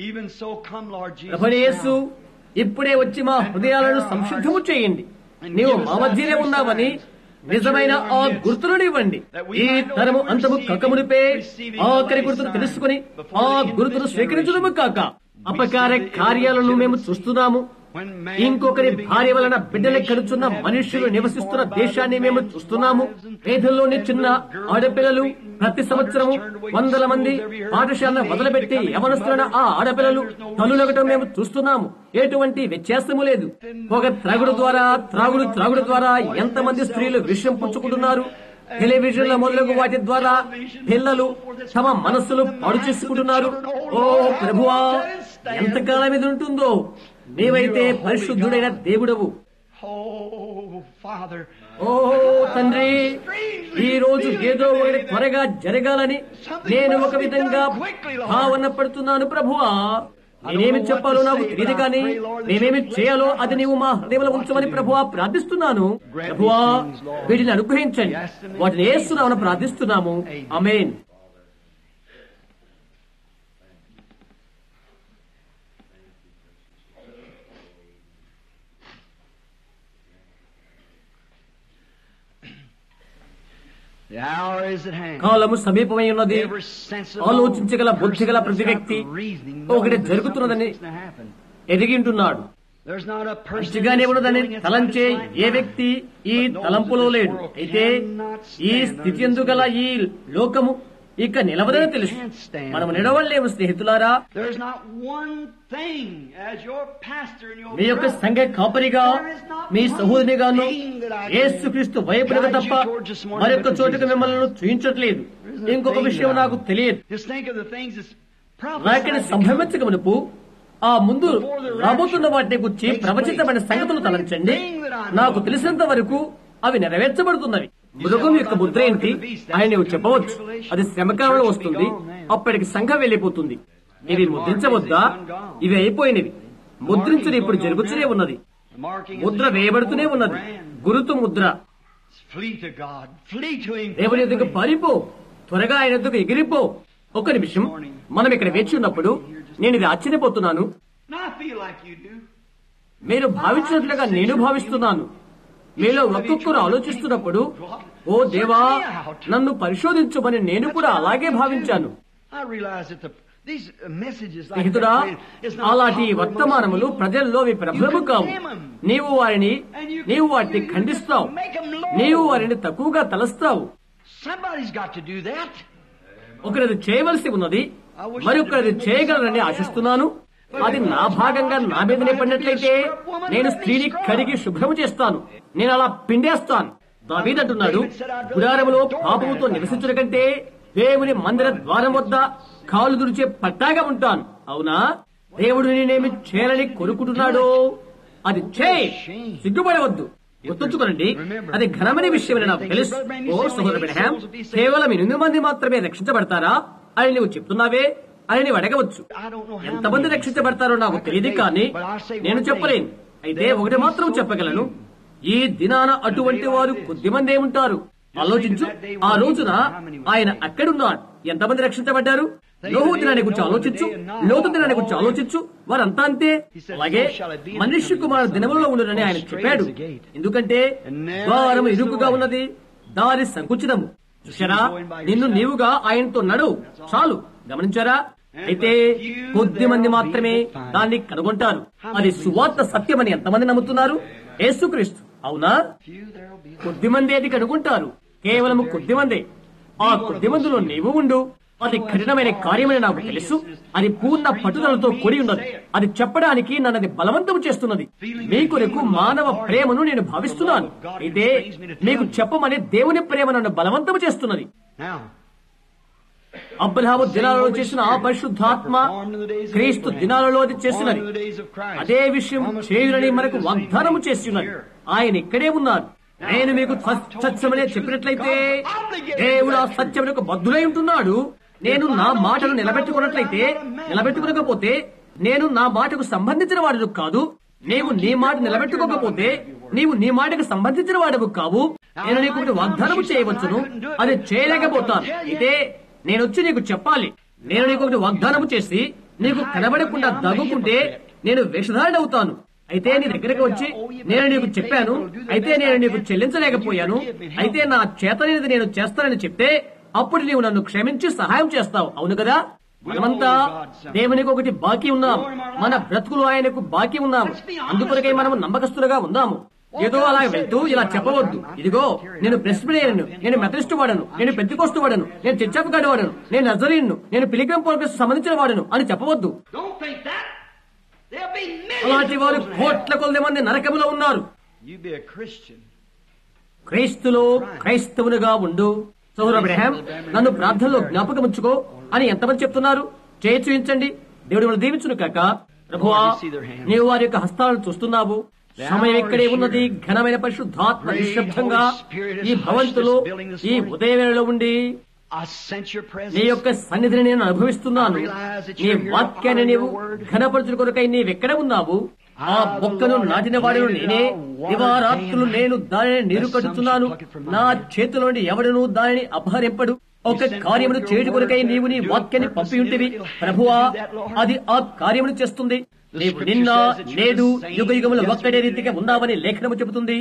ప్రభు యేసు ఇప్పుడే వచ్చి మా హృదయాలను సంసిద్ధము చేయండి. నీవు మా మధ్యనే ఉన్నావని నిజమైన ఆ గుర్తులను ఇవ్వండి. ఈ తరము అంతము కకమునిపే ఆఖరి గుర్తును తెలుసుకుని ఆ గుర్తును స్వీకరించడము కాక అపకార కార్యాలను మేము చూస్తున్నాము. ఇంకొకరి భార్య వలన బిడ్డలు కడుచున్న మనుష్యులు నివసిస్తున్న దేశాన్ని మేము చూస్తున్నాము. పేదల్లోని చిన్న ఆడపిల్లలు ప్రతి సంవత్సరము వందల మంది పాఠశాలను మొదలుపెట్టి యవనస్తున్న ఆ ఆడపిల్లలు తల్లులగటం మేము చూస్తున్నాము. ఎటువంటి వ్యత్యాసము లేదు. ఒక త్రాగుడు ద్వారా త్రాగుడు త్రాగుడు ద్వారా ఎంతమంది స్త్రీలు విషయం పుచ్చుకుంటున్నారు. టెలివిజన్ల మొదలగు వాటి ద్వారా పిల్లలు తమ మనస్సులు పాడు చేసుకుంటున్నారు. ఓ ప్రభువా, ఎంతకాలం ఇది ఉంటుందో? నీవైతే పరిశుద్ధుడైన దేవుడవు. ఓ తండ్రి, ఈ రోజు ఏదో ఒకటి త్వరగా జరగాలని నేను ఒక విధంగా భావన పడుతున్నాను. ప్రభువా, నేనేమి చెప్పాలో నాకు తెలియదు, కానీ నేనేమి చేయాలో అది నీవు మా హృదయంలో ఉంచమని ప్రభువా ప్రార్థిస్తున్నాను. ప్రభువా, వీటిని అనుగ్రహించండి. వాటిని యేసునామమున ప్రార్థిస్తున్నాము. ఆమేన్. కాలము సమీపమై ఉన్నది. ఆలోచించగల బుద్ధిగల ప్రతి వ్యక్తి ఒకటి జరుగుతున్నదని ఎదిగింటున్నాడు. మంచిగానే ఉన్నదని తలంచే ఏ వ్యక్తి ఈ తలంపులో లేడు. అయితే ఈ స్థితి ఎందుగల ఈ లోకము ఇక నిలవదని తెలుసు. మనం నిలవలేము స్నేహితులారా. మీ యొక్క సంఘ కాపరిగా, మీ సహోదరిగాను యేసుక్రీస్తు వైపునకు తప్ప మరొక చోటుకు మిమ్మల్ని చూయించట్లేదు. ఇంకొక విషయం నాకు తెలియదు. నాకని సంభవించక మునుపు ఆ ముందు రాబోతున్న వాటిని గురించి ప్రవచించబడిన సంగతులు తలంచండి. నాకు తెలిసినంత వరకు అవి నెరవేర్చబడుతున్నవి. మృగం యొక్క ముద్ర ఏంటి ఆయన చెప్పవచ్చు. అది శ్రమకాలంలో వస్తుంది. అప్పటికి సంఘం వెళ్లిపోతుంది. ఇవి ముద్రించవద్దా? ఇవి అయిపోయినవి. ముద్రించుడు ఇప్పుడు జరుగుతూనే ఉన్నది. ముద్ర వేయబడుతూనే ఉన్నది. గురుతు ముద్ర. దేవుని ఎదుగు పారిపో, త్వరగా ఆయన ఎదుగు ఎగిరిపో. ఒక నిమిషం, మనం ఇక్కడ వేచి ఉన్నప్పుడు నేను ఇది ఆశ్చర్యపోతున్నాను. మీరు భావించినట్లుగా నేను భావిస్తున్నాను. మీలో ఒక్కొక్కరు ఆలోచిస్తున్నప్పుడు, ఓ దేవా, నన్ను పరిశోధించమని నేను కూడా అలాగే భావించాను. స్నేహితుడా, అలాంటి వర్తమానములు ప్రజల్లో విప్రబలము కావు. నీవు వారిని నీవు వాటిని ఖండిస్తావు. నీవు వారిని తక్కువగా తలస్తావు. ఒకరిది చేయవలసి ఉన్నది, మరొకరిది చేయగలరని ఆశిస్తున్నాను. అది నా భాగంగా నా మీదనే పడినట్లయితే నేను స్త్రీని కడిగి శుభ్రము చేస్తాను. నేను అలా పిండేస్తాను. దావీదు అంటున్నాడు, గుడారములో పాపముతో నివసించడం కంటే దేవుని మందిర ద్వారం వద్ద కాలు దుడిచే పట్టాగా ఉంటాను. అవునా? దేవుడు నేనేమి చేయాలని కోరుకుంటున్నాడో అది చేయి. సిగ్గుపడవద్దు. గుర్తుంచుకోనండి, అది ఘనమైన విషయమని నాకు తెలుసు. ఓ సహోదరు బ్రహ్యాం, కేవలం ఎనిమిది మంది మాత్రమే రక్షించబడతారా అని నువ్వు చెప్తున్నావే అని నీవు అడగవచ్చు. ఎంతమంది రక్షించబడతారో నాకు తెలియదు, కానీ నేను చెప్పలేను. అయితే ఒకటి మాత్రం చెప్పగలను, ఈ దినాన అటువంటి వారు కొద్దిమందే ఉంటారు. ఆలోచించు, ఆ రోజున ఆయన అక్కడున్నాడు. ఎంతమంది రక్షించబడ్డారు? నోహు దినాన్ని గురించి ఆలోచించు, లోతు దినాన్ని గురించి ఆలోచించు. వారంతా అంతే. అలాగే మనుష్య కుమారుడు దినములలో ఉండునని ఆయన చెప్పాడు. ఎందుకంటే ద్వారం ఇరుకుగా ఉన్నది, దారి సంకుచితము. చూశారా? నిన్ను నీవుగా ఆయనతో నడు చాలు. గమనించారా? అయితే కొద్ది మంది మాత్రమే దాన్ని కనుగొంటారు. అది సువార్త సత్యమని ఎంతమంది నమ్ముతున్నారు? యేసుక్రీస్తు. అవునా? కొద్ది మంది అది కనుగొంటారు. కేవలం కొద్ది మందే. ఆ కొద్ది మందిలో నీవు ఉండు. అది కఠినమైన కార్యమని నాకు తెలుసు. అది పూర్ణ పట్టుదలతో కూడి ఉన్నది. అది చెప్పడానికి నన్నది బలవంతం చేస్తున్నది. మీ కొరకు మానవ ప్రేమను నేను భావిస్తున్నాను. అయితే మీకు చెప్పమని దేవుని ప్రేమ నన్ను బలవంతం చేస్తున్నది. అబ్రహాము దినాలలో చేసిన ఆ పరిశుద్ధాత్మ క్రీస్తు దినాలలో అది చేసినది. అదే విషయం చేయునని మనకు వాగ్దానము చేస్తున్నది. ఆయన ఇక్కడే ఉన్నారు. నేను మీకు సత్యమనే చెప్పినట్లయితే దేవుడు ఆ సత్యమునకు బద్ధులై ఉంటున్నాడు. నేను నా మాటను నిలబెట్టుకున్నట్లయితే, నిలబెట్టుకోకపోతే నేను నా మాటకు సంబంధించిన వాడు కాదు. నీవు నీ మాట నిలబెట్టుకోకపోతే నీవు నీ మాటకు సంబంధించిన వాడవు కావు. నేను నీకు ఒకటి వాగ్దానము చేయవచ్చును, అది చేయలేకపోతాను. అయితే నేను వచ్చి నీకు చెప్పాలి. నేను నీకు ఒకటి వాగ్దానము చేసి నీకు కనబడకుండా దగ్గుకుంటే నేను వేషధారుడవుతాను. అయితే నీ దగ్గరకు వచ్చి నేను నీకు చెప్పాను, అయితే నేను నీకు చెల్లించలేకపోయాను, అయితే నా చేతనేది నేను చేస్తానని చెప్తే అప్పుడు నీవు నన్ను క్షమించి సహాయం చేస్తావు. అవును కదా? మనమంతా దేవునికి ఒకటి బాకీ ఉన్నాం. మన బ్రతుకులు ఆయనకు బాకీ ఉన్నాము. అందుకొరకై మనము నమ్మకస్తులుగా ఉందాము. ఏదో అలా వెళ్తూ ఇలా చెప్పవద్దు, ఇదిగో నేను ప్రెస్బిటేరియన్, నేను మెథడిస్ట్ వాడను, నేను పెంతెకోస్తు వాడను, నేను చర్చ్ ఆఫ్ గాడ్ వాడను, నేను నజరీన్, నేను పిలిగ్రిమ్ ప్రోగ్రెస్ సంబంధించిన వాడను అని చెప్పవద్దు. అలాంటి వారు కోట్ల కొలది మంది నరకములో ఉన్నారు. క్రైస్తులో క్రైస్తవునిగా ఉండు. సోదరు అబ్రహాం, నన్ను ప్రార్థనలో జ్ఞాపకం ఉంచుకో అని ఎంతమంది చెప్తున్నారు? చేయి చూపించండి, దేవుడు మిమ్మల్ని దీవించును కాక. ప్రభువా, నీవు వారి యొక్క హస్తాలను చూస్తున్నావు. సమయం ఇక్కడే ఉన్నది. ఘనమైన పరిశుద్ధాత్మ నిశ్శబ్దంగా ఈ భవంతులో ఈ ఉదయవేళలో ఉండి నీ యొక్క సన్నిధిని నేను అనుభవిస్తున్నాను. నీ వాక్యాన్ని నీవు ఘనపరచుల కొరకై నీవెక్కడ ఉన్నావు? ఆ మొక్కను నాటిన వాడును నేనే. దివారాత్రులు నేను దానిని నీరు కట్టుతున్నాను. నా చేతిలో నుండి ఎవడను దానిని అపహరింపడు. ఒక కార్యమును చేయడం కొరకై నీవు నీ వాక్యాన్ని పంపి ఉంటివి ప్రభువా, అది ఆ కార్యమును చేస్తుంది. నీవు నిన్న నేడు యుగ యుగములు ఒక్కడే రీతిగా ఉన్నావని లేఖనము చెబుతుంది.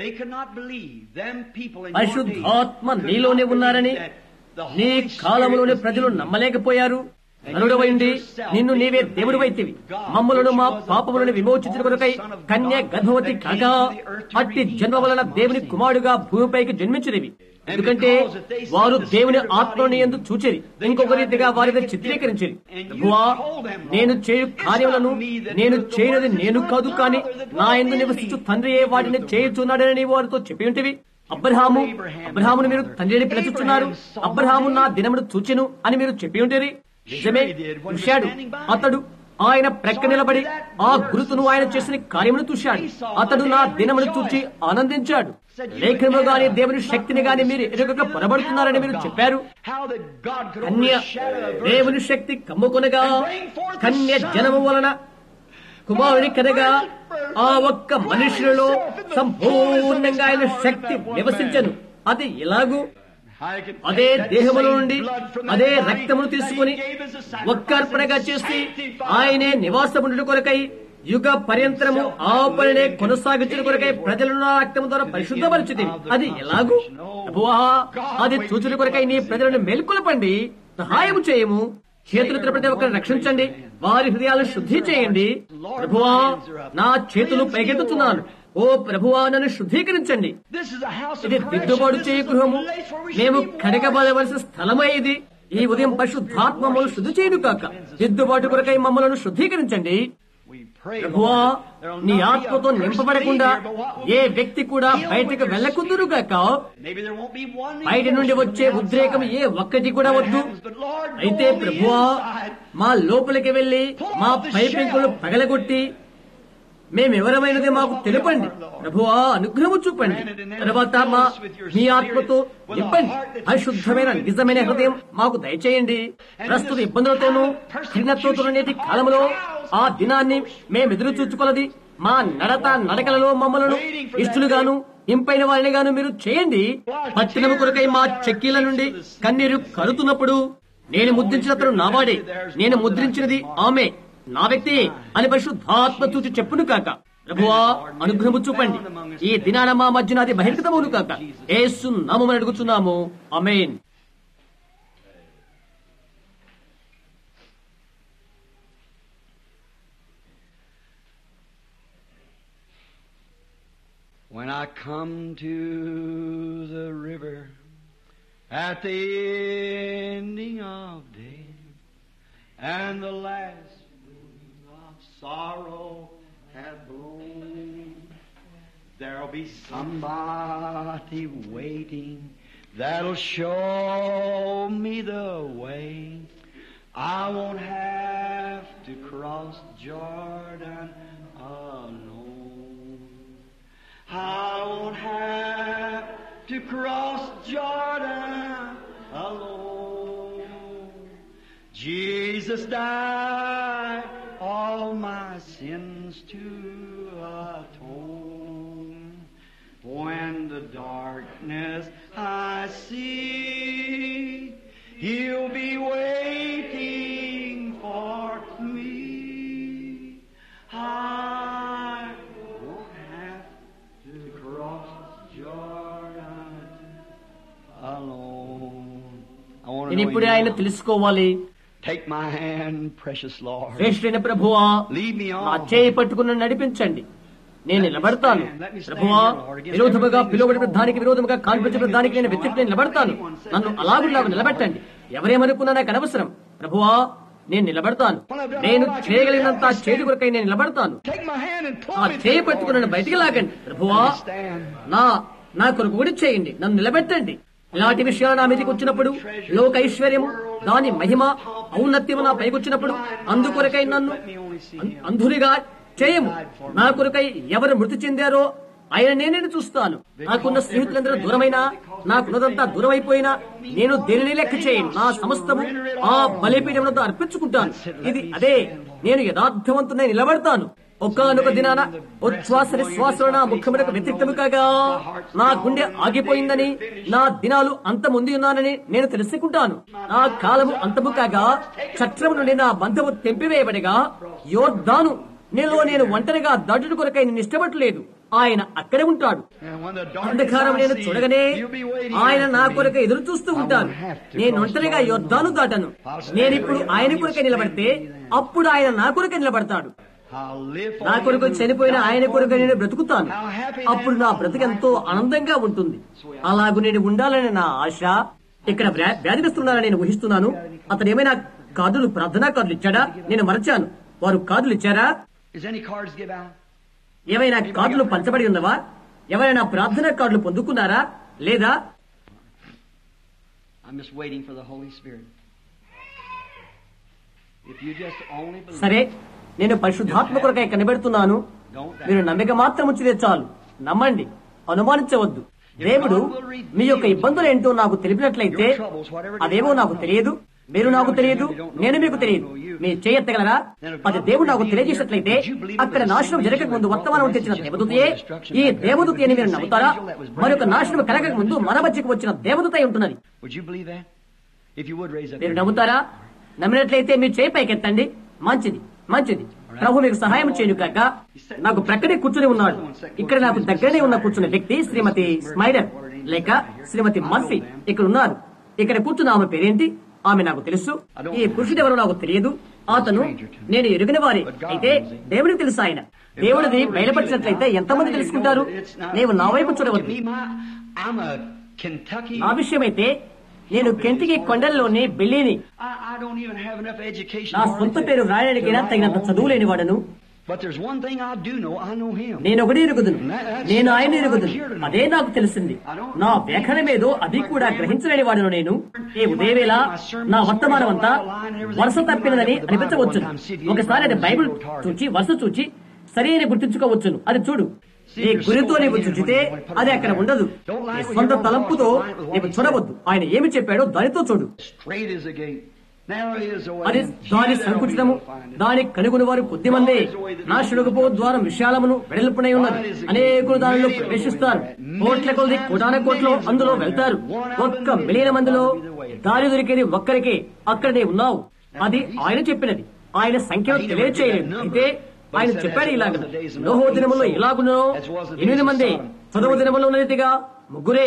పరిశుద్ధాత్మ నీలోనే ఉన్నారని నీ కాలములోని ప్రజలు నమ్మలేకపోయారు. నలుడవైండి నిన్ను నీవే దేవుడు వైతివి. మమ్మలను మా పాపములను విమోచించిన కొరకై కన్య గర్భవతి కాగా అట్టి జన్మ వలన దేవుని కుమారుడుగా భూమిపైకి జన్మించినవి. ఎందుకంటే వారు దేవుని ఆత్మని యందు చూచిరి, ఇంకొక రీతిగా వారిని చిత్రీకరించిరి. ప్రభువా, నేను చేయు కార్యములను నేను చేయనది నేను కాదు, కానీ నా యందు నివసించు తండ్రియే వాటిని చేయుచున్నాడని నీవు వారితో చెప్పి ఉంటివి. అబ్రహాము అబ్రహామును మీరు తండ్రిని పిలుచుచున్నారు. అబ్రహాము నా దినమును చూచెను అని మీరు చెప్పి ఉంటేరి. నిజమే, చూశాడు. అతడు ఆయన ప్రక్క నిలబడి ఆ గురుతును ఆయన చేసిన కార్యమును చూశాడు. అతడు నా దినమును చూచి ఆనందించాడు. లేఖనము గాని దేవుని శక్తిని గాని మీరు ఎదుగక పొరబడుతున్నారని మీరు చెప్పారు. కన్య దేవుని శక్తి కమ్ముకొనగా కన్య జనము వలన కుమారుని కనగా ఆ ఒక్క మనుషులలో సంపూర్ణంగా ఆయన శక్తి నివసించను. అది ఎలాగూ అదే దేహములో నుండి అదే రక్తమును తీసుకుని ఒక్క అర్పణగా చేసి ఆయనే నివాసముండు కొరకై యుగ పర్యంతరము ఆ పనినే కొనసాగించిన కొరకై ప్రజలను ఆ రక్తము ద్వారా పరిశుద్ధపరిచింది. అది ఎలాగూ ప్రభువా, అది చూచుట కొరకై నీ ప్రజలను మేల్కొల్పండి, సహాయము చేయము. చేతులు ప్రతి ఒక్కరిని రక్షించండి, వారి హృదయాలను శుద్ధి చేయండి. ప్రభువా, నా చేతులు పైకెత్తుతున్నాను. ఓ ప్రభువా, నన్ను శుద్ధీకరించండి. ఇది దిద్దుబాటు చేయ గృహము, మేము కడగబడవలసిన స్థలమే ఇది. ఈ ఉదయం పరిశుద్ధాత్మ మమ్మల్ని శుద్ధి చేయను కాక దిద్దుబాటు కొరకై మమ్మలను శుద్ధీకరించండి. ప్రభువా, నీ ఆత్మతో నింపబడకుండా ఏ వ్యక్తి కూడా బయటకు వెళ్ళకుందురు గాక. బయట నుండి వచ్చే ఉద్రేకం ఏ ఒక్కటి కూడా వద్దు. అయితే ప్రభువా, మా లోపలికి వెళ్లి మా పైపెంకులు పగలగొట్టి మేమెవరమైనది మాకు తెలుపండి. ప్రభువా, అనుగ్రహము చూపండి. తర్వాత మా మీ ఆత్మతో నింపండి. పరిశుద్ధమైన నిజమైన హృదయం మాకు దయచేయండి. ప్రస్తుత ఇబ్బందులతోనూ క్షీణత్వంతో నేటి కాలంలో ఆ దినాన్ని మేమెదురు చూచుకొలది మా నడత నడకలలో మమ్మలను ఇష్టలుగాను ఇంపైన వారిని గాను మీరు చేయండి. పట్టణము కొరకై మా చెక్కీల నుండి కన్నీరు కరుతున్నప్పుడు నేను ముద్రించిన అతను నావాడే, నేను ముద్రించినది ఆమె నా వ్యక్తి అని పరిశుద్ధాత్మ చూచి చెప్పును కాక. ప్రభువా, అనుగ్రహము చూపండి. ఈ దినాన మా మధ్యన అది బహిర్గతమును కాక. యేసు నామమున అడుగుచున్నాము, ఆమేన్. When I come to the river at the ending of day and the last of sorrow have blown, there'll be somebody waiting that'll show me the way. I won't have to cross Jordan alone. I won't have to cross Jordan alone. Jesus died all my sins to atone. When the darkness I see, He'll be waiting for me. I won't have to cross Jordan alone. నేను ఇప్పుడే ఆయన తెలుసుకోవాలి. Take my hand, precious Lord. శ్రేష్ఠైన ప్రభువా, Lead me నా on. చేయి పట్టుకుని నడిపించండి. నేను నిలబడతాను. ప్రభువా, విరోధముగా పిలువబడిన దానికి విరోధముగా కాన్పించిన దానికి నేను వ్యతిరేకంగా నిలబడతాను. నన్ను అలాగులాగా నిలబెట్టండి. ఎవరేమనుకున్నా నాకు అనవసరం. ప్రభువా, నేను నిలబడతాను. నేను చేయగలిగినంత చేతి కొరకై నేను నిలబడతాను. Take my hand and pull ఆ me చేయి through, పట్టుకుని నన్ను Lord. బయటికి లాగండి. ప్రభువా, నా నా కొరకు కూడా చేయండి. నన్ను నిలబెట్టండి. ఇలాంటి విషయాలు నా మీదకి వచ్చినప్పుడు, లోక ఐశ్వర్యం, దాని మహిమ, ఔన్నత్యము నా పైకి వచ్చినప్పుడు, అందుకొరకై నన్ను అంధునిగా చేయము. నా కొరకై ఎవరు మృతి చెందారో ఆయన నేనే చూస్తాను. నాకున్న స్నేహితులందరూ దూరమైనా, నాకున్నదంతా దూరం అయిపోయినా, నేను దేనిని లెక్క చేయను. నా సమస్తము ఆ బలిపీఠములతో అర్పించుకుంటాను. ఇది అదే, నేను యథార్థవంతునై నిలబడతాను. ఒక్కనొక దినాన ఉచ్ఛ్వాస నిశ్వాసంలో నా ముఖమునకు వ్యతిరేక్తము కాగా నా గుండె ఆగిపోయిందని, నా దినాలు అంతముంది ఉన్నానని నేను తెలుసుకుంటాను. నా కాలము అంతము కాగా చట్రము నుండి నా బంధము తెంపివేయబడిగా యోర్దాను నేను నేను ఒంటరిగా దాటుడు కొరకై నేను ఇష్టపడలేదు. ఆయన అక్కడే ఉంటాడు. అంధకారం నేను చూడగానే ఆయన నా కొరకై ఎదురు చూస్తూ ఉంటాను. నేను ఒంటరిగా యోర్దాను దాటను. నేనిప్పుడు ఆయన కొరకై నిలబడితే అప్పుడు ఆయన నా కొరకై నిలబడతాడు. నా కొరకు చనిపోయిన ఆయన కొరకు నేను బ్రతుకుతాను. అప్పుడు నా బ్రతుకెంతో ఆనందంగా ఉంటుంది. అలాగూ నేను ఉండాలని నా ఆశ. ఇక్కడ వ్యాధిగ్రస్తున్నానని నేను ఊహిస్తున్నాను. అతను ఏమైనా కార్డులు, ప్రార్థనా కార్డులు ఇచ్చాడా? నేను మరచాను. వారు కార్డులు ఇచ్చారా? ఏమైనా కార్డులు పంచబడి ఉన్నవా? ఎవరైనా ప్రార్థనా కార్డులు పొందుకున్నారా లేదా? సరే, నేను పరిశుద్ధాత్మ కొరకై కనిపెడుతున్నాను. మీరు నమ్మిక మాత్రం ఉంచితే చాలు. నమ్మండి, అనుమానించవద్దు. దేవుడు మీ యొక్క ఇబ్బందులు ఏంటో నాకు తెలిపినట్లయితే, అదేమో నాకు తెలియదు, మీరు నాకు తెలియదు, నేను మీకు తెలియదు, మీరు చేయెత్తగలరా? అది దేవుడు నాకు తెలియజేసినట్లయితే, అక్కడ నాశనం జరగక ముందు వర్తమానం తెచ్చిన దేవదూతయే ఈ దేవదూత అని మీరు నమ్ముతారా? మరొక నాశనం కలగక ముందు మన మధ్యకు వచ్చిన దేవదూత అయి ఉంటున్నది. మీరు నమ్ముతారా? నమ్మినట్లయితే మీరు చేయి పైకెత్తండి. మంచిది, మంచిది. ప్రభు మీకు సహాయం చేయను కాక. నాకు ప్రక్కనే కూర్చుని ఉన్నాడు. ఇక్కడ నాకు దగ్గరనే ఉన్న కూర్చున్న వ్యక్తి శ్రీమతి స్మైడర్ లేక శ్రీమతి మర్ఫీ ఇక్కడ ఉన్నారు. ఇక్కడ కూర్చున్న ఆమె పేరేంటి? ఆమె నాకు తెలుసు. ఈ పురుషుడెవరో నాకు తెలియదు. అతను నేను ఎరిగిన వారి అయితే దేవుడికి తెలుసు. ఆయన దేవుడిని బయలుపరిచినట్లయితే ఎంతమంది తెలుసుకుంటారు? నేను నా వైపు చూడవద్దు. నా విషయమైతే నేను కెంటికి కొండల్లోని బిల్లీని. నా సొంత పేరు రాయడానికి తగినంత చదువు లేని వాడను. నేను ఒకటి ఎరుగుదును, నేను ఆయన ఎరుగుదును. అదే నాకు తెలిసింది. నా వ్యాఖ్యానమేదో అది కూడా గ్రహించలేని వాడును. నేను ఏ ఉదయవేళ నా వర్తమానం అంతా వరుస తప్పినదని అనిపించవచ్చును. ఒకసారి అది బైబిల్ చూచి వరుస చూచి సరి అని గుర్తించుకోవచ్చును. అది చూడు, నీ గురితో నీవు చూచితే అది అక్కడ ఉండదు. నీ సొంత తలంపుతో నీవు చూడవద్దు. ఆయన ఏమి చెప్పాడో దానితో చూడు. అది దాని సంకుచితము, దాని కనుగొని వారు కొద్దిమందే. నాశనకపో ద్వారం విశాలమును వెడల్పునై ఉన్నది. అనేకులు దానిలో ప్రవేశిస్తారు. కోట్ల కొద్ది కోటాన కోట్లు అందులో వెళ్తారు. ఒక్క మిలియన్ మందిలో దారి దొరికేది ఒక్కరికే. అక్కడనే ఉన్నావు. అది ఆయన చెప్పినది. ఆయన సంఖ్యను తెలియచేయలేదు. అయితే ఆయన చెప్పాడు ఇలాగ, నోహో దినములో ఇలాగునో ఎనిమిది మంది, చదువు దినములో ఉన్నదిగా ముగ్గురే.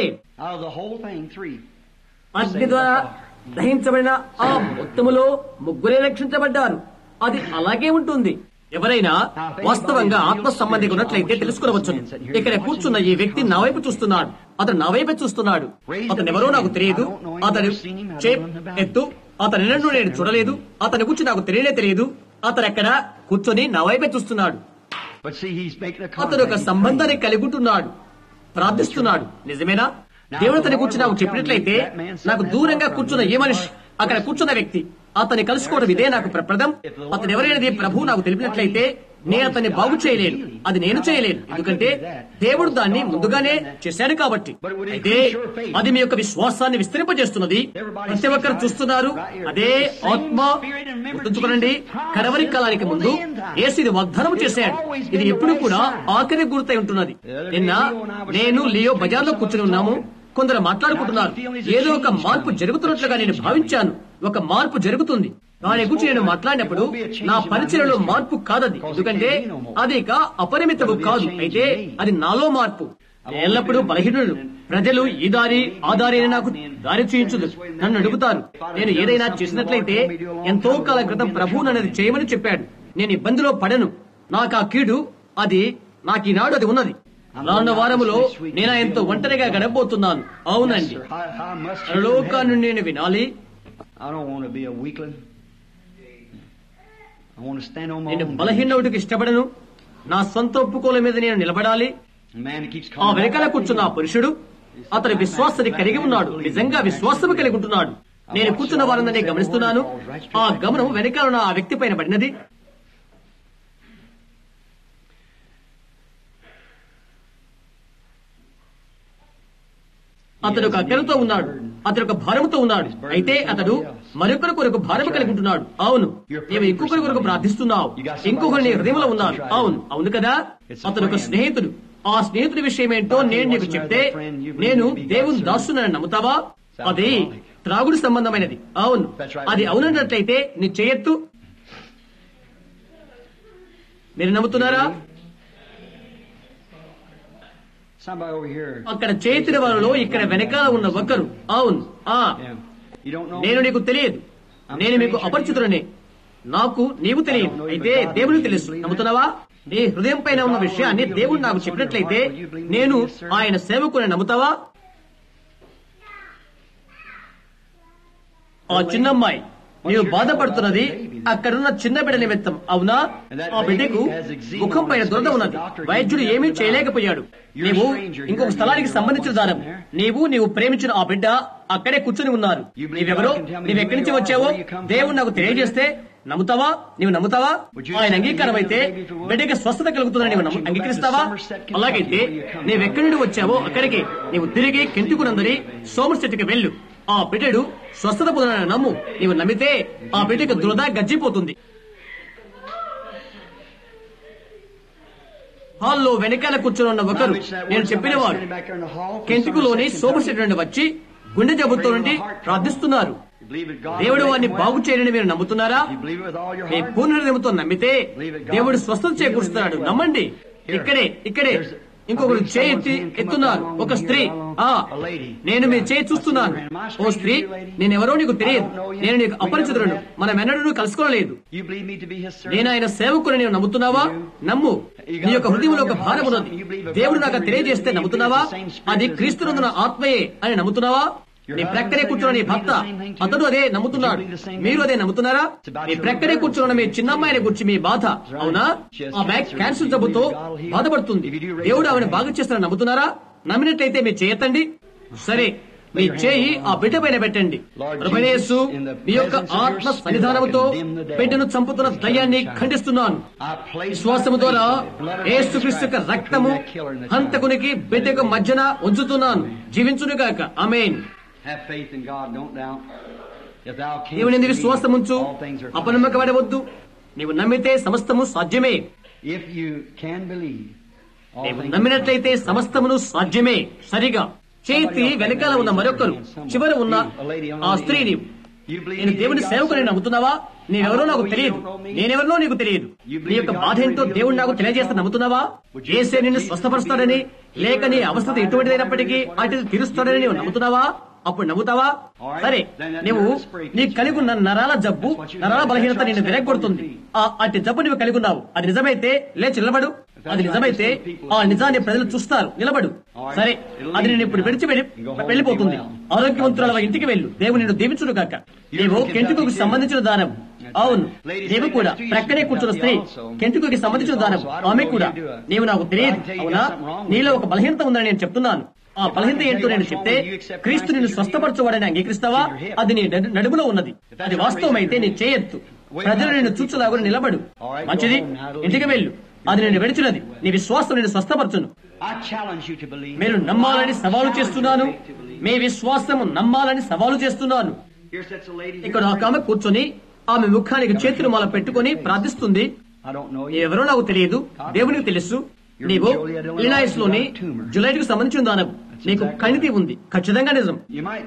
అగ్ని ద్వారా దహించబడిన ఆ మొత్తములో ముగ్గురే రక్షించబడ్డారు. అది అలాగే ఉంటుంది. ఎవరైనా వాస్తవంగా ఆత్మ సంబంధిగా ఉన్నట్లయితే తెలుసుకోవచ్చు. ఇక్కడ కూర్చున్న ఈ వ్యక్తి నా వైపు చూస్తున్నాడు. అతను నా వైపు చూస్తున్నాడు. అతను ఎవరో నాకు తెలియదు. అతను ఎత్తు అతను నిన్ను నేను చూడలేదు. అతని గురించి నాకు తెలియనే తెలియదు. అతను ఎక్కడ కూర్చొని నా వైపే చూస్తున్నాడు. అతను ఒక సంబంధాన్ని కలిగి ఉంటున్నాడు, ప్రార్థిస్తున్నాడు. నిజమేనా? దేవుడు తన గురించి నాకు చెప్పినట్లయితే, నాకు దూరంగా కూర్చున్న ఏ మనిషి, అక్కడ కూర్చున్న వ్యక్తి, అతన్ని కలుసుకోవడం ఇదే నాకు ప్రప్రదం. అతను ఎవరైనది ప్రభు నాకు తెలిపినట్లయితే నేను అతన్ని బాగు చేయలేను. అది నేను చేయలేను, ఎందుకంటే దేవుడు దాన్ని ముందుగానే చేశాడు కాబట్టి. అయితే అది మీ యొక్క విశ్వాసాన్ని విస్తరింపజేస్తున్నది. ప్రతి ఒక్కరు చూస్తున్నారు. అదే ఆత్మ. గుర్తుంచుకోనండి, కడవరి కాలానికి ముందు యేసు ఇది వాగ్దానం చేశాడు. ఇది ఎప్పుడు కూడా ఆఖరి గుర్తై ఉంటున్నది. నిన్న నేను లియో బజార్ లో కూర్చుని ఉన్నాము. కొందరు మాట్లాడుకుంటున్నారు. ఏదో ఒక మార్పు జరుగుతున్నట్లుగా నేను భావించాను. ఒక మార్పు జరుగుతుంది. దాని గురించి నేను మాట్లాడినప్పుడు నా పరిచయలో మార్పు కాదది, ఎందుకంటే అది ఇక అపరిమితము కాదు. అయితే అది నాలో మార్పు. ఎల్లప్పుడూ బలహీనుడు. ప్రజలు ఈ దారి ఆ దారి అని నాకు దారి చూయించదు, నన్ను అడుగుతారు. నేను ఏదైనా చేసినట్లయితే ఎంతో కాల క్రితం ప్రభువు నన్నది చేయమని చెప్పాడు. నేను ఇబ్బందిలో పడను. నాకు ఆ కీడు అది నాకు ఈనాడు అది ఉన్నది. రానున్న వారములో నేను ఎంతో ఒంటరిగా గడపబోతున్నాను. అవునండి, లోకాన్ని నేను వినాలి. నేను బలహీనుడికి ఇష్టపడను. నా సొంత ఒప్పుకోల మీద నేను నిలబడాలి. ఆ వెనకాల కూర్చున్న ఆ పురుషుడు అతని విశ్వాసాన్ని కలిగి ఉన్నాడు. నిజంగా విశ్వాసము కలిగి ఉంటున్నాడు. నేను కూర్చున్న వారందరినీ గమనిస్తున్నాను. ఆ గమనం వెనకాల ఉన్న ఆ వ్యక్తి పైన పడినది. అతడు ఒక అక్కరతో ఉన్నాడు. అతడు ఒక భారముతో ఉన్నాడు. అయితే అతడు మరొకరి కొరకు భారము కలిగి ఉంటున్నాడు. అవును, నీవు ఇంకొకరి కొరకు ప్రార్థిస్తున్నావు. ఇంకొకరు నీ హృదయంలో ఉన్నారు. అవును, అవును కదా. అతడు ఒక స్నేహితుడు. ఆ స్నేహితుడి విషయం ఏంటో నేను నీకు చెప్తే, నేను దేవుని దాసునని నమ్ముతావా? అది త్రాగుడు సంబంధమైనది. అవును, అది అవునన్నట్లయితే నీ చేయొత్తు. మీరు నమ్ముతున్నారా? అక్కడ చేతిన వారిలో ఇక్కడ వెనకాల ఉన్న ఒకరు. అవును, ఆ నేను నీకు తెలియదు. నేను మీకు అపరిచితుడనే. నాకు నీవు తెలియదు. అయితే దేవునికి తెలుసు. నమ్ముతున్నావా? నీ హృదయం పైన ఉన్న విషయాన్ని దేవుడు నాకు చెప్పినట్లయితే నేను ఆయన సేవకుని నమ్ముతావా? ఆ చిన్నమ్మాయి, నీవు బాధపడుతున్నది అక్కడున్న చిన్న బిడ్డ నిమిత్తం, అవునా? ఆ బిడ్డకు ముఖం పైన దురద ఉన్నది. వైద్యుడు ఏమీ చేయలేకపోయాడు. నీవు ఇంకొక స్థలానికి సంబంధించిన దానం. నీవు నీవు ప్రేమించిన ఆ బిడ్డ అక్కడే కూర్చొని ఉన్నారు. నీవెవరో, నీవెక్కడి నుంచి వచ్చావో దేవుడు నాకు తెలియజేస్తే నమ్ముతావా? నీవు నమ్ముతావా? ఆయన అంగీకారం అయితే బిడ్డకి స్వస్థత కలుగుతుందని నీవు అంగీకరిస్తావా? అలాగైతే నీవెక్కడి నుండి వచ్చావో అక్కడికి నీవు తిరిగి కెంటుకునందని సోమర్ చెట్టుకి వెళ్ళు. ఆ బిడ్డడు స్వస్థత పొందనని నమ్ము. నీవు నమ్మితే ఆ బిడ్డకు దురద గజ్జిపోతుంది. హాల్లో వెనకాల కూర్చొని ఉన్న ఒకరు, నేను చెప్పినవారు కెంటుకులోని సోమర్ చెట్టు నుండి వచ్చి గుండె జబ్బుతో నుండి ప్రార్థిస్తున్నారు. దేవుడు వారిని బాగు చేయని మీరు నమ్ముతున్నారా? మీ పూర్ణ హృదయంతో నమ్మితే దేవుడు స్వస్థత చేకూరుస్తున్నాడు. నమ్మండి. ఇక్కడే ఇక్కడే ఇంకొకరు చేయి ఎత్తి ఎత్తున్నారు. ఒక స్త్రీ, ఆ నేను మీ చేయి చూస్తున్నాను. ఓ స్త్రీ, నేనెవరో నీకు తెలియదు. నేను నీకు అపరిచితులను. మనం ఎన్నడూ కలుసుకోలేదు. నేను ఆయన సేవకుని నీవు నమ్ముతున్నావా? నమ్ము. నీ యొక్క హృదయంలో ఒక భారం ఉన్నది. దేవుడు నాకు తెలియజేస్తే నమ్ముతున్నావా? అది క్రీస్తునందున ఆత్మయే అని నమ్ముతున్నావా? నీ ప్రక్కనే కూర్చున్న నీ భర్త, అతడు అదే నమ్ముతున్నాడు. మీరు అదే నమ్ముతున్నారా? నీ ప్రక్కనే కూర్చున్న మీ చిన్నమ్మాయిని గురించి మీ బాధ, అవునా? ఆ బ్యాక్ క్యాన్సర్ జబ్బుతో బాధపడుతుంది. దేవుడు ఆమెను బాగా చేస్తారని నమ్ముతున్నారా? నమ్మినట్లయితే మీరు చేయతండి. సరే, మీ చేయి ఆ బిడ్డ పైన పెట్టండి. ప్రభుయేసు, మీ యొక్క ఆత్మ సన్నిధానముతో బిడ్డను చంపుతున్న దయ్యాన్ని ఖండిస్తున్నాను. విశ్వాసము ద్వారా యేసుక్రీస్తు యొక్క రక్తము హంతకునికి బిడ్డకు మధ్యన ఉంచుతున్నాను. జీవించునుగాక. ఆమేన్. దేవుని యందు విశ్వాసముంచు, అపనమ్మకపడవద్దు. నీవు నమ్మితే సమస్తము సాధ్యమే. నీవు నమ్మినట్లయితే సమస్తమును సాధ్యమే. సరిగా చేతి వెనకాల ఉన్న మరొకరు, చివర ఉన్న ఆ స్త్రీ, నీవు నేను దేవుని సేవకుని నమ్ముతున్నావా? నేనెవరో నాకు తెలియదు. నేనెవరినో నీకు తెలియదు. నీ యొక్క బాధ ఏంటో దేవుడు నాకు తెలియజేస్తే నమ్ముతున్నావా? యేసే నిన్ను స్వస్థపరుస్తాడని, లేక నీ అవస్థ ఎటువంటిదైనప్పటికీ అటు తీరుస్తాడని నీవు నమ్ముతున్నావా? అప్పుడు నమ్ముతావా? సరే, నువ్వు నీ కలిగి ఉన్న నరాల జబ్బు, నరాల బలహీనత నిన్ను విరగొడుతుంది. ఆ అట్టి జబ్బు నువ్వు కలిగి ఉన్నావు. అది నిజమైతే లేచి నిలబడు. అది నిజమైతే ఆ నిజాన్ని ప్రజలు చూస్తారు. నిలబడు. సరే, అది నేను ఇప్పుడు విడిచి వెళ్లిపోతుంది. ఆరోగ్యవంతుల ఇంటికి వెళ్ళు. దేవుడు నిన్ను దీవించును గాక. నీవు కెంటుకు సంబంధించిన దానం. అవును, నీవు కూడా ప్రక్కనే కూర్చున్న స్త్రీ, కెంటుకు సంబంధించిన దానం. ఆమె కూడా, నీవు నాకు తెలియదు, అవునా? నీలో ఒక బలహీనత ఉందని నేను చెప్తున్నాను. ఆ బలహీనత ఏంటో నేను చెప్తే క్రీస్తు నిన్ను స్వస్థపరచవాడని అంగీకరిస్తావా? అది నీ నడుములో ఉన్నది. అది వాస్తవమైతే నీ చేయొత్తు. ప్రజలు నిన్ను చూచులాగా నిలబడు. మంచిది, ఇంటికి వెళ్ళు. అది నేను విడిచినది. నీ విశ్వాసం నేను స్వస్థపరచును. మీరు నమ్మాలని సవాలు చేస్తున్నాను. మీ విశ్వాసం నమ్మాలని సవాలు చేస్తున్నాను. ఇక్కడ ఒక ఆమె కూర్చొని ఆమె ముఖానికి చేతులు మాల పెట్టుకుని ప్రార్థిస్తుంది. ఎవరో నాకు తెలియదు, దేవునికి తెలుసు. నీవు ఇలాయిస్ లోని జులైట్ కు సంబంధించిన దానవు. నీకు కణితి ఉంది. ఖచ్చితంగా నిజం.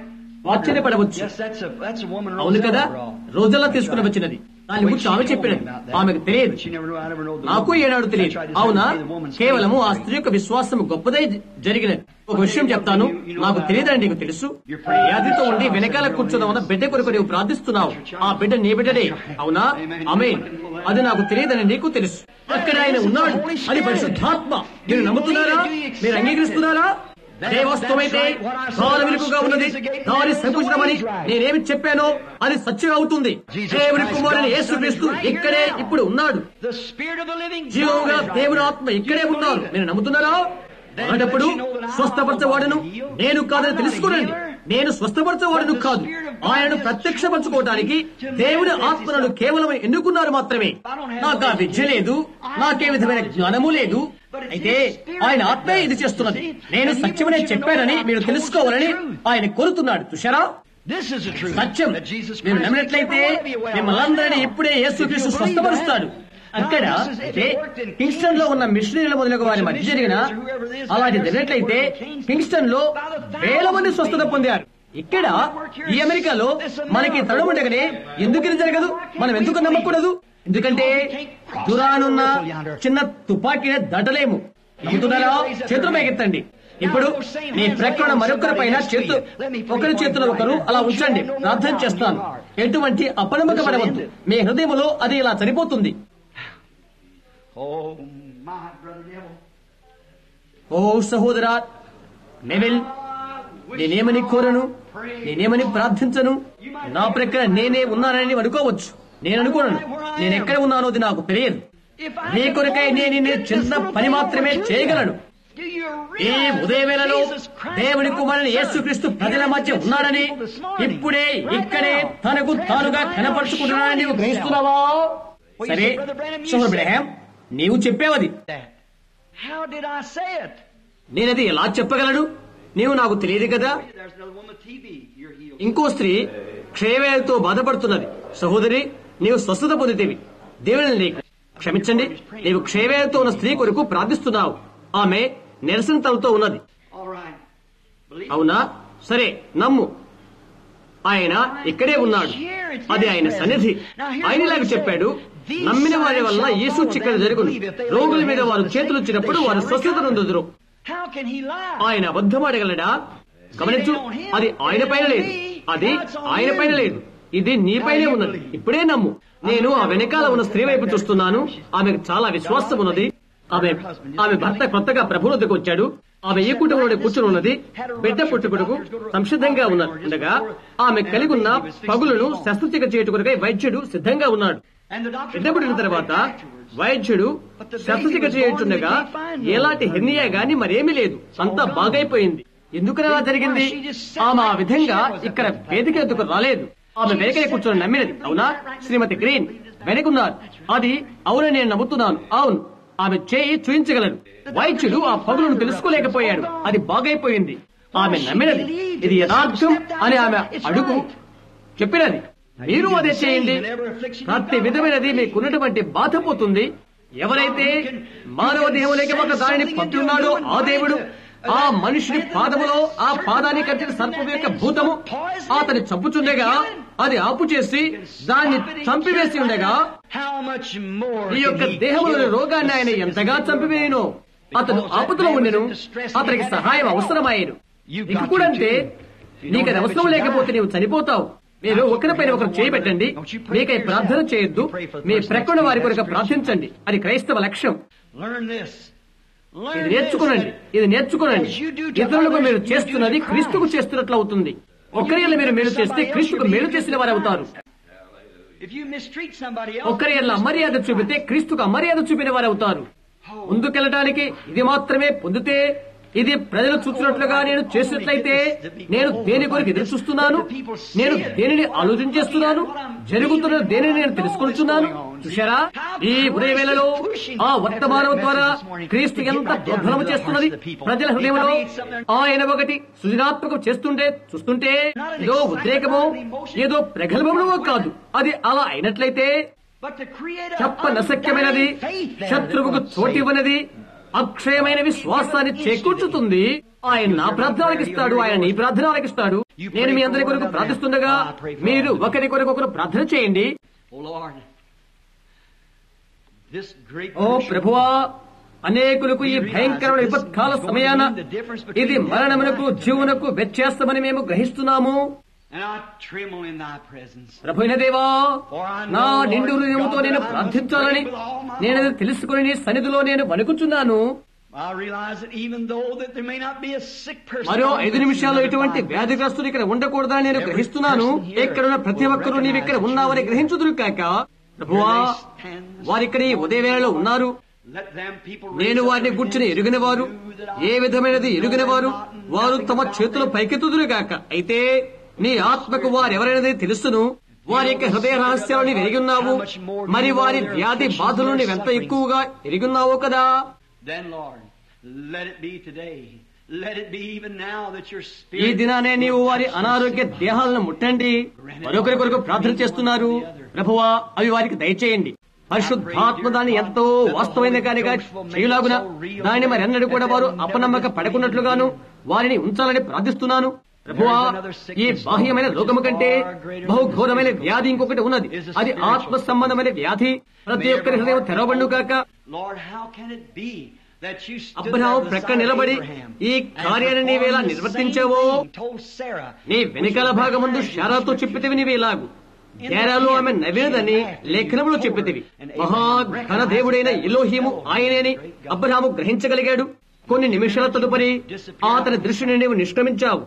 ఆశ్చర్యపడవచ్చు. అవును కదా, రోజల్లా తీసుకుని వచ్చినది. దాని గురించి ఆమె చెప్పినది ఆమెకు తెలియదు, నాకు ఏనాడు తెలియదు. అవునా, కేవలము ఆ స్త్రీ యొక్క విశ్వాసం గొప్పదై జరిగినది. ఒక విషయం చెప్తాను, నాకు తెలియదని నీకు తెలుసు. వ్యాధితో ఉండి వెనకాల కూర్చున్న బిడ్డ కొరకు నీవు ప్రార్థిస్తున్నావు. ఆ బిడ్డ నీ బిడ్డనే, అవునా? ఆమేన్. అది నాకు తెలియదని నీకు తెలుసు. అక్కడ ఆయన ఉన్నాడు, అది పరిశుద్ధాత్మ. మీరు నమ్ముతున్నారా? మీరు అంగీకరిస్తున్నారా? దేవస్థమైతే దాని వెనుకగా ఉన్నది, దాని సంకుచితమని నేనేమి చెప్పానో అది సత్యం అవుతుంది. దేవుని కుమారుని యేసుక్రీస్తు ఇక్కడే ఇప్పుడు ఉన్నాడు. జీవంగా దేవుని ఆత్మ ఇక్కడే ఉన్నారు. మీరు నమ్ముతున్నారా? అలాంటప్పుడు స్వస్థపరచవాడను నేను కాదని తెలుసుకోనండి. నేను స్వస్థపరచవాడను కాదు, ఆయనను ప్రత్యక్షపరచుకోవడానికి దేవుని ఆత్మలను కేవలం ఎన్నుకున్నారు మాత్రమే. నాకు ఆ విద్య లేదు, నాకే విధమైన జ్ఞానము లేదు. అయితే ఆయన ఆత్మే ఇది చేస్తున్నది. నేను సత్యమనే చెప్పానని మీరు తెలుసుకోవాలని ఆయన కోరుతున్నాడు. చూశారా? సత్యం మీరు నమ్మినట్లయితే మిమ్మల్ని ఇప్పుడే యేసుక్రీస్తు స్వస్థపరుస్తాడు. అక్కడ అయితే కింగ్స్టన్ లో ఉన్న మిషనరీల మొదలగు వారి మధ్య జరిగిన అలాంటి జరిగినట్లయితే కింగ్స్టన్ లో వేల మంది స్వస్థత పొందారు. ఇక్కడ ఈ అమెరికాలో మనకి తడముండగానే ఎందుకు ఇది జరగదు? మనం ఎందుకు నమ్మకూడదు? ఎందుకంటే దూరానున్న చిన్న తుపాకీని దట్టలేము. నమ్ముతున్నారా? చేతులు మేకెత్తండి. ఇప్పుడు మీ ప్రక్కన మరొకరి పైన చేతు ఒకరి చేతులు ఒకరు అలా ఉంచండి. ప్రార్థన చేస్తాను. ఎటువంటి అపనమ్మకపడవద్దు. మీ హృదయంలో అది ఇలా సరిపోతుంది. ఓ సహోదరా నెవిల్, నేనేమని కోరను, నేనేమని ప్రార్థించను. నా ప్రక్కన నేనే ఉన్నానని అనుకోవచ్చు. నేను అనుకోను. నేను ఎక్కడ ఉన్నానో అది నాకు తెలియదు. నీ కొరకై నేను చిన్న పని మాత్రమే చేయగలను. ఈ ఉదయవేళలో దేవుని కుమారుని యేసుక్రీస్తు ప్రజల మధ్య ఉన్నాడని, ఇప్పుడే ఇక్కడే తనకు తానుగా కనపరుచుకుంటున్నాడని నీవు గ్రహిస్తున్నావా? సరే సోదరుడు బ్రహ్యాం, నీవు చెప్పేవది. నేనది ఎలా చెప్పగలను? నీవు నాకు తెలియదు కదా. ఇంకో స్త్రీ క్షయవ్యాధితో బాధపడుతున్నది. సహోదరి, నీవు స్వస్థత పొందితేవి. దేవుని నీకు క్షమించండి. నీవు క్షయవ్యాధితో ఉన్న స్త్రీ కొరకు ప్రార్థిస్తున్నావు. ఆమె నిరసనతలతో ఉన్నది. అవునా? సరే, నమ్ము. ఆయన ఇక్కడే ఉన్నాడు. అది ఆయన సన్నిధి. ఆయన ఇలాగ చెప్పాడు, నమ్మిన వారి వల్ల ఈ సూచక్రియ జరుగును. రోగుల మీద వారు చేతులు ఇచ్చినప్పుడు వారు స్వస్థత నొందుదురు. ఆయన అబద్ధం అడగలడా? గమనించు, అది ఆయన పైన లేదు, అది ఆయన పైన లేదు, ఇది నీ పైనే ఉన్నది. ఇప్పుడే నమ్ము. నేను ఆ వెనకాల ఉన్న స్త్రీ వైపు చూస్తున్నాను. ఆమెకు చాలా విశ్వాసం ఉన్నది. ఆమె ఆమె భర్త కొత్తగా ప్రభు వద్దకు వచ్చాడు. ఆమె ఈ కుటుంబంలో కూర్చుని ఉన్నది. బిడ్డ పుట్టుకుడుకు సంసిద్ధంగా ఉన్నది ఉండగా ఆమె కలిగి ఉన్న పగులను శస్త్రచికిత్స చేయుటకై వైద్యుడు సిద్ధంగా ఉన్నాడు. బిడ్డ పుట్టిన తర్వాత వైద్యుడు శస్త్రచికిత్స చేయుచుండగా ఎలాంటి హెర్నియా గాని మరేమీ లేదు. అంతా బాగైపోయింది. ఎందుకని అలా జరిగింది? ఆమె ఆ విధంగా ఇక్కడ వేదిక ఎదుకు రాలేదు. ఆమె వెనకనే కూర్చొని నమ్మినది. అవునా? శ్రీమతి గ్రీన్ వెనుకున్నారు. అది అవునని నేను నమ్ముతున్నాను. అవును, ఆమె చేయి చూయించగలరు. వైద్యుడు ఆ పగులను తెలుసుకోలేకపోయాడు. అది బాగైపోయింది. ఆమె నమ్మినది. ఇది యథార్థం అని ఆమె అడుగు చెప్పినది. మీరు అదే చేయండి. ప్రతి విధమైనది మీకున్నటువంటి బాధ పోతుంది. ఎవరైతే మానవ దేహంలోకి ఒక దానిని పంపుతున్నాడో ఆ దేవుడు ఆ మనుషుని పాదములో ఆ పాదాన్ని కట్టిన సర్పం యొక్క భూతము అతని చంపుచుండగా అది ఆపు చేసి దాన్ని చంపివేసి ఉండగా ఈ యొక్క దేహంలోని రోగాన్ని ఆయన ఎంతగా చంపివేయను. అతను ఆపదలో ఉండెను. అతనికి సహాయం అవసరమాయను. నీకు కూడా అంటే నీకు అది అవసరం లేకపోతే నీవు చనిపోతావు. మీరు ఒకరిపైన ఒకరు చేయబెట్టండి. మీకై ప్రార్థన చేయొద్దు. మీ ప్రక్కన వారి కొరకు ప్రార్థించండి. అది క్రైస్తవ లక్ష్యం. ఇది నేర్చుకోనండి. ఇది నేర్చుకోనండి. ఇతరులకు మీరు చేస్తున్నది క్రీస్తుకు చేస్తున్నట్లు అవుతుంది. ఒకరి మీరు మేలు చేస్తే క్రీస్తుకు మేలు చేసిన వారు అవుతారు. ఒకరి అమర్యాద చూపితే క్రీస్తుకు అమర్యాద చూపిన వారు అవుతారు. ముందుకెళ్ళటానికి ఇది మాత్రమే పొందితే, ఇది ప్రజలు చూసినట్లుగా నేను చేసినట్లయితే నేను దేని కొరకు ఎదురు చూస్తున్నాను, నేను దేనిని ఆలోచన చేస్తున్నాను, జరుగుతున్న దేనిని నేను తెలుసుకుంటున్నాను. చూశారా? ఈ ఉదయ వేళలో ఆ వర్తమానం ద్వారా క్రీస్తు ఎంత ప్రోద్బలము చేస్తున్నది ప్రజల హృదయంలో. ఆయన ఒకటి సృజనాత్మకం చేస్తుంటే చూస్తుంటే ఏదో ఉద్రేకమో ఏదో ప్రగల్భమో కాదు. అది అలా అయినట్లయితే చెప్పనశక్యమైనది, శత్రువుకు చోటివ్వనది, అక్షయమైన విశ్వాసాన్ని చేకూర్చుతుంది. ఆయన నా ప్రార్థన ఆలకిస్తాడు, ఆయన నీ ప్రార్థన ఆలకిస్తాడు. నేను మీ అందరి కొరకు ప్రార్థిస్తుండగా మీరు ఒకరి కొరకు ఒకరు ప్రార్థన చేయండి. ఓ ప్రభువా, అనేకులకు ఈ భయంకరమైన విపత్కాల సమయాన ఇది మరణమునకు జీవనకు వ్యత్యాసమని మేము గ్రహిస్తున్నాము. ప్రభువైన దేవా, నా నిండు హృదయముతో నేను ప్రార్థించాలని నేను తెలుసుకుని నీ సన్నిధిలో నేను వణుకుచున్నాను. మరో ఐదు నిమిషాల్లో ఎటువంటి వ్యాధిగ్రస్తులు ఇక్కడ ఉండకూడదని నేను గ్రహిస్తున్నాను. ఎక్కడున్న ప్రతి ఒక్కరూ నీవు ఇక్కడ ఉన్నావని గ్రహించుదురు కాక ప్రభువా, వారిక్కడ ఈ ఉదయ వేళలో ఉన్నారు. నేను వారిని కూర్చుని ఎరుగిన వారు, ఏ విధమైనది ఎరుగిన వారు వారు తమ చేతులు పైకెత్తుదురు గాక. అయితే నీ ఆత్మకు వారెవరైనది తెలుసును. వారి యొక్క హృదయ రహస్యాలను ఎరిగి ఉన్నావు. మరి వారి వ్యాధి బాధలు నీవెంత ఎక్కువగా ఎరిగి ఉన్నావు కదా. ఈ దినానే నీవు వారి అనారోగ్య దేహాలను ముట్టండి. మరొకరి కొరకు ప్రార్థన చేస్తున్నారు ప్రభువా, అవి వారికి దయచేయండి. పరిశుద్ధాత్మ దాన్ని ఎంతో వాస్తవమైన కానిగా చేయలాగున దాన్ని మరి అన్నది కూడా వారు అపనమ్మక పడకున్నట్లుగాను వారిని ఉంచాలని ప్రార్థిస్తున్నాను ప్రభువా. ఈ బాహ్యమైన రోగము కంటే బహుఘోరమైన వ్యాధి ఇంకొకటి ఉన్నది. అది ఆత్మ సంబంధమైన వ్యాధి. ప్రతి ఒక్కరి హృదయం తెరవబడును కాక. అబ్రహాము ప్రక్క నిలబడి ఈ కార్యాన్ని నీవేలా నిర్వర్తించావో, నీ వెనుకల భాగముందు శారాతో చెప్పితివి నీవేలాగు. తేరాలో ఆమె నవ్వినదని లేఖనములో చెప్పితివి. మహాఘన దేవుడైన ఎలోహీము ఆయనేని అబ్రహాము గ్రహించగలిగాడు. కొన్ని నిమిషాల తదుపరి అతని దృష్టిని నీవు నిష్క్రమించావు.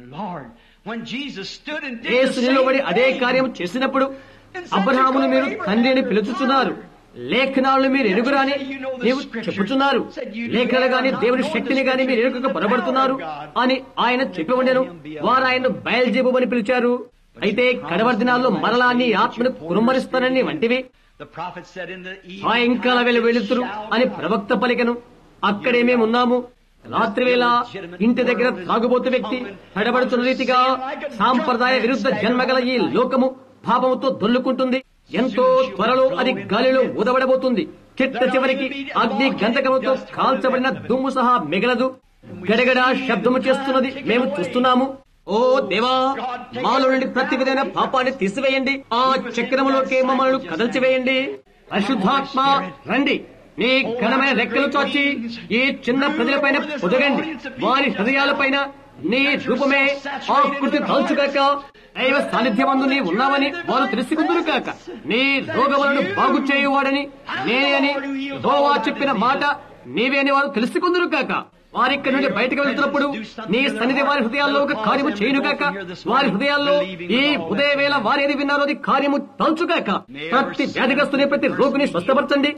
యేసు నిలబడి అదే కార్యం చేసినప్పుడు అబ్రహామును మీరు తండ్రిని పిలుచుచున్నారు, లేఖనాలను మీరు ఎరుగురాని నీవు చెప్పుచున్నారు, లేఖనాలు గాని దేవుని శక్తిని గాని మీరు ఎరుగక పొరబడుతున్నారు అని ఆయన చెప్పి ఉండెను. వారు ఆయన్ను బయల్జెబుమని పిలిచారు. అయితే కడవరి దినాల్లో మరలా నీ ఆత్మను కురుమరిస్తానని వంటివి. సాయంకాల వేళ వెళుతురు అని ప్రవక్త పలికెను. అక్కడే మేమున్నాము. రాత్రి వేళ ఇంటి దగ్గర త్రాగుబోతు వ్యక్తి తడబడుతున్న రీతిగా సాంప్రదాయ విరుద్ధ జన్మగల ఈ లోకము పాపముతో దొల్లుకుంటుంది. ఎంతో త్వరలో అది గాలిలో ఊదబడబోతుంది. చిట్ట చివరికి అగ్ని గంధకముతో కాల్చబడిన దుమ్ము సహా మిగలదు. గడగడ శబ్దము చేస్తున్నది మేము చూస్తున్నాము. ఓ దేవా, మాలో నుండి ప్రతి విధమైన పాపాన్ని తీసివేయండి. ఆ చక్రములోకి మమ్మల్ని కదల్చివేయండి. పరిశుద్ధాత్మ రండి, నీ ఘనమైన రెక్కలు చాచి ఈ చిన్న ప్రజలపైన పొదగండి. వారి హృదయాలపైన నీ రూపమే ఆకృతి దాల్చుగాక. దైవ సాన్నిధ్యమందు నీ ఉన్నావని వారు తెలుసుకుందురు కాక. నీ రోగములను బాగు చేయువాడని నేనే అని యెహోవా చెప్పిన మాట నీవే అని వారు తెలుసుకుందురు కాక. వారిక్కడి నుండి బయటకు వెళ్తున్నప్పుడు నీ సన్నిధి వారి హృదయాల్లో ఒక కార్యము చేయునుగాక. వారి హృదయాల్లో ఈ ఉదయ వేళ వారు ఏది విన్నారో అది కార్యము తలుచుగాక. ప్రతి వ్యాధిగ్రస్తుని ప్రతి రోగిని స్వస్థపరచండి.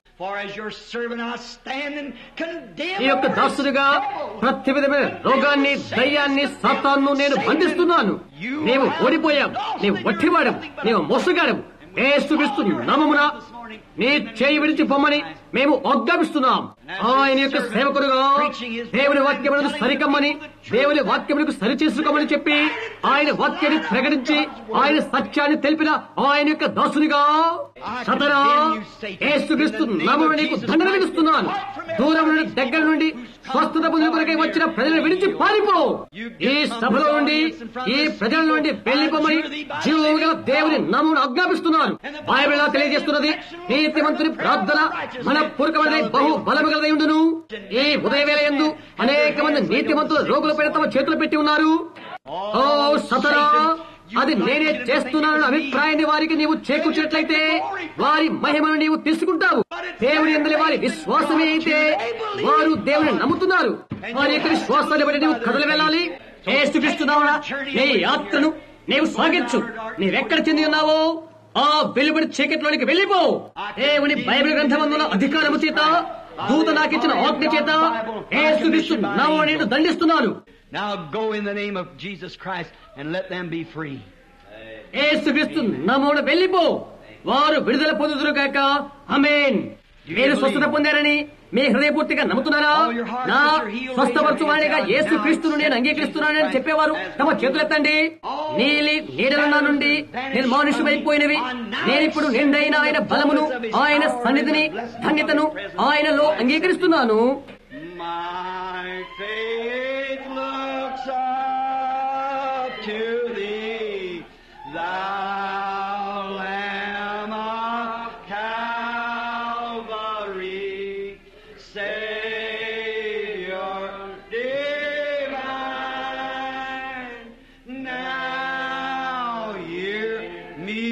ఈ యొక్క దాసుడిగా ప్రతి విధమైన రోగాన్ని, దయ్యాన్ని, సాతాన్ను నేను బంధిస్తున్నాను. నీవు ఓడిపోయావు, నీవు వట్టివాడవు, నీవు మోసగాడవు. యేసుక్రీస్తు నామమున నీ చేయి విడిచి పొమ్మని మేము ఆజ్ఞాపిస్తున్నాం. ఆయన యొక్క సేవకుడుగా దేవుని వాక్యములకు సరికమ్మని, దేవుని వాక్యములకు సరి చేసుకోమని చెప్పి ఆయన వాక్యాన్ని ప్రకటించి ఆయన సత్యాన్ని తెలిపిన ఆయన యొక్క దాసునిగా సతరా యేసుక్రీస్తు నామమున నీకు దండన విధిస్తున్నాను. దూరం నుండి దగ్గర నుండి స్వస్థత పొందిన కొరకై వచ్చిన ప్రజలను విడిచి పారిపో. ఈ సభలో నుండి ఈ ప్రజల నుండి వెళ్లిపోమని జీవముగా దేవుని నామమున ఆజ్ఞాపిస్తున్నాను. బైబిల్ తెలియజేస్తున్నది, నీతిమంతుని ప్రార్థన మనపూర్వకమైన బహు బలముగలదై ఉండును. ఈ ఉదయవేళ యందు అనేక మంది నీతిమంతుల రోగులపైన తమ చేతులు పెట్టి ఉన్నారు. ఓ సతరా, అది నేనే చేస్తున్నానన్న అభిప్రాయాన్ని వారికి నీవు చేకూర్చినట్లయితే వారి మహిమను నీవు తీసుకుంటావు. దేవుని యందలి వారి విశ్వాసమే అయితే వారు దేవుని నమ్ముతున్నారు. వారి యొక్క విశ్వాసాన్ని బట్టి నీవు కదలి వెళ్ళాలి. యేసుక్రీస్తునామమున నీ యాత్రను నీవు సాగించు. నీవెక్కడ చెంది ఉన్నావో ఆ వెలుబడి చీకట్లోనికి వెళ్ళిపో. దేవుని బైబిల్ గ్రంథమందుల అధికారము చేత, దూత నాకిచ్చిన ఆజ్ఞ చేత యేసుక్రీస్తు నామమున నేను దండిస్తున్నాను. Now go in the name of Jesus Christ and let them be free. యేసుక్రీస్తు నామమున వెళ్ళిపో, వారు విడుదల పొందుదురు గాక. ఆమేన్. మీరు స్వస్థత పొందారని మీ హృదయపూర్తిగా నమ్ముతున్నారా? నా స్వస్థపరచువాడిగా యేసుక్రీస్తును నేను అంగీకరిస్తున్నానని చెప్పేవారు తమ చేతులెత్తండి. నీలి నీడల నుండి నేను మానుషమైపోయినవి నేనిప్పుడు నిండైన ఆయన బలమును, ఆయన సన్నిధిని, ధన్యతను ఆయనలో అంగీకరిస్తున్నాను. My faith looks up to Thee, Thou Lamb of Calvary, Savior divine. Now hear me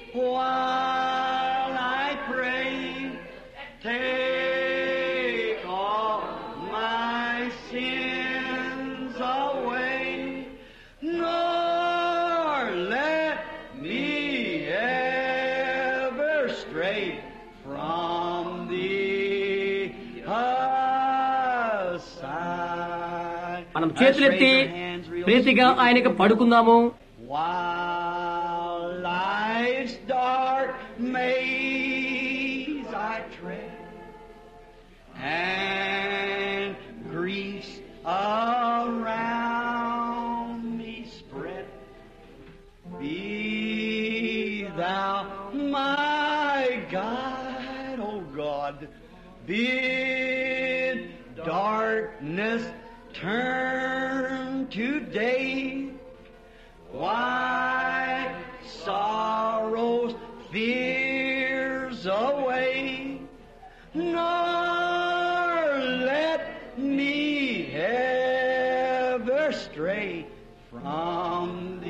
while I pray. Take all my sins away, nor let me ever stray from Thee aside. మనం చేతులెత్తి ప్రీతిగా ఆయనకు పడుకుందాము. While life's dark maze I tread, and griefs around me spread, be Thou my guide, O God. Bid darkness turn to day, why sorrows, fears away, nor let me ever stray from